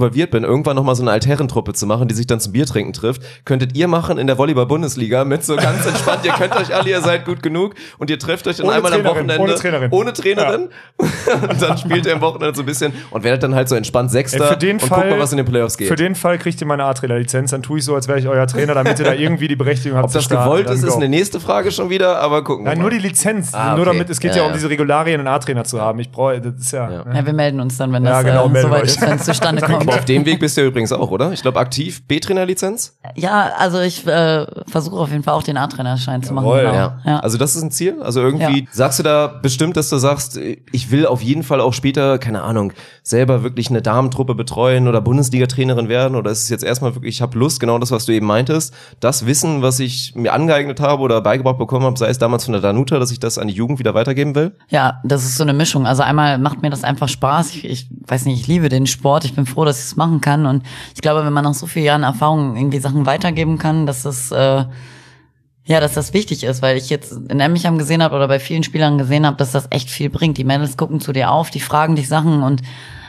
involviert bin, irgendwann nochmal so eine Altherrentruppe zu machen, die sich dann zum Biertrinken trifft, könntet ihr machen in der Volleyball-Bundesliga mit so ganz entspannt, ihr könnt euch alle, ihr seid gut genug und ihr trefft euch dann Ohne einmal Trainerin, am Wochenende. ohne Trainerin. Ohne Trainerin. Ja. Und dann spielt ihr am Wochenende so ein bisschen und werdet dann halt so entspannt Sechster Ey, für den und Fall, guckt mal, was in den Playoffs geht. Für den Fall kriegt ihr meine A-Trainer-Lizenz, dann tue ich so, als wäre ich euer Trainer, damit ihr da irgendwie die Berechtigung habt Ob zu das starten. gewollt Dann ist, go. ist eine nächste Frage schon wieder, aber gucken wir Nein, mal. nur die Lizenz. Ah, Nur okay. damit, es geht ja, Ja, um ja. diese Regularien, einen A-Trainer zu haben. Ich brauche, das ist ja. Ja. Ne? Ja, wir melden uns dann, wenn Ja, das genau, äh, meldet soweit euch. ist, wenn es zustande kommt. Aber auf dem Weg bist du ja übrigens auch, oder? Ich glaube, aktiv B-Trainer-Lizenz? Ja, also ich äh, versuche auf jeden Fall auch den A-Trainerschein zu machen. Jawohl, Genau. Ja. Ja. Also das ist ein Ziel? Also irgendwie, Ja. sagst du da bestimmt, dass du sagst, ich will auf jeden Fall auch später, keine Ahnung, selber wirklich eine Damentruppe betreuen oder Bundesliga-Trainerin werden? Oder ist es jetzt erstmal wirklich, ich habe Lust, genau das, was du eben meintest, das Wissen, was ich mir angeeignet habe oder beigebracht bekommen habe, sei es damals von der Danuta, dass ich das an die Jugend wieder weitergeben will? Ja, das ist so eine Mischung. Also einmal macht mir das einfach Spaß. Ich, ich weiß nicht, ich liebe den Sport. Ich bin froh, dass ich es machen kann. Und ich glaube, wenn man nach so vielen Jahren Erfahrung irgendwie Sachen weitergeben kann, dass das äh, ja, dass das wichtig ist, weil ich jetzt in Emmicham gesehen habe oder bei vielen Spielern gesehen habe, dass das echt viel bringt. Die Mädels gucken zu dir auf, die fragen dich Sachen und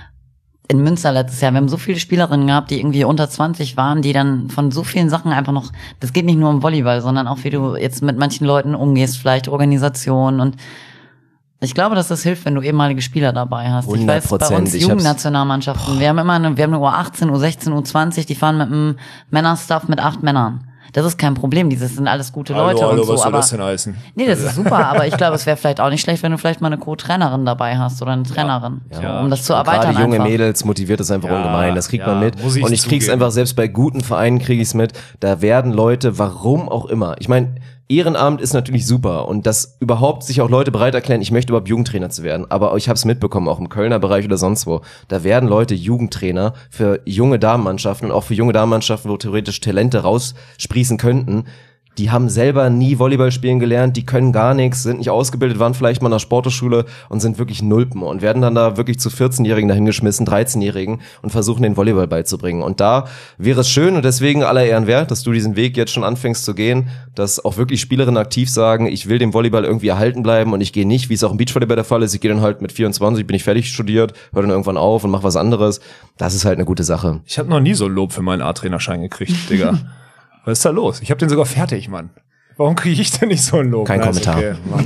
in Münster letztes Jahr, wir haben so viele Spielerinnen gehabt, die irgendwie unter zwanzig waren, die dann von so vielen Sachen einfach noch, das geht nicht nur um Volleyball, sondern auch wie du jetzt mit manchen Leuten umgehst, vielleicht Organisation und ich glaube, dass das hilft, wenn du ehemalige Spieler dabei hast. Ich weiß, bei uns hundertprozentig. Jugendnationalmannschaften, wir haben immer eine, wir haben eine U achtzehn, U sechzehn, U zwanzig, die fahren mit einem Männerstaff mit acht Männern. Das ist kein Problem, dieses sind alles gute Leute hallo, hallo, und so. was soll aber das denn heißen? nee, das ist super, aber ich glaube, es wäre vielleicht auch nicht schlecht, wenn du vielleicht mal eine Co-Trainerin dabei hast oder eine Trainerin, Ja. um das zu Und erweitern gerade junge einfach. Mädels motiviert es einfach Ja, ungemein. Das kriegt ja, man mit. muss ich Und ich krieg's zugeben. einfach, selbst bei guten Vereinen kriege ich's mit. Da werden Leute, warum auch immer. Ich meine, Ehrenamt ist natürlich super und dass überhaupt sich auch Leute bereit erklären, ich möchte überhaupt Jugendtrainer zu werden. Aber ich habe es mitbekommen, auch im Kölner Bereich oder sonst wo. Da werden Leute Jugendtrainer für junge Damenmannschaften und auch für junge Damenmannschaften, wo theoretisch Talente raussprießen könnten. Die haben selber nie Volleyball spielen gelernt, die können gar nichts, sind nicht ausgebildet, waren vielleicht mal in der Sporthochschule und sind wirklich Nulpen und werden dann da wirklich zu vierzehnjährigen dahingeschmissen, dreizehnjährigen und versuchen den Volleyball beizubringen. Und da wäre es schön und deswegen aller Ehren wert, dass du diesen Weg jetzt schon anfängst zu gehen, dass auch wirklich Spielerinnen aktiv sagen, ich will dem Volleyball irgendwie erhalten bleiben und ich gehe nicht, wie es auch im Beachvolleyball der Fall ist, ich gehe dann halt mit vierundzwanzig, bin ich fertig studiert, höre dann irgendwann auf und mache was anderes. Das ist halt eine gute Sache. Ich habe noch nie so Lob für meinen A-Trainerschein gekriegt, Digga. Was ist da los? Ich habe den sogar fertig, Mann. Warum kriege ich denn nicht so ein Lob? Kein Na, ist Kommentar. Okay, Mann.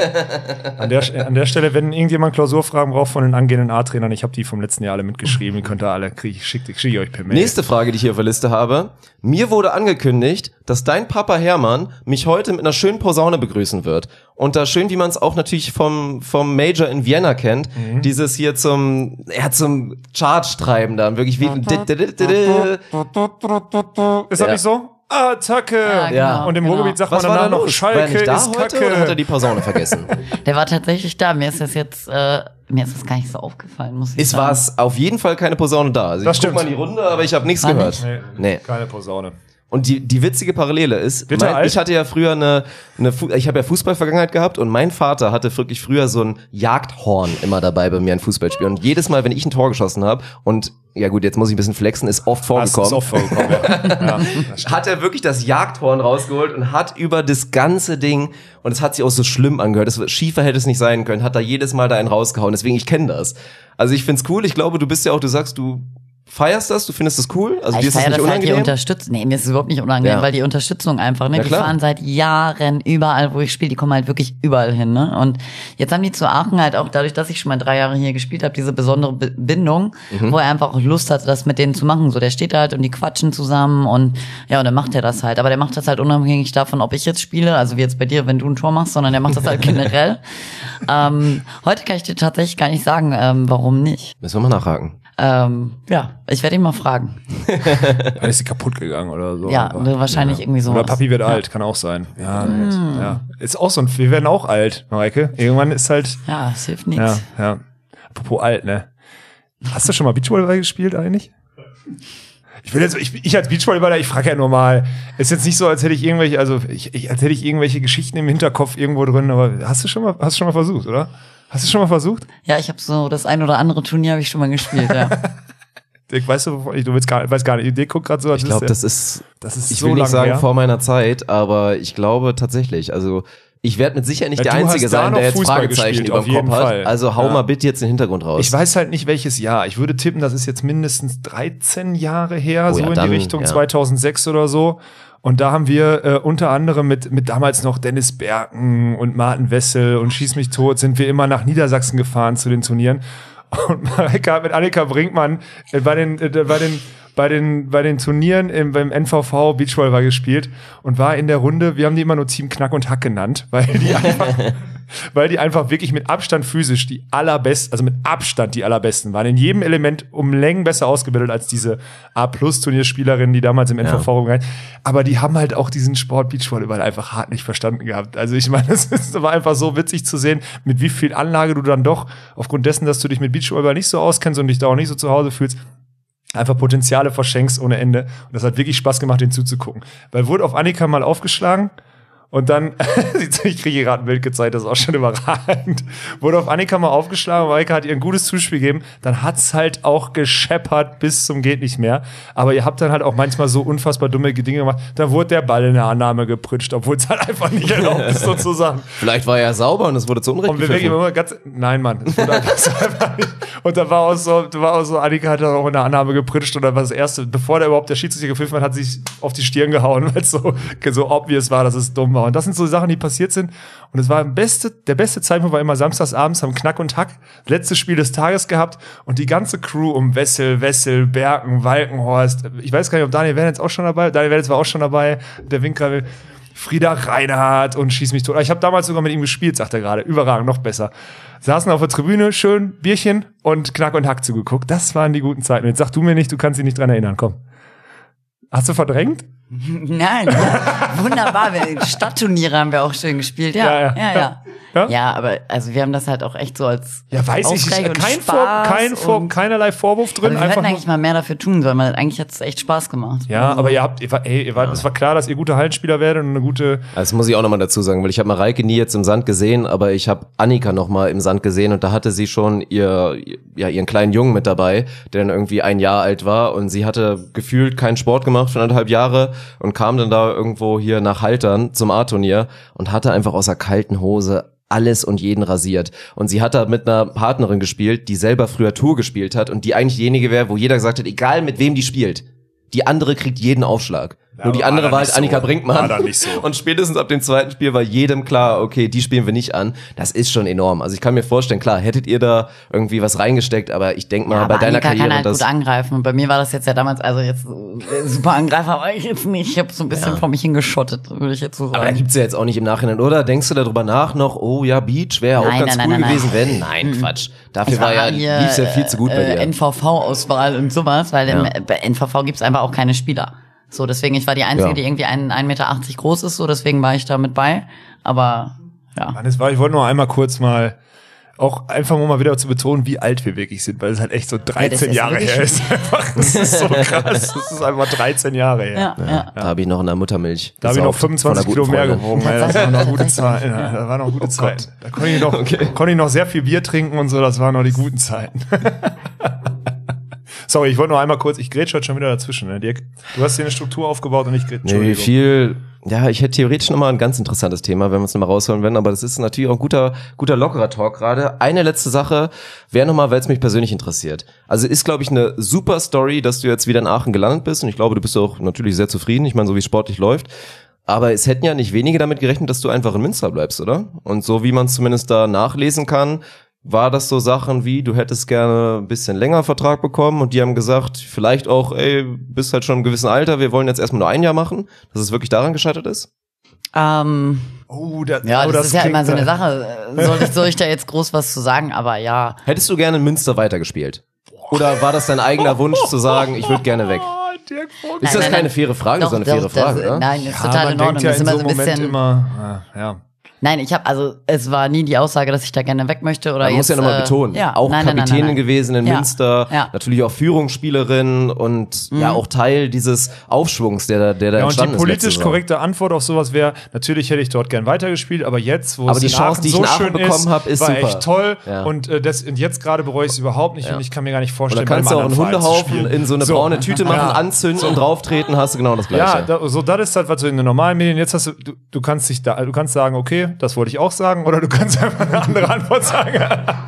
an, der, an der Stelle, wenn irgendjemand Klausurfragen braucht von den angehenden A-Trainern, ich habe die vom letzten Jahr alle mitgeschrieben, die könnt ihr alle, kriege ich, schicke schick ich euch per Mail. Nächste Frage, die ich hier auf der Liste habe. Mir wurde angekündigt, dass dein Papa Hermann mich heute mit einer schönen Posaune begrüßen wird. Und da schön, wie man es auch natürlich vom, vom Major in Vienna kennt, Mhm. dieses hier zum, ja, zum Charge treiben da, wirklich wie, Ist das Ja. nicht so? Attacke! Ja, genau, Und im genau. Ruhrgebiet sagt Was man war da danach noch, los? War er Schalke nicht da ist heute Kacke. oder hat er die Posaune vergessen? Der war tatsächlich da. Mir ist das jetzt, äh, mir ist das gar nicht so aufgefallen, muss ich Es sagen. war es auf jeden Fall keine Posaune da. Also Das ich guck stimmt. mal in die Runde, aber ich habe nichts War gehört. Nee, Nee. keine Posaune. Und die, die witzige Parallele ist, Bitte, mein, alt? ich hatte ja früher eine, eine Fu- ich habe ja Fußballvergangenheit gehabt und mein Vater hatte wirklich früher so ein Jagdhorn immer dabei bei mir in Fußballspielen. Und jedes Mal, wenn ich ein Tor geschossen habe und ja gut, jetzt muss ich ein bisschen flexen, ist oft Das vorgekommen. ist oft vorgekommen, ja. ja das stimmt. Hat er wirklich das Jagdhorn rausgeholt und hat über das ganze Ding, und es hat sich auch so schlimm angehört, das, schiefer hätte es nicht sein können, hat da jedes Mal da einen rausgehauen, deswegen ich kenne das. Also ich find's cool, ich glaube, du bist ja auch, du sagst, du feierst das, du findest das cool, also dir ich ist das feiere nicht das halt, die unangenehm? Unterstützung. Nee, mir ist es überhaupt nicht unangenehm, Ja. weil die Unterstützung einfach, ne, Ja, die klar. fahren seit Jahren überall, wo ich spiele, die kommen halt wirklich überall hin, ne? Und jetzt haben die zu Aachen halt auch, dadurch, dass ich schon mal drei Jahre hier gespielt habe, diese besondere Be- Bindung, Mhm. wo er einfach auch Lust hatte, das mit denen zu machen. So, der steht da halt und die quatschen zusammen und ja, und dann macht er das halt. Aber der macht das halt unabhängig davon, ob ich jetzt spiele, also wie jetzt bei dir, wenn du ein Tor machst, sondern der macht das halt generell. ähm, heute kann ich dir tatsächlich gar nicht sagen, ähm, warum nicht. Müssen wir mal nachhaken. Ähm, ja, ich werde ihn mal fragen. Dann ist sie kaputt gegangen oder so. Ja, einfach. wahrscheinlich irgendwie so. Oder Papi wird alt, kann auch sein. Ja, ja. Ist auch so ein, wir werden auch alt, Mareike. Irgendwann ist halt, Ja, es hilft nichts. ja, ja. Apropos alt, ne? Hast du schon mal Beachvolleyball gespielt eigentlich? Ich will jetzt, ich, ich als Beachvolleyballer, ich frage ja nur mal. Ist jetzt nicht so, als hätte ich irgendwelche, also ich, ich, als hätte ich irgendwelche Geschichten im Hinterkopf irgendwo drin, aber hast du schon mal, hast du schon mal versucht, oder? Hast du schon mal versucht? Ja, ich habe so das ein oder andere Turnier habe ich schon mal gespielt, ja. Dirk, weißt du, wovon ich, du willst gar, weißt gar nicht, Dirk guckt gerade so, als Ich glaube, ist das ist, das ist ich so will nicht lang sagen her. vor meiner Zeit, aber ich glaube tatsächlich, also Ich werde mit Sicherheit nicht Ja, der du Einzige hast da sein, noch der jetzt Fußball Fragezeichen gespielt, über auf dem Kopf jeden hat. Fall. Also hau Ja. mal bitte jetzt den Hintergrund raus. Ich weiß halt nicht, welches Jahr. Ich würde tippen, das ist jetzt mindestens dreizehn Jahre her, Oh so ja, in dann, die Richtung ja. zweitausendsechs oder so. Und da haben wir äh, unter anderem mit, mit damals noch Dennis Berken und Martin Wessel und Schieß mich tot, sind wir immer nach Niedersachsen gefahren zu den Turnieren. Und Mareike hat mit Annika Brinkmann äh, bei den, äh, bei den, bei den, bei den Turnieren im, beim N V V Beachvolleyball gespielt und war in der Runde, wir haben die immer nur Team Knack und Hack genannt, weil die einfach, weil die einfach wirklich mit Abstand physisch die allerbesten, also mit Abstand die allerbesten waren. In jedem Element um Längen besser ausgebildet als diese A-Plus-Turnierspielerinnen, die damals im N V V ja. rumgegangen. Aber die haben halt auch diesen Sport Beachvolleyball einfach hart nicht verstanden gehabt. Also ich meine, es war einfach so witzig zu sehen, mit wie viel Anlage du dann doch, aufgrund dessen, dass du dich mit Beachvolleyball nicht so auskennst und dich da auch nicht so zu Hause fühlst, einfach Potenziale verschenkst ohne Ende. Und das hat wirklich Spaß gemacht, den zuzugucken. Weil wurde auf Annika mal aufgeschlagen und dann, ich kriege gerade ein Bild gezeigt, das ist auch schon überragend, wurde auf Annika mal aufgeschlagen und Annika hat ihr ein gutes Zuspiel gegeben, dann hat's halt auch gescheppert bis zum geht nicht mehr. Aber ihr habt dann halt auch manchmal so unfassbar dumme Dinge gemacht, da wurde der Ball in der Annahme gepritscht, obwohl es halt einfach nicht erlaubt ist, sozusagen. Vielleicht war er ja sauber und es wurde zu Unrecht Und wir gepfiffen. immer ganz, nein, Mann, es wurde einfach, so einfach nicht. Und da war auch so, da war auch so, Annika hat dann auch in der Annahme gepritscht und dann war das erste, bevor der überhaupt der Schiedsrichter gepfiffen hat, hat sie sich auf die Stirn gehauen, weil es so, so obvious war, dass es dumm war. Und das sind so Sachen, die passiert sind. Und es war der beste, der beste Zeitpunkt war immer samstagsabends, haben Knack und Hack, letztes Spiel des Tages gehabt und die ganze Crew um Wessel, Wessel, Berken, Walkenhorst, ich weiß gar nicht, ob Daniel Wernitz auch schon dabei, Daniel Wernitz war auch schon dabei, der Winkel, Frieda Reinhardt und Schieß mich tot. Ich habe damals sogar mit ihm gespielt, sagt er gerade. Überragend, noch besser. Saßen auf der Tribüne, schön Bierchen und Knack und Hack zugeguckt. Das waren die guten Zeiten. Jetzt sag du mir nicht, du kannst dich nicht dran erinnern. Komm. Hast du verdrängt? Nein, wunderbar. Wir- Stadtturniere haben wir auch schön gespielt. Ja, Ja, ja, ja. ja. Ja, Ja? ja aber also wir haben das halt auch echt so als Ja, weiß ich Ausgleich nicht. und Kein, Vor, Spaß kein Vor, und- keinerlei Vorwurf drin. Aber wir einfach hätten nur, eigentlich mal mehr dafür tun sollen, weil eigentlich hat es echt Spaß gemacht. ja, aber ihr habt, ihr war, ey, ihr war, es war klar, dass ihr gute Hallenspieler werdet und eine gute. Das muss ich auch nochmal dazu sagen, weil ich habe Mareike nie jetzt im Sand gesehen, aber ich habe Annika nochmal im Sand gesehen und da hatte sie schon ihr, ja, ihren kleinen Jungen mit dabei, der dann irgendwie ein Jahr alt war und sie hatte gefühlt keinen Sport gemacht für anderthalb Jahre und kam dann da irgendwo hier nach Haltern zum A-Turnier und hatte einfach aus der kalten Hose alles und jeden rasiert. Und sie hat da mit einer Partnerin gespielt, die selber früher Tour gespielt hat und die eigentlich diejenige wäre, wo jeder gesagt hat, egal mit wem die spielt, die andere kriegt jeden Aufschlag. Ja, Nur die aber andere war war dann halt nicht Annika so. Brinkmann. War dann nicht so. Und spätestens ab dem zweiten Spiel war jedem klar, okay, die spielen wir nicht an. Das ist schon enorm. Also ich kann mir vorstellen, klar, hättet ihr da irgendwie was reingesteckt, aber ich denke mal, Ja, bei aber deiner Annika Karriere kann halt das. gut angreifen. Und bei mir war das jetzt ja damals, also jetzt äh, super Angreifer war ich jetzt nicht. Ich habe so ein bisschen Ja. vor mich hingeschottet, würde ich jetzt so Aber da sagen. gibt's ja jetzt auch nicht im Nachhinein, oder? Denkst du darüber nach noch, oh ja, Beach wäre auch Nein, ganz nein, cool nein, nein, gewesen, nein. wenn? Nein, Mhm. Quatsch. Dafür Ich war ja, hier, lief's ja viel zu gut bei äh, dir. N V V-Auswahl und sowas, weil Ja. im, bei N V V gibt's einfach auch keine Spieler. So, deswegen, ich war die Einzige, Ja. die irgendwie ein ein Meter achtzig groß ist, so, deswegen war ich da mit bei. Aber, ja. Mann, es war, ich wollte nur einmal kurz mal, auch einfach nur mal wieder zu betonen, wie alt wir wirklich sind, weil es halt echt so dreizehn ist Jahre wirklich her ist. Einfach, das ist so krass. Das ist einfach dreizehn Jahre her. Ja, ja. Da habe ich noch in der Muttermilch. Da habe ich noch gesaugt fünfundzwanzig von einer Kilo guten mehr Freundin. gewogen. Ey, das waren noch gute Zeiten. Ja, das waren noch gute Zeiten. Da konnte ich noch, konnte ich noch sehr viel Bier trinken und so. Das waren noch die guten Zeiten. Sorry, ich wollte noch einmal kurz, ich grätsch heute schon wieder dazwischen, ne, Dirk? Du hast hier eine Struktur aufgebaut und ich grätsch. Nee, viel, ja, ich hätte theoretisch nochmal ein ganz interessantes Thema, wenn wir es nochmal rausholen werden, aber das ist natürlich auch ein guter, guter lockerer Talk gerade. Eine letzte Sache wäre nochmal, weil es mich persönlich interessiert. Also ist, glaube ich, eine super Story, dass du jetzt wieder in Aachen gelandet bist und ich glaube, du bist auch natürlich sehr zufrieden, ich meine, so wie es sportlich läuft. Aber es hätten ja nicht wenige damit gerechnet, dass du einfach in Münster bleibst, oder? Und so wie man es zumindest da nachlesen kann, war das so Sachen wie, du hättest gerne ein bisschen länger Vertrag bekommen und die haben gesagt, vielleicht auch, ey, bist halt schon im gewissen Alter, wir wollen jetzt erstmal nur ein Jahr machen, dass es wirklich daran gescheitert ist? Ähm, Oh, das, ja, oh, das, ist ja klingt immer so eine da- Sache. Soll ich, soll ich da jetzt groß was zu sagen? Aber ja. Hättest du gerne in Münster weitergespielt? Oder war das dein eigener Wunsch zu sagen, ich würde gerne weg? Oh, Dirk Vogt. Ist Nein, das nein, keine nein. faire Frage? Das ist Doch, eine doch, faire Frage, das, oder? Nein, ist Ja, total man in Ordnung. denkt ja Das ist in immer so so ein einem Moment bisschen. immer, ja, ja. Nein, ich habe also, es war nie die Aussage, dass ich da gerne weg möchte oder Man muss jetzt, ja nochmal äh, betonen, ja, auch nein, nein, nein, Kapitänin nein, nein. gewesen in Ja. Münster, Ja. natürlich auch Führungsspielerin und ja auch Teil dieses Aufschwungs, der da, der da Ja, und die entstanden ist. politisch letzte Saison. korrekte Antwort auf sowas wäre, natürlich hätte ich dort gern weitergespielt, aber jetzt, wo Aber es die in Chance, Aachen die ich so in Aachen schön bekommen ist, hab, ist war super. echt toll. Ja. Und, äh, das, und jetzt gerade bereue ich es überhaupt nicht Ja. und ich kann mir gar nicht Und vorstellen, da kannst bei du auch einem einen anderen Verein zu Hundehaufen spielen. in so eine So. braune Tüte machen, Ja. anzünden und drauftreten, hast du genau das Gleiche. Ja, da, so das ist halt, was du in den normalen Medien, jetzt hast du, du, du kannst dich da, du kannst sagen, okay, okay, das wollte ich auch sagen, oder du kannst einfach eine andere Antwort sagen.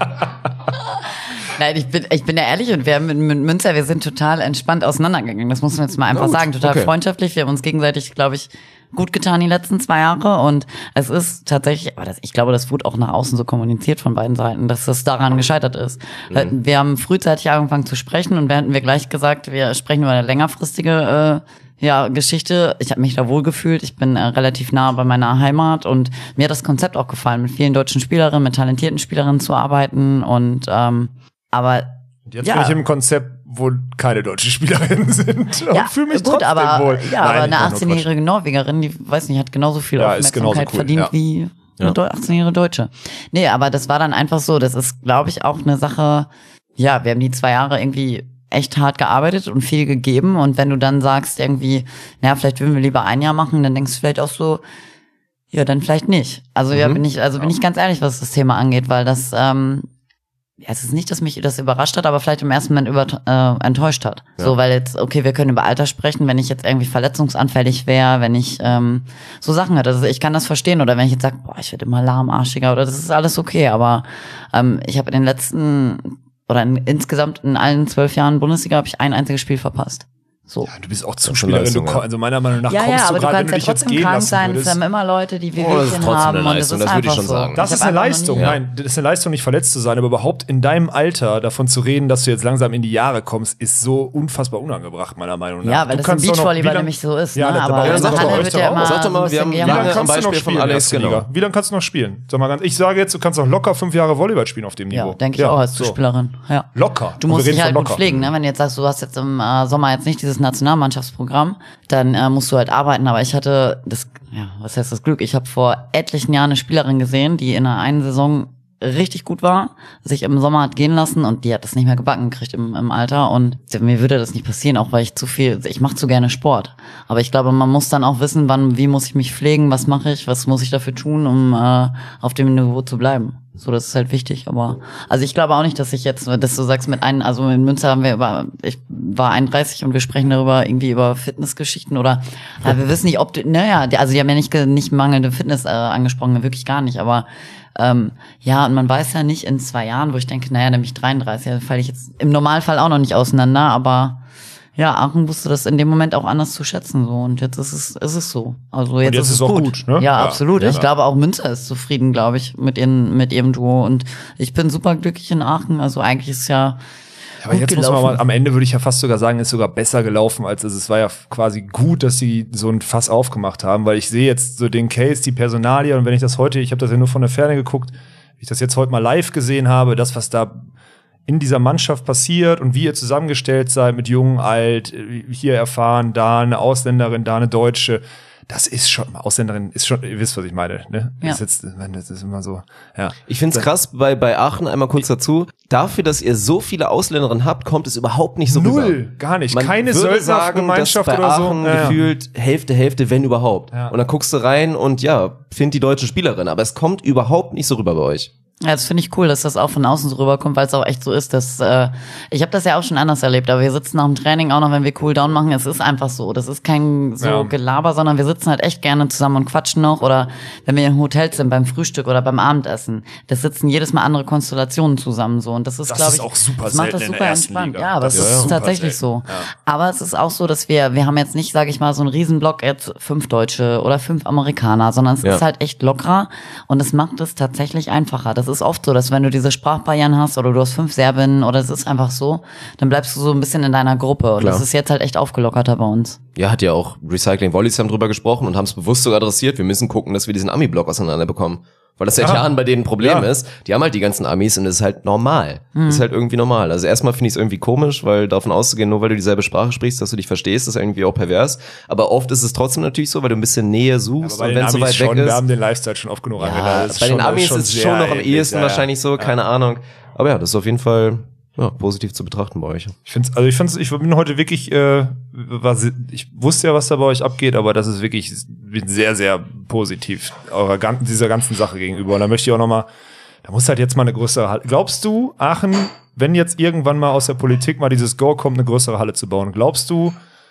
Nein, ich bin, ich bin ja ehrlich und wir haben mit, mit Münster, wir sind total entspannt auseinandergegangen. Das muss man jetzt mal einfach sagen. Total okay. freundschaftlich. Wir haben uns gegenseitig, glaube ich, gut getan die letzten zwei Jahre und es ist tatsächlich, aber das, ich glaube, das wurde auch nach außen so kommuniziert von beiden Seiten, dass das daran gescheitert ist. Mhm. Wir haben frühzeitig angefangen zu sprechen und wir hatten wir gleich gesagt, wir sprechen über eine längerfristige äh, ja, Geschichte. Ich habe mich da wohl gefühlt. Ich bin äh, relativ nah bei meiner Heimat und mir hat das Konzept auch gefallen, mit vielen deutschen Spielerinnen, mit talentierten Spielerinnen zu arbeiten und ähm, aber jetzt ja. bin ich im Konzept, wo keine deutschen Spielerinnen sind. Ja, fühle mich gut, trotzdem aber, wohl. Ja, Nein, aber eine achtzehnjährige Norwegerin, die weiß nicht, hat genauso viel ja, Aufmerksamkeit cool. verdient ja. wie ja. eine achtzehnjährige Deutsche. Nee, aber das war dann einfach so. Das ist, glaube ich, auch eine Sache. Ja, wir haben die zwei Jahre irgendwie echt hart gearbeitet und viel gegeben. Und wenn du dann sagst irgendwie, naja, vielleicht würden wir lieber ein Jahr machen, dann denkst du vielleicht auch so, ja, dann vielleicht nicht. Also mhm. ja, bin ich, also bin ich ganz ehrlich, was das Thema angeht, weil das, ähm, ja, es ist nicht, dass mich das überrascht hat, aber vielleicht im ersten Moment über, äh, enttäuscht hat. Ja. So, weil jetzt, okay, wir können über Alter sprechen, wenn ich jetzt irgendwie verletzungsanfällig wäre, wenn ich ähm, so Sachen hätte. Also ich kann das verstehen. Oder wenn ich jetzt sage, boah, ich werde immer lahmarschiger oder das ist alles okay. Aber ähm, ich habe in den letzten, oder in, insgesamt in allen zwölf Jahren Bundesliga habe ich ein einziges Spiel verpasst. So. Ja, du bist auch Zuspielerin, du komm, also meiner Meinung nach ja, kommst ja, du aber gerade, du wenn du kannst dich ja jetzt trotzdem gehen krank lassen sein. würdest. Es haben immer Leute, die Oh, das ist Wehwehchen trotzdem haben eine und das Leistung, ist das würde ich einfach schon so. sagen. Das Ich ist hab eine einfach noch Leistung, nie- nein, das ist eine Leistung, nicht verletzt zu sein, aber überhaupt in deinem Alter davon zu reden, dass du jetzt langsam in die Jahre kommst, ist so unfassbar unangebracht, meiner Meinung nach. Ja, weil du das im Beachvolleyball lang, nämlich so ist. Ja, ne? das, aber aber in ja, der sag doch Halle euch wird doch ja auch. immer Sag doch mal, so ein wir haben- bisschen Wie lange gejammert. kannst du noch Beispiel von spielen? Alex, erste genau. Liga? Wie lange kannst du noch spielen? Sag mal ganz, ich sage jetzt, du kannst noch locker fünf Jahre Volleyball spielen auf dem Niveau. Ja, denke ich auch als Zuspielerin. Ja. Locker. Du Und musst wir dich reden halt von gut locker. pflegen, ne? Wenn du jetzt sagst, du hast jetzt im äh, Sommer jetzt nicht dieses Nationalmannschaftsprogramm, dann äh, musst du halt arbeiten. Aber ich hatte das, ja, was heißt das Glück? Ich habe vor etlichen Jahren eine Spielerin gesehen, die in einer einen Saison richtig gut war, sich im Sommer hat gehen lassen und die hat das nicht mehr gebacken gekriegt im, im Alter und mir würde das nicht passieren, auch weil ich zu viel, ich mache zu gerne Sport. Aber ich glaube, man muss dann auch wissen, wann, wie muss ich mich pflegen, was mache ich, was muss ich dafür tun, um äh, auf dem Niveau zu bleiben. So, das ist halt wichtig, aber also ich glaube auch nicht, dass ich jetzt, dass du sagst, mit einem, also in Münster haben wir über, ich war einunddreißig und wir sprechen darüber irgendwie über Fitnessgeschichten oder ja, wir wissen nicht, ob du, naja, die, also die haben ja nicht nicht mangelnde Fitness äh, angesprochen, wirklich gar nicht, aber ähm, ja, und man weiß ja nicht in zwei Jahren, wo ich denke, naja, nämlich dreiunddreißig, da falle ich jetzt im Normalfall auch noch nicht auseinander, aber ja, Aachen wusste das in dem Moment auch anders zu schätzen, so. Und jetzt ist es, ist es so. Also jetzt, jetzt ist es ist es auch gut. gut, ne? Ja, Ja. absolut. Ja. Ich glaube auch Münster ist zufrieden, glaube ich, mit ihren, mit ihrem Duo. Und ich bin super glücklich in Aachen. Also eigentlich ist ja, Aber gut jetzt muss gelaufen. man mal, am Ende würde ich ja fast sogar sagen, ist sogar besser gelaufen, als es, es war ja quasi gut, dass sie so ein Fass aufgemacht haben, weil ich sehe jetzt so den Case, die Personalie und wenn ich das heute, ich habe das ja nur von der Ferne geguckt, wie ich das jetzt heute mal live gesehen habe, das, was da in dieser Mannschaft passiert und wie ihr zusammengestellt seid mit Jung, Alt, hier erfahren, da eine Ausländerin, da eine Deutsche, das ist schon, Ausländerin ist schon, ihr wisst, was ich meine, ne? Ja. Das ist jetzt, das ist immer so, ja. Ich find's krass bei, bei Aachen, einmal kurz dazu, dafür, dass ihr so viele Ausländerinnen habt, kommt es überhaupt nicht so rüber. Null, gar nicht. Man Keine würde sagen, Söldnergemeinschaft dass bei oder so. Aachen Ja, ja. gefühlt Hälfte, Hälfte, wenn überhaupt. Ja. Und dann guckst du rein und ja, find die deutsche Spielerin, aber es kommt überhaupt nicht so rüber bei euch. Ja, das finde ich cool, dass das auch von außen so rüberkommt, weil es auch echt so ist, dass äh, ich habe das ja auch schon anders erlebt, aber wir sitzen nach dem Training auch noch, wenn wir Cooldown machen, es ist einfach so, das ist kein so Ja. Gelaber, sondern wir sitzen halt echt gerne zusammen und quatschen noch oder wenn wir in Hotels sind beim Frühstück oder beim Abendessen, das sitzen jedes Mal andere Konstellationen zusammen so und das ist Das glaube ist ich auch super das macht selten das in der super ersten entspannt. Liga. Ja, aber Das es ist ist super tatsächlich selten. so. Ja. Aber es ist auch so, dass wir wir haben jetzt nicht, sage ich mal, so einen Riesenblock jetzt fünf Deutsche oder fünf Amerikaner, sondern es Ja. ist halt echt lockerer und es macht es tatsächlich einfacher. Das ist oft so, dass wenn du diese Sprachbarrieren hast oder du hast fünf Serbinnen oder es ist einfach so, dann bleibst du so ein bisschen in deiner Gruppe und Klar. das ist jetzt halt echt aufgelockerter bei uns. Ja, hat ja auch Recycling Volleys haben drüber gesprochen und haben es bewusst sogar adressiert. Wir müssen gucken, dass wir diesen Ami-Block auseinander bekommen. Weil das seit Ja. Jahren bei denen ein Problem Ja. ist. Die haben halt die ganzen Amis und das ist halt normal. Mhm. Das ist halt irgendwie normal. Also erstmal finde ich es irgendwie komisch, weil davon auszugehen, nur weil du dieselbe Sprache sprichst, dass du dich verstehst, ist irgendwie auch pervers. Aber oft ist es trotzdem natürlich so, weil du ein bisschen Nähe suchst Aber bei und den wenn es so Amis weit schon, weg wir ist. haben den Lifestyle schon oft genug Ja, angehört. Das ist bei den schon- Amis das ist es sehr schon noch am ähnlich, ehesten ja, ja. wahrscheinlich so, keine Ahnung. Aber ja, das ist auf jeden Fall ja, positiv zu betrachten bei euch. Ich find's, also ich find's, ich bin heute wirklich, äh, war, se- ich wusste ja, was da bei euch abgeht, aber das ist wirklich, ich bin sehr, sehr positiv eurer ganzen, dieser ganzen Sache gegenüber. Und da möchte ich auch noch mal, da muss halt jetzt mal eine größere Halle. Glaubst du, Aachen, wenn jetzt irgendwann mal aus der Politik mal dieses Go kommt, eine größere Halle zu bauen, glaubst du,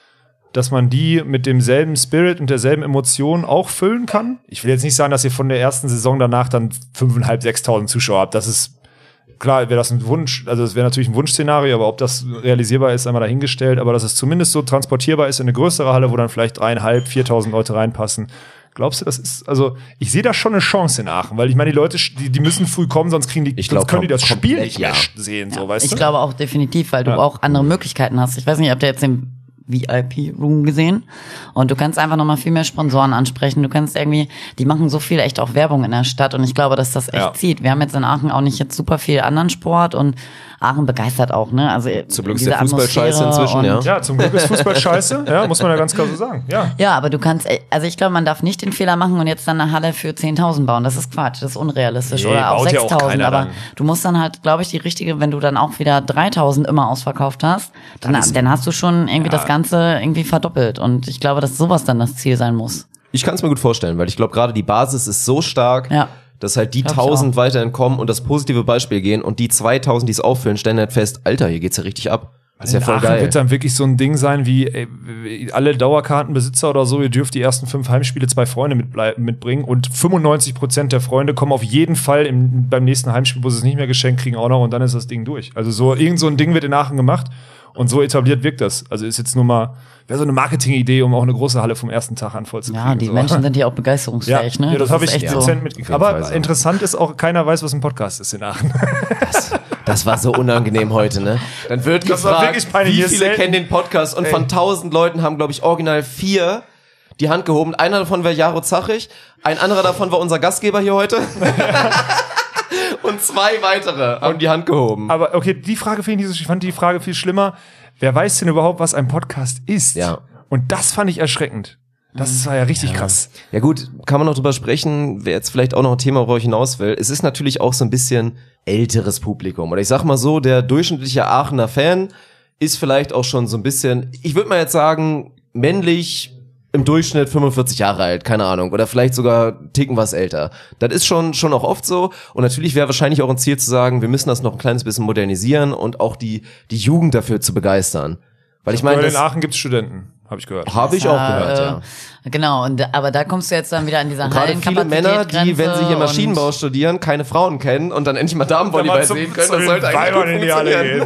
dass man die mit demselben Spirit und derselben Emotion auch füllen kann. Ich will jetzt nicht sagen, dass ihr von der ersten Saison danach dann fünftausendfünfhundert, sechstausend Zuschauer habt. Das ist klar, wäre das ein Wunsch, also das wäre natürlich ein Wunschszenario, aber ob das realisierbar ist, einmal dahingestellt. Aber dass es zumindest so transportierbar ist in eine größere Halle, wo dann vielleicht dreieinhalb, viertausend Leute reinpassen. Glaubst du, das ist, also ich sehe da schon eine Chance in Aachen, weil ich meine, die Leute, die, die müssen früh kommen, sonst kriegen die, ich glaub, sonst können die das komplett, Spiel nicht mehr ja. sehen, so, Ja, weißt ich du? glaube auch definitiv, weil du Ja. auch andere Möglichkeiten hast. Ich weiß nicht, habt ihr jetzt den V I P-Room gesehen? Und du kannst einfach nochmal viel mehr Sponsoren ansprechen. Du kannst irgendwie, die machen so viel echt auch Werbung in der Stadt und ich glaube, dass das echt Ja. zieht. Wir haben jetzt in Aachen auch nicht jetzt super viel anderen Sport und Aachen begeistert auch, ne? Also Zum Glück ist diese der Fußball scheiße Atmosphäre inzwischen, und- ja. Ja, zum Glück ist Fußball scheiße, ja, muss man ja ganz klar so sagen, ja. Ja, aber du kannst, also ich glaube, man darf nicht den Fehler machen und jetzt dann eine Halle für zehntausend bauen. Das ist Quatsch, das ist unrealistisch. Nee, Oder auch baut ja auch sechstausend, keiner aber dann. du musst dann halt, glaube ich, die richtige, wenn du dann auch wieder dreitausend immer ausverkauft hast, dann, dann hast du schon irgendwie das Ganze irgendwie verdoppelt. Und ich glaube, dass sowas dann das Ziel sein muss. Ich kann es mir gut vorstellen, weil ich glaube, gerade die Basis ist so stark, Ja. dass halt die Glaub ich tausend auch. weiterhin kommen und das positive Beispiel gehen und die zweitausend, die es auffüllen, stellen halt fest, Alter, hier geht's ja richtig ab. Das ist ja In voll Aachen geil. wird dann wirklich so ein Ding sein wie ey, alle Dauerkartenbesitzer oder so, ihr dürft die ersten fünf Heimspiele zwei Freunde mitblei- mitbringen und fünfundneunzig Prozent der Freunde kommen auf jeden Fall im, beim nächsten Heimspiel, wo sie es nicht mehr geschenkt kriegen, auch noch und dann ist das Ding durch. Also so irgend so ein Ding wird in Aachen gemacht und so etabliert wirkt das. Also ist jetzt nur mal, wäre so eine Marketing-Idee, um auch eine große Halle vom ersten Tag an voll zu kriegen. Ja, die so. Menschen sind ja auch begeisterungsfähig, ja, ne? ja, das, habe ist ich echt dezent so. mitgekriegt. Auf jeden Aber Fall so. interessant ist auch, keiner weiß, was ein Podcast ist in Aachen. Das war so unangenehm heute, ne? Dann wird Das war gefragt, wirklich peinlich. wie Hier viele selten- kennen den Podcast und Ey. von tausend Leuten haben, glaube ich, original vier die Hand gehoben. Einer davon war Jaro Zachig, ein anderer davon war unser Gastgeber hier heute. Und zwei weitere haben die Hand gehoben. Aber okay, die Frage finde ich nicht so, ich fand die Frage viel schlimmer. Wer weiß denn überhaupt, was ein Podcast ist? Ja. Und das fand ich erschreckend. Das war ja richtig krass. Ja gut, kann man noch drüber sprechen, wer jetzt vielleicht auch noch ein Thema, worauf ich hinaus will. Es ist natürlich auch so ein bisschen älteres Publikum. Oder ich sag mal so, der durchschnittliche Aachener Fan ist vielleicht auch schon so ein bisschen, ich würde mal jetzt sagen, männlich im Durchschnitt fünfundvierzig Jahre alt, keine Ahnung. Oder vielleicht sogar ticken was älter. Das ist schon schon auch oft so. Und natürlich wäre wahrscheinlich auch ein Ziel zu sagen, wir müssen das noch ein kleines bisschen modernisieren und auch die die Jugend dafür zu begeistern. Weil ich meine, Aber in das Aachen gibt's Studenten, habe ich gehört. habe ich auch Ja, gehört, äh, ja. Genau, und, aber da kommst du jetzt dann wieder an dieser Gerade viele Männer, die, wenn sie hier Maschinenbau und- studieren, keine Frauen kennen und dann endlich mal Damenvolleyball sehen können, das sollte eigentlich gut in die Halle funktionieren.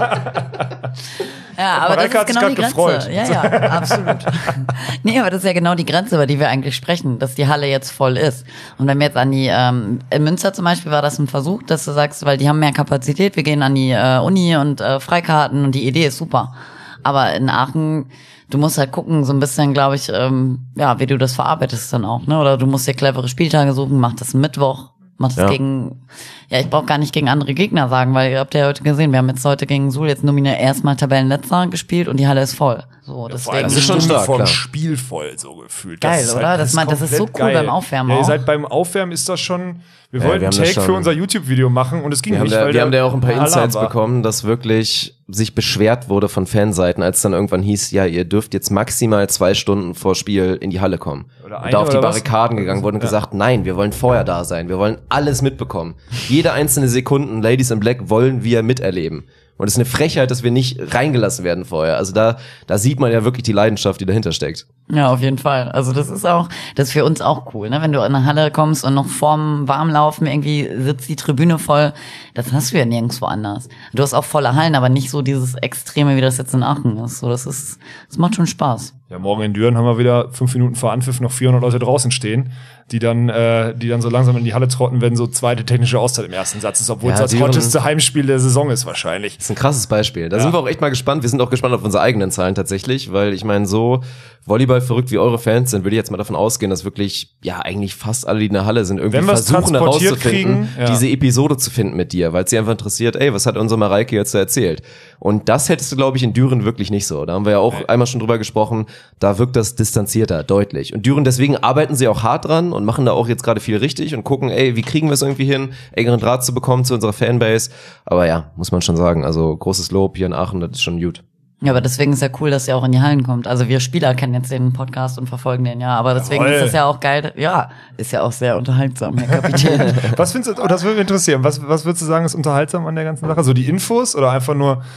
gehen. Ja, aber Mareike das hat ist sich genau die grad Grenze. gefreut. Ja, ja, absolut. Nee, aber das ist ja genau die Grenze, über die wir eigentlich sprechen, dass die Halle jetzt voll ist. Und wenn wir jetzt an die, ähm, in Münster zum Beispiel war das ein Versuch, dass du sagst, weil die haben mehr Kapazität, wir gehen an die äh, Uni und äh, Freikarten und die Idee ist super. Aber in Aachen, du musst halt gucken, so ein bisschen, glaube ich, ähm, ja, wie du das verarbeitest dann auch, ne? Oder du musst dir clevere Spieltage suchen, mach das Mittwoch, mach das Ja. gegen, ja, ich brauche gar nicht gegen andere Gegner sagen, weil ihr habt ja heute gesehen, wir haben jetzt heute gegen Suhl jetzt nominell erstmal Tabellenletzter gespielt und die Halle ist voll. So, deswegen. das ist schon stark, vom klar. Spiel voll so gefühlt. Geil, ist oder? Das man- das ist so komplett cool beim Aufwärmen Ja, ihr auch. seid beim Aufwärmen ist das schon, wir Ja, wollten wir haben einen das Take schon- für unser YouTube-Video machen und es ging Wir haben nicht, da, weil wir der haben da auch ein paar Alarm Insights war. bekommen, dass wirklich sich beschwert wurde von Fanseiten, als dann irgendwann hieß, ja, ihr dürft jetzt maximal zwei Stunden vor Spiel in die Halle kommen. Oder Und eine da auf die oder was? Barrikaden gegangen wurde und Ja. gesagt, nein, wir wollen vorher da sein, wir wollen alles mitbekommen. Jede einzelne Sekunde, Ladies in Black, wollen wir miterleben. Und es ist eine Frechheit, dass wir nicht reingelassen werden vorher. Also da, da sieht man ja wirklich die Leidenschaft, die dahinter steckt. Ja, auf jeden Fall. Also das ist auch, das ist für uns auch cool, ne? Wenn du in eine Halle kommst und noch vorm Warmlaufen irgendwie sitzt die Tribüne voll, das hast du ja nirgendwo anders. Du hast auch volle Hallen, aber nicht so dieses Extreme, wie das jetzt in Aachen ist. So, das ist, das macht schon Spaß. Ja, morgen in Düren haben wir wieder fünf Minuten vor Anpfiff noch vierhundert Leute draußen stehen, die dann, äh, die dann so langsam in die Halle trotten, wenn so zweite technische Auszeit im ersten Satz ist, obwohl Ja, es das Düren- hotteste Heimspiel der Saison ist wahrscheinlich. Das ist ein krasses Beispiel. Da Ja. sind wir auch echt mal gespannt. Wir sind auch gespannt auf unsere eigenen Zahlen tatsächlich, weil ich meine, so Volleyball verrückt wie eure Fans sind, würde ich jetzt mal davon ausgehen, dass wirklich, ja, eigentlich fast alle, die in der Halle sind, irgendwie Wenn wir's versuchen transportiert herauszufinden, kriegen, ja. diese Episode zu finden mit dir, weil es sie einfach interessiert, ey, was hat unsere Mareike jetzt da erzählt? Und das hättest du, glaube ich, in Düren wirklich nicht so. Da haben wir ja auch Nee. einmal schon drüber gesprochen, da wirkt das distanzierter, deutlich. Und Düren, deswegen arbeiten sie auch hart dran und machen da auch jetzt gerade viel richtig und gucken, ey, wie kriegen wir es irgendwie hin, engeren Draht zu bekommen zu unserer Fanbase. Aber ja, muss man schon sagen, also großes Lob hier in Aachen, das ist schon gut. Ja, aber deswegen ist ja cool, dass ihr auch in die Hallen kommt. Also wir Spieler kennen jetzt den Podcast und verfolgen den, ja. Aber deswegen Jawohl. ist das ja auch geil. Ja, ist ja auch sehr unterhaltsam, Herr Kapitän. Was findest du, oh, das würde mich interessieren, was, was würdest du sagen, ist unterhaltsam an der ganzen Sache? So die Infos oder einfach nur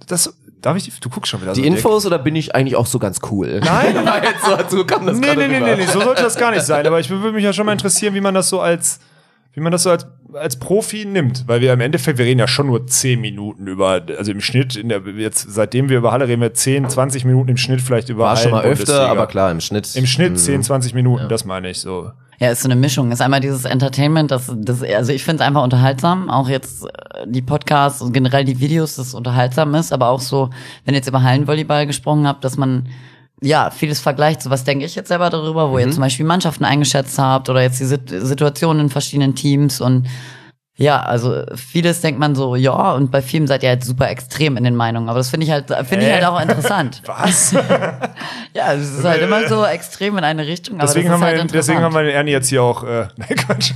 das, darf ich, du guckst schon wieder Die so Infos oder bin ich eigentlich auch so ganz cool? Nein. jetzt so, so kam das Nee, gerade nee, nee, rüber. nee, nee, so sollte das gar nicht sein. Aber ich würde mich ja schon mal interessieren, wie man das so als, wie man das so als, als Profi nimmt. Weil wir im Endeffekt, wir reden ja schon nur zehn Minuten über, also im Schnitt, in der, jetzt, seitdem wir über Halle reden, wir zehn, zwanzig Minuten im Schnitt vielleicht über War schon mal Hallen-Bundesliga. öfter, aber klar, im Schnitt. Im Schnitt zehn, zwanzig Minuten, das meine ich so. Ja, ist so eine Mischung. Ist einmal dieses Entertainment, das, das, also ich finde es einfach unterhaltsam. Auch jetzt äh, die Podcasts und generell die Videos, das unterhaltsam ist. Aber auch so, wenn ihr jetzt über Hallenvolleyball gesprochen habt, dass man ja vieles vergleicht. So was denke ich jetzt selber darüber, wo Mhm. ihr zum Beispiel Mannschaften eingeschätzt habt oder jetzt die Sit- Situationen in verschiedenen Teams und ja, also vieles denkt man so, ja, und bei vielen seid ihr halt super extrem in den Meinungen. Aber das finde ich halt, finde ich Äh? halt auch interessant. Was? Ja, es ist halt immer so extrem in eine Richtung. Aber Deswegen, das haben ist wir, halt den- deswegen haben interessant. wir den Ernie jetzt hier auch, äh, nein, Quatsch.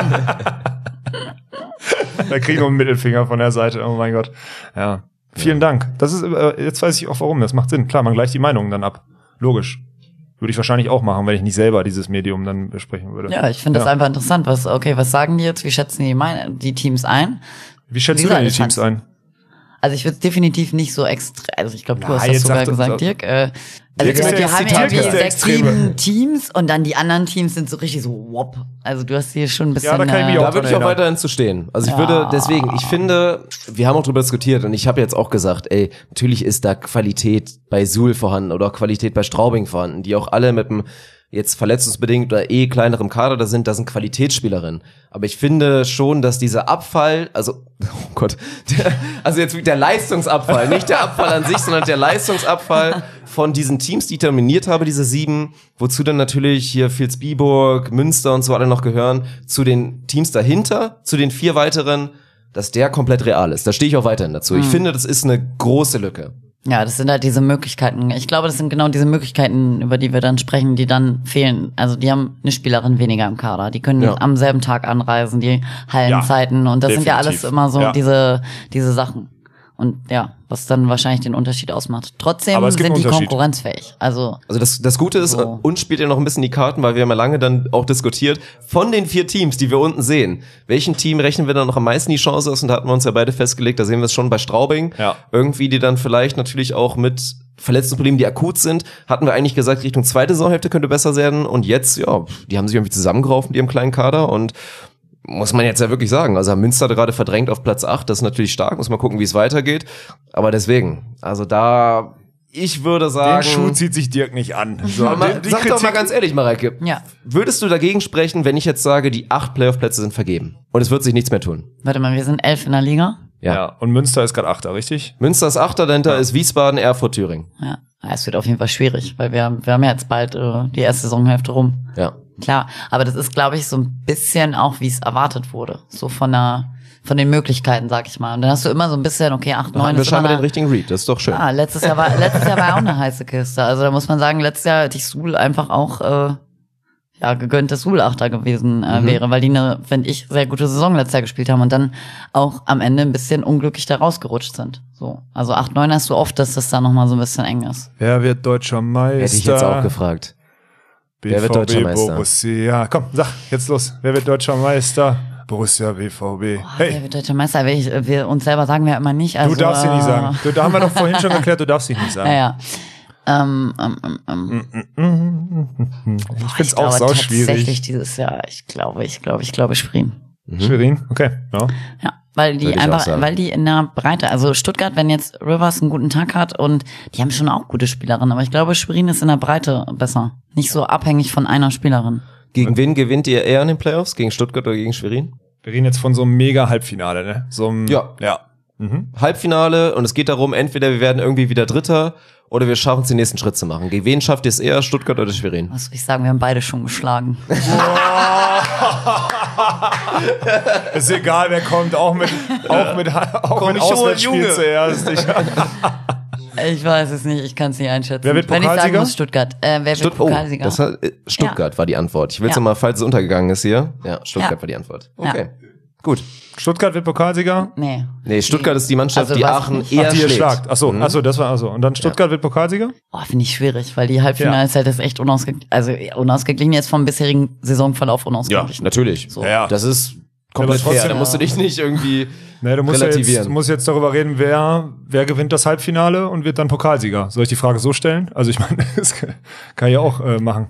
Da kriegen wir einen Mittelfinger von der Seite, oh mein Gott. Ja. Vielen Dank. Das ist, äh, jetzt weiß ich auch warum, das macht Sinn. Klar, man gleicht die Meinungen dann ab. Logisch. Würde ich wahrscheinlich auch machen, wenn ich nicht selber dieses Medium dann besprechen würde. Ja, ich finde das Ja. einfach interessant. Was, okay, was sagen die jetzt? Wie schätzen die, mein, die Teams ein? Wie schätzt Wie du denn die gesagt, Teams ein? Also ich würde definitiv nicht so extrem, also ich glaube, du Na, hast das jetzt sogar sag doch- gesagt, sag- Dirk. Äh, also Dirk ist wir jetzt haben die ja Dirk irgendwie ist der sechs, Extreme. sieben Teams und dann die anderen Teams sind so richtig so wop. Also du hast hier schon ein bisschen... Ja, da kann ich mich äh, auch Da würde ich auch erinnern. weiterhin zu stehen. Also ich Ja. würde, deswegen, ich finde, wir haben auch drüber diskutiert und ich habe jetzt auch gesagt, ey, natürlich ist da Qualität bei Suhl vorhanden oder auch Qualität bei Straubing vorhanden, die auch alle mit einem jetzt verletzungsbedingt oder eh kleinerem Kader da sind, da sind Qualitätsspielerinnen. Aber ich finde schon, dass dieser Abfall, also, oh Gott, der, also jetzt der Leistungsabfall, nicht der Abfall an sich, sondern der Leistungsabfall von diesen Teams, die ich dominiert habe, diese sieben, wozu dann natürlich hier Vilsbiburg, Münster und so alle noch gehören, zu den Teams dahinter, zu den vier weiteren, dass der komplett real ist. Da stehe ich auch weiterhin dazu. Ich finde, das ist eine große Lücke. Ja, das sind halt diese Möglichkeiten. Ich glaube, das sind genau diese Möglichkeiten, über die wir dann sprechen, die dann fehlen. Also die haben eine Spielerin weniger im Kader. Die können Ja. am selben Tag anreisen, die Hallenzeiten. und das sind ja alles definitiv. immer so Ja. diese diese Sachen. Und ja, was dann wahrscheinlich den Unterschied ausmacht. Trotzdem Aber es gibt sind einen die Unterschied. konkurrenzfähig. Also Also das, das Gute ist, So. uns spielt ja noch ein bisschen die Karten, weil wir haben ja lange dann auch diskutiert, von den vier Teams, die wir unten sehen, welchen Team rechnen wir dann noch am meisten die Chance aus? Und da hatten wir uns ja beide festgelegt, da sehen wir es schon bei Straubing. Ja. Irgendwie, die dann vielleicht natürlich auch mit Verletzungsproblemen, die akut sind, hatten wir eigentlich gesagt, Richtung zweite Saisonhälfte könnte besser werden. Und jetzt, ja, die haben sich irgendwie zusammengeraufen mit ihrem kleinen Kader und muss man jetzt ja wirklich sagen. Also haben Münster gerade verdrängt auf Platz acht, das ist natürlich stark, muss mal gucken, wie es weitergeht. Aber deswegen, also da, ich würde sagen... Den Schuh zieht sich Dirk nicht an. So, Aber mal, die- die sag doch mal Kritik- ganz ehrlich, Mareike. Ja. Würdest du dagegen sprechen, wenn ich jetzt sage, die acht Playoff-Plätze sind vergeben und es wird sich nichts mehr tun? warte mal, wir sind elf in der Liga. Ja. Ja. Und Münster ist gerade Achter, richtig? Münster ist Achter, dahinter ist Wiesbaden, Erfurt, Thüringen. Ja, es wird auf jeden Fall schwierig, weil wir wir haben ja jetzt bald äh, die erste Saisonhälfte rum. Ja. Klar, aber das ist, glaube ich, so ein bisschen auch, wie es erwartet wurde. So von der, von den Möglichkeiten, sag ich mal. Und dann hast du immer so ein bisschen, okay, acht, Dann haben neun wir ist scheinbar immer den richtigen Read, das ist doch schön. Ja, letztes Jahr war, letztes Jahr war auch eine heiße Kiste. Also da muss man sagen, letztes Jahr hätte ich Suhl einfach auch, äh, ja, gegönnt, dass Suhl Achter gewesen äh, Mhm. wäre, weil die eine, finde ich, sehr gute Saison letztes Jahr gespielt haben und dann auch am Ende ein bisschen unglücklich da rausgerutscht sind. So. Also acht, neun hast du oft, dass das da nochmal so ein bisschen eng ist. Wer wird deutscher Meister? Hätte ich jetzt auch gefragt. Wer wird deutscher Meister? Borussia. Komm, sag, jetzt los. Wer wird deutscher Meister? Borussia B V B. Boah, wer Hey, wird deutscher Meister? Wir, ich, wir uns selber sagen wir ja immer nicht. Also, du darfst sie äh, nicht sagen. Du, da haben wir doch vorhin schon geklärt, du darfst sie nicht sagen. Ja, ja. Ähm, ähm, ähm, ähm. Ich find's ich auch glaube sau tatsächlich schwierig. dieses Jahr, ich glaube, ich glaube, ich glaube Schwerin. Schwerin? Okay, ja. Ja, weil die Würde ich auch einfach, sagen. weil die in der Breite, also Stuttgart, wenn jetzt Rivers einen guten Tag hat und die haben schon auch gute Spielerinnen, aber ich glaube, Schwerin ist in der Breite besser. Nicht so abhängig von einer Spielerin. Gegen wen gewinnt ihr eher in den Playoffs? Gegen Stuttgart oder gegen Schwerin? Wir reden jetzt von so einem Mega-Halbfinale, ne? So einem, Ja. Ja. Mhm. Halbfinale und es geht darum, entweder wir werden irgendwie wieder Dritter oder wir schaffen es, den nächsten Schritt zu machen. Gegen wen schafft ihr es eher, Stuttgart oder Schwerin? Was soll ich sagen, wir haben beide schon geschlagen. Ist egal, wer kommt, auch mit, auch mit, auch Komm mit schon, Auswärtsspiel Junge. zuerst. Ich, Ich weiß es nicht, ich kann es nicht einschätzen. Wer wird Wenn ich sagen Pokalsieger? muss, Stuttgart. Äh, wer wird Stutt oh, Pokalsieger? das hat, äh, Stuttgart war die Antwort. Ich will es Ja. nochmal, falls es untergegangen ist hier. Ja, Stuttgart Ja. war die Antwort. Ja. Okay, gut. Stuttgart wird Pokalsieger. nee. Nee, Stuttgart ist die Mannschaft, Also die was- Aachen Ach, eher Ach, die ihr schlägt. schlagt. Achso, Mhm. achso, das war also. Und dann Stuttgart wird Pokalsieger? Oh, finde ich schwierig, weil die Halbfinals halt ist echt unausgeglichen, also unausgeglichen jetzt vom bisherigen Saisonverlauf Ja, unausgeglichen. natürlich. So. Ja. Das ist komplett trotzdem- fair. Da musst du dich nicht irgendwie Ne, du musst ja jetzt, relativieren. du musst jetzt darüber reden, wer, wer gewinnt das Halbfinale und wird dann Pokalsieger. Soll ich die Frage so stellen? Also ich meine, das kann ich ja auch äh, machen.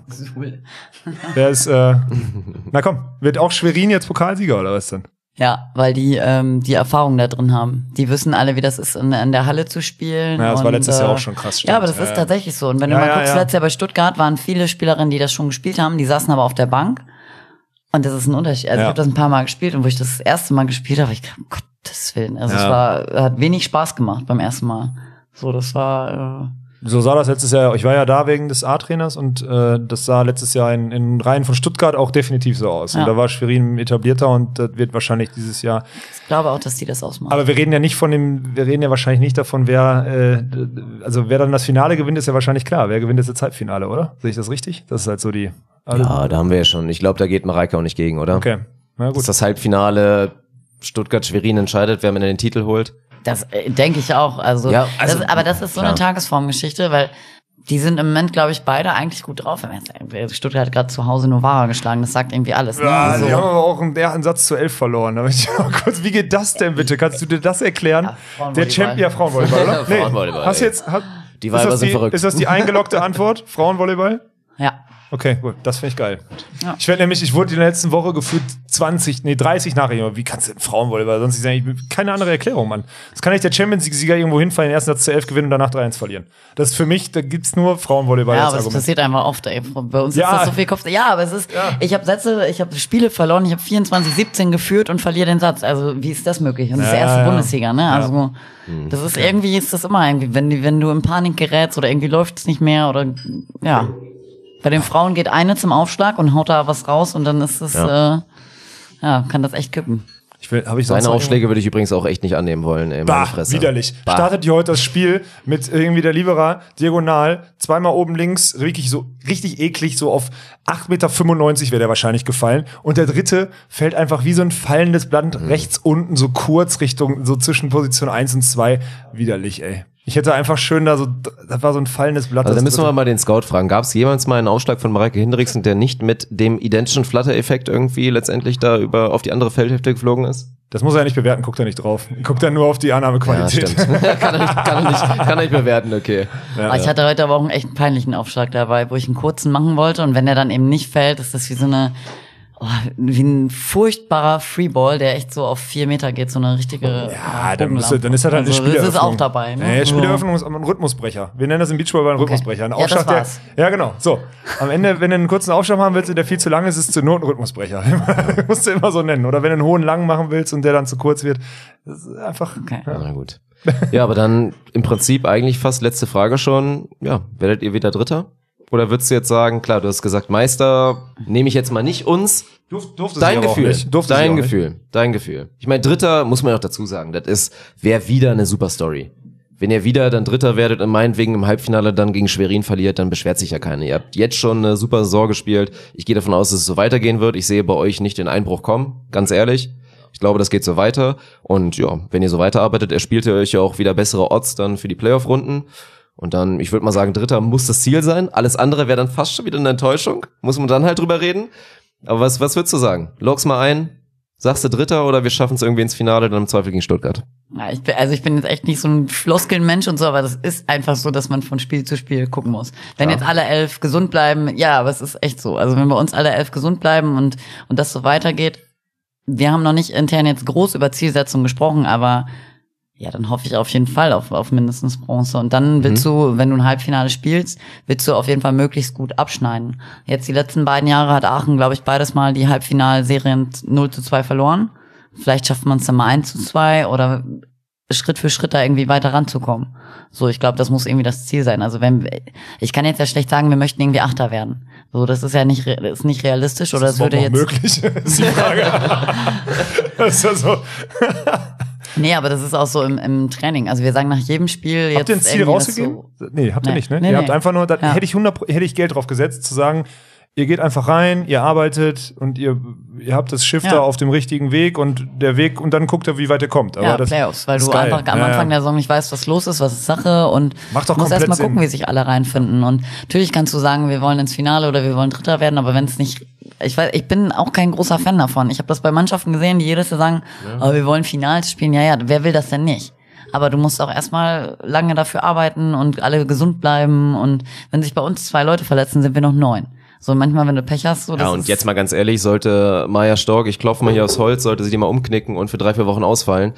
Wer ist, äh, na komm, wird auch Schwerin jetzt Pokalsieger oder was denn? Ja, weil die ähm, die Erfahrung da drin haben. Die wissen alle, wie das ist, in, in der Halle zu spielen. Ja, das war und, letztes äh, Jahr auch schon krass, stimmt. Ja, aber das Ja, ist ja. tatsächlich so. Und wenn Ja, du mal ja, guckst, ja. letztes Jahr bei Stuttgart waren viele Spielerinnen, die das schon gespielt haben, die saßen aber auf der Bank. Und das ist ein Unterschied. Also Ja. ich habe das ein paar Mal gespielt und wo ich das, das erste Mal gespielt habe, ich dachte, um Gottes Willen. Also Ja. es war, hat wenig Spaß gemacht beim ersten Mal. So, das war äh, So sah das letztes Jahr, ich war ja da wegen des A-Trainers und äh, das sah letztes Jahr in, in Reihen von Stuttgart auch definitiv so aus. Ja. Und da war Schwerin etablierter und das wird wahrscheinlich dieses Jahr. ich glaube auch, dass die das ausmachen. Aber wir reden ja nicht von dem, wir reden ja wahrscheinlich nicht davon, wer, äh, also wer dann das Finale gewinnt, ist ja wahrscheinlich klar. Wer gewinnt jetzt das Halbfinale, oder? Sehe ich das richtig? Das ist halt so die. Ja, da haben wir ja schon. Ich glaube, da geht Mareike auch nicht gegen, oder? Okay, na Ist gut. das Halbfinale Stuttgart-Schwerin entscheidet, wer man den Titel holt? Das äh, denke ich auch. Also, Ja, also, das, aber das ist so klar. eine Tagesformgeschichte, weil die sind im Moment, glaube ich, beide eigentlich gut drauf. Wenn man jetzt sagt, Stuttgart hat gerade zu Hause Novara geschlagen, das sagt irgendwie alles. Ne? Ja, Also, die haben aber auch einen, der hat einen Satz zu elf verloren. Da möchte ich mal kurz, wie geht das denn bitte? Kannst du dir das erklären? Ja, Frauenvolleyball. Der Champion, ja, Frauenvolleyball, oder? Nee, Frauenvolleyball, hast du ey. jetzt, hat, Die ist Weiber das sind die, verrückt. Ist das die eingeloggte Antwort? Frauenvolleyball? ja. Okay, gut, das finde ich geil. Ja. Ich werde nämlich, ich wurde in der letzten Woche gefühlt zwanzig, nee, dreißig Nachrichten. Wie kannst du denn Frauenvolleyball? Sonst ist eigentlich keine andere Erklärung, Mann. Das kann nicht der Champions League-Sieger irgendwo hinfallen, den ersten Satz zu elf gewinnen und danach drei eins verlieren. Das ist für mich, da gibt's nur Frauenvolleyball Ja, als aber es Argument. passiert einfach oft, ey. Bei uns Ja. ist das so viel Kopf. Ja, aber es ist, Ja. ich habe Sätze, ich habe Spiele verloren, ich habe vierundzwanzig siebzehn geführt und verliere den Satz. Also, wie ist das möglich? Und das ist Ja, die erste ja. Bundesliga, ne? Also, das ist irgendwie, ist das immer irgendwie, wenn, die- wenn du in Panik gerätst oder irgendwie läuft es nicht mehr oder, ja. Bei den Frauen geht eine zum Aufschlag und haut da was raus und dann ist es, ja, äh, ja kann das echt kippen. Ich will, hab ich sonst Seine noch Aufschläge würde ich übrigens auch echt nicht annehmen wollen, ey, meine Bah, Fresse. widerlich. Bah. Startet hier heute das Spiel mit irgendwie der Libera, diagonal, zweimal oben links, wirklich so richtig eklig, so auf acht Meter fünfundneunzig wäre der wahrscheinlich gefallen. Und der dritte fällt einfach wie so ein fallendes Blatt Mhm. rechts unten, so kurz Richtung, so zwischen Position eins und zwei. Widerlich, ey. Ich hätte einfach schön da so, das war so ein fallendes Blatt. Also da das müssen wir dritte. mal den Scout fragen. Gab es jemals mal einen Aufschlag von Mareike Hinrichsen, der nicht mit dem identischen Flutter-Effekt irgendwie letztendlich da über auf die andere Feldhälfte geflogen ist? Das muss er ja nicht bewerten, guckt er nicht drauf. Guckt er nur auf die Ja, Annahmequalität. stimmt. kann, er nicht, kann, er nicht, kann er nicht bewerten, okay. Ja, Aber ich hatte heute aber auch einen echt peinlichen Aufschlag dabei, wo ich einen kurzen machen wollte und wenn der dann eben nicht fällt, ist das wie so eine, oh, wie ein furchtbarer Freeball, der echt so auf vier Meter geht, so eine richtige. Ja, dann, musst du, dann ist er halt eine also, das Spieleröffnung. ist auch dabei, ne? Nee, So. Spieleröffnung ist aber ein Rhythmusbrecher. Wir nennen das im Beachvolleyball einen Rhythmusbrecher. Ein Ja, das Aufschlag, war's. der, ja, genau. So. Am Ende, wenn du einen kurzen Aufschlag haben willst und der viel zu lang ist, ist es zur Not ein Rhythmusbrecher. Musst du immer so nennen. Oder wenn du einen hohen langen machen willst und der dann zu kurz wird, das ist einfach. Okay. Ja, na gut. Ja, aber dann im Prinzip eigentlich fast letzte Frage schon. Ja, werdet ihr wieder Dritter? Oder würdest du jetzt sagen, klar, du hast gesagt, Meister, nehme ich jetzt mal nicht uns. Durf, durfte Dein sie aber auch Gefühl, nicht. Durfte sie dein auch Gefühl, dein Gefühl. Ich meine, Dritter muss man ja auch dazu sagen, das ist, wäre wieder eine super Story. Wenn ihr wieder dann Dritter werdet und meinetwegen im Halbfinale dann gegen Schwerin verliert, dann beschwert sich ja keiner. Ihr habt jetzt schon eine super Saison gespielt. Ich gehe davon aus, dass es so weitergehen wird. Ich sehe bei euch nicht den Einbruch kommen, ganz ehrlich. Ich glaube, das geht so weiter. Und ja, wenn ihr so weiterarbeitet, erspielt ihr euch ja auch wieder bessere Odds dann für die Playoff-Runden. Und dann, ich würde mal sagen, Dritter muss das Ziel sein. Alles andere wäre dann fast schon wieder eine Enttäuschung. Muss man dann halt drüber reden. Aber was, was würdest du sagen? Log's mal ein. Sagst du Dritter oder wir schaffen es irgendwie ins Finale, dann im Zweifel gegen Stuttgart? Ja, ich bin, also ich bin jetzt echt nicht so ein Floskelmensch und so, aber das ist einfach so, dass man von Spiel zu Spiel gucken muss. Wenn Ja. jetzt alle elf gesund bleiben, ja, aber es ist echt so. Also wenn bei uns alle elf gesund bleiben und, und das so weitergeht, wir haben noch nicht intern jetzt groß über Zielsetzungen gesprochen, aber ja, dann hoffe ich auf jeden Fall auf, auf mindestens Bronze. Und dann willst du, wenn du ein Halbfinale spielst, willst du auf jeden Fall möglichst gut abschneiden. Jetzt die letzten beiden Jahre hat Aachen, glaube ich, beides Mal die Halbfinalserien null zu zwei verloren. Vielleicht schafft man es dann mal eins zu zwei oder Schritt für Schritt da irgendwie weiter ranzukommen. So, ich glaube, das muss irgendwie das Ziel sein. Also wenn, ich kann jetzt ja schlecht sagen, wir möchten irgendwie Achter werden. So, das ist ja nicht, re- das ist nicht realistisch oder es Das ist würde überhaupt jetzt. möglich, ist die Frage. Das ist ja so. Nee, aber das ist auch so im, im Training. Also wir sagen nach jedem Spiel jetzt. Habt ihr ein Ziel irgendwie das rausgegeben? So, Nee, habt ihr Nee. nicht, ne? Nee, ihr nee. habt einfach nur, da Ja. hätte ich hundert, hätte ich Geld drauf gesetzt, zu sagen, ihr geht einfach rein, ihr arbeitet und ihr, ihr habt das Schiff Ja. da auf dem richtigen Weg und der Weg, und dann guckt er, wie weit er kommt. Aber ja, das Playoffs, weil ist du geil. einfach am Ja, Anfang ja. der Saison nicht weißt, was los ist, was ist Sache und Macht doch musst komplett erst mal gucken, Sinn. wie sich alle reinfinden. Und natürlich kannst du sagen, wir wollen ins Finale oder wir wollen Dritter werden, aber wenn es nicht ich weiß, ich bin auch kein großer Fan davon. Ich habe das bei Mannschaften gesehen, die jedes Jahr sagen, ja. oh, wir wollen Finals spielen. Ja, ja, wer will das denn nicht? Aber du musst auch erstmal lange dafür arbeiten und alle gesund bleiben. Und wenn sich bei uns zwei Leute verletzen, sind wir noch neun. So manchmal, wenn du Pech hast. So, das ja, und jetzt mal ganz ehrlich, sollte Maja Stork, ich klopfe mal hier aufs Holz, sollte sie die mal umknicken und für drei, vier Wochen ausfallen,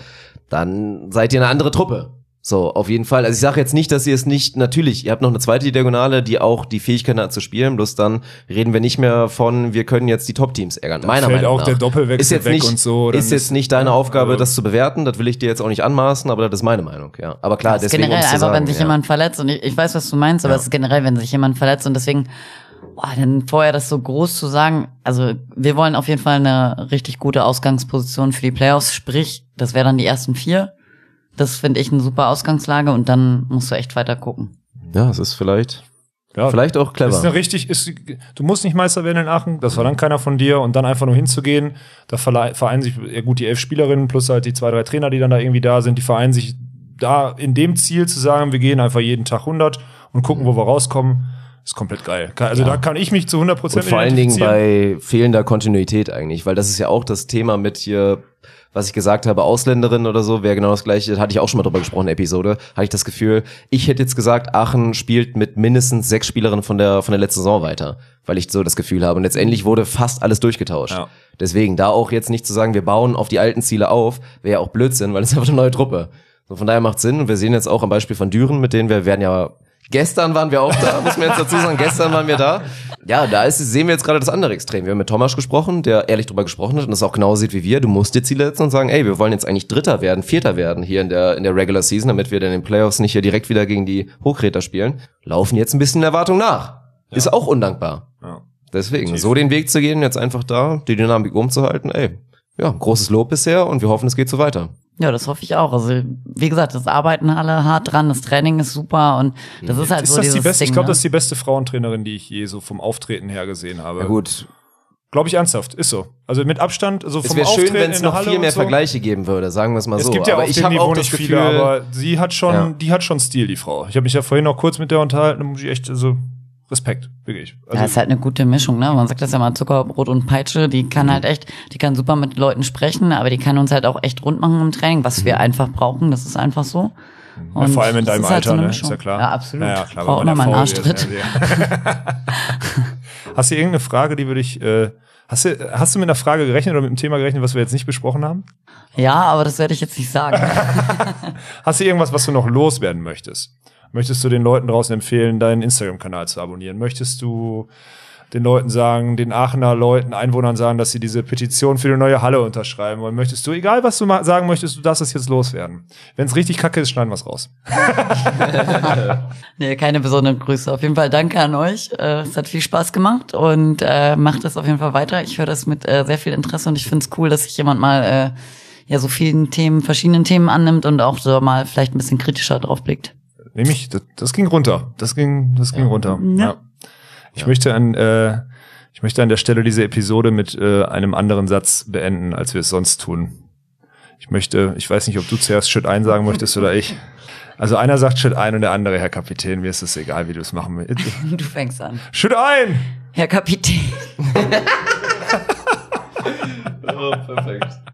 dann seid ihr eine andere Truppe. So, auf jeden Fall. Also ich sage jetzt nicht, dass ihr es nicht, natürlich, ihr habt noch eine zweite Diagonale, die auch die Fähigkeit hat zu spielen, bloß dann reden wir nicht mehr von, wir können jetzt die Top-Teams ärgern. Meiner fällt Meinung auch nach. der Doppelwechsel ist jetzt weg nicht, und so. Ist jetzt nicht deine Aufgabe, also das zu bewerten, das will ich dir jetzt auch nicht anmaßen, aber das ist meine Meinung, ja. Aber klar, das ist deswegen generell um's zu einfach, sagen, wenn sich ja. jemand verletzt, und ich, ich weiß, was du meinst, aber Ja. es ist generell, wenn sich jemand verletzt, und deswegen, boah, dann vorher das so groß zu sagen, also wir wollen auf jeden Fall eine richtig gute Ausgangsposition für die Playoffs, sprich, das wäre dann die ersten vier. Das finde ich eine super Ausgangslage, und dann musst du echt weiter gucken. Ja, es ist vielleicht, Ja, vielleicht auch clever. ist eine richtig, ist, du musst nicht Meister werden in Aachen, das verlangt keiner von dir, und dann einfach nur hinzugehen, da verle- vereinen sich, ja gut, die elf Spielerinnen plus halt die zwei, drei Trainer, die dann da irgendwie da sind, die vereinen sich da in dem Ziel zu sagen, wir gehen einfach jeden Tag hundert und gucken, wo wir rauskommen, ist komplett geil. Also ja. Da kann ich mich zu hundert Prozent Und vor allen Dingen bei fehlender Kontinuität eigentlich, weil das ist ja auch das Thema mit hier, was ich gesagt habe, Ausländerin oder so, wäre genau das Gleiche, da hatte ich auch schon mal drüber gesprochen in der Episode, hatte ich das Gefühl, ich hätte jetzt gesagt, Aachen spielt mit mindestens sechs Spielerinnen von der von der letzten Saison weiter, weil ich so das Gefühl habe. Und letztendlich wurde fast alles durchgetauscht. Ja. Deswegen, da auch jetzt nicht zu sagen, wir bauen auf die alten Ziele auf, wäre ja auch Blödsinn, weil es ist einfach eine neue Truppe. So, von daher macht Sinn, und wir sehen jetzt auch am Beispiel von Düren, mit denen wir werden ja gestern waren wir auch da, muss man jetzt dazu sagen, gestern waren wir da. Ja, da ist, sehen wir jetzt gerade das andere Extrem. Wir haben mit Tomasz gesprochen, der ehrlich drüber gesprochen hat und das auch genau sieht wie wir. Du musst dir Ziele setzen und sagen, ey, wir wollen jetzt eigentlich Dritter werden, Vierter werden hier in der in der Regular Season, damit wir dann in den Playoffs nicht hier direkt wieder gegen die Hochräter spielen. Laufen jetzt ein bisschen der Erwartung nach. Ja. Ist auch undankbar. Ja. Deswegen, so den Weg zu gehen, jetzt einfach da, die Dynamik umzuhalten, ey, ja, großes Lob bisher, und wir hoffen, es geht so weiter. Ja, das hoffe ich auch. Also, wie gesagt, das arbeiten alle hart dran, das Training ist super, und das ist halt ist so das dieses die beste, Ding, Ich glaube, ne? das ist die beste Frauentrainerin, die ich je so vom Auftreten her gesehen habe. Ja, gut. Glaube ich ernsthaft, ist so. Also mit Abstand, also vom es wäre Auftreten schön, wenn es in der noch Halle viel mehr so. Vergleiche geben würde, sagen wir es mal Es so. gibt ja aber auf ich dem habe Niveau auch das nicht Gefühl, viele, aber sie hat schon, ja. die hat schon Stil, die Frau. Ich habe mich ja vorhin noch kurz mit der unterhalten, da muss ich echt, also Respekt, wirklich. Also, ja, ist halt eine gute Mischung, ne? Man sagt das ja mal, Zuckerbrot und Peitsche, die kann halt echt, die kann super mit Leuten sprechen, aber die kann uns halt auch echt rund machen im Training, was wir einfach brauchen, das ist einfach so. Und ja, vor allem in deinem ist halt Alter, so ne? Ist ja klar. Ja, absolut. Ja, ja, klar, braucht immer mal einen Arschtritt. Hast du irgendeine Frage, die würde ich, äh, hast du, hast du mit einer Frage gerechnet oder mit einem Thema gerechnet, was wir jetzt nicht besprochen haben? Ja, aber das werde ich jetzt nicht sagen. Hast du irgendwas, was du noch loswerden möchtest? Möchtest du den Leuten draußen empfehlen, deinen Instagram-Kanal zu abonnieren? Möchtest du den Leuten sagen, den Aachener Leuten, Einwohnern sagen, dass sie diese Petition für die neue Halle unterschreiben wollen? Möchtest du, egal was du ma- sagen möchtest, du darfst es jetzt loswerden. Wenn es richtig kacke ist, schneiden wir es raus. Nee, keine besonderen Grüße. Auf jeden Fall danke an euch. Äh, es hat viel Spaß gemacht, und äh, macht es auf jeden Fall weiter. Ich höre das mit äh, sehr viel Interesse, und ich finde es cool, dass sich jemand mal äh, ja so vielen Themen, verschiedenen Themen annimmt und auch so mal vielleicht ein bisschen kritischer drauf blickt. Nämlich, das, das ging runter. Das ging, das ging ja. runter. Ja. Ja. Ich Ja. möchte an, äh, ich möchte an der Stelle diese Episode mit äh, einem anderen Satz beenden, als wir es sonst tun. Ich möchte, ich weiß nicht, ob du zuerst Schritt ein sagen möchtest oder ich. Also einer sagt Schritt ein und der andere, Herr Kapitän, mir ist es egal, wie du es machen willst. Du fängst an. Schritt ein! Herr Kapitän. Oh, perfekt.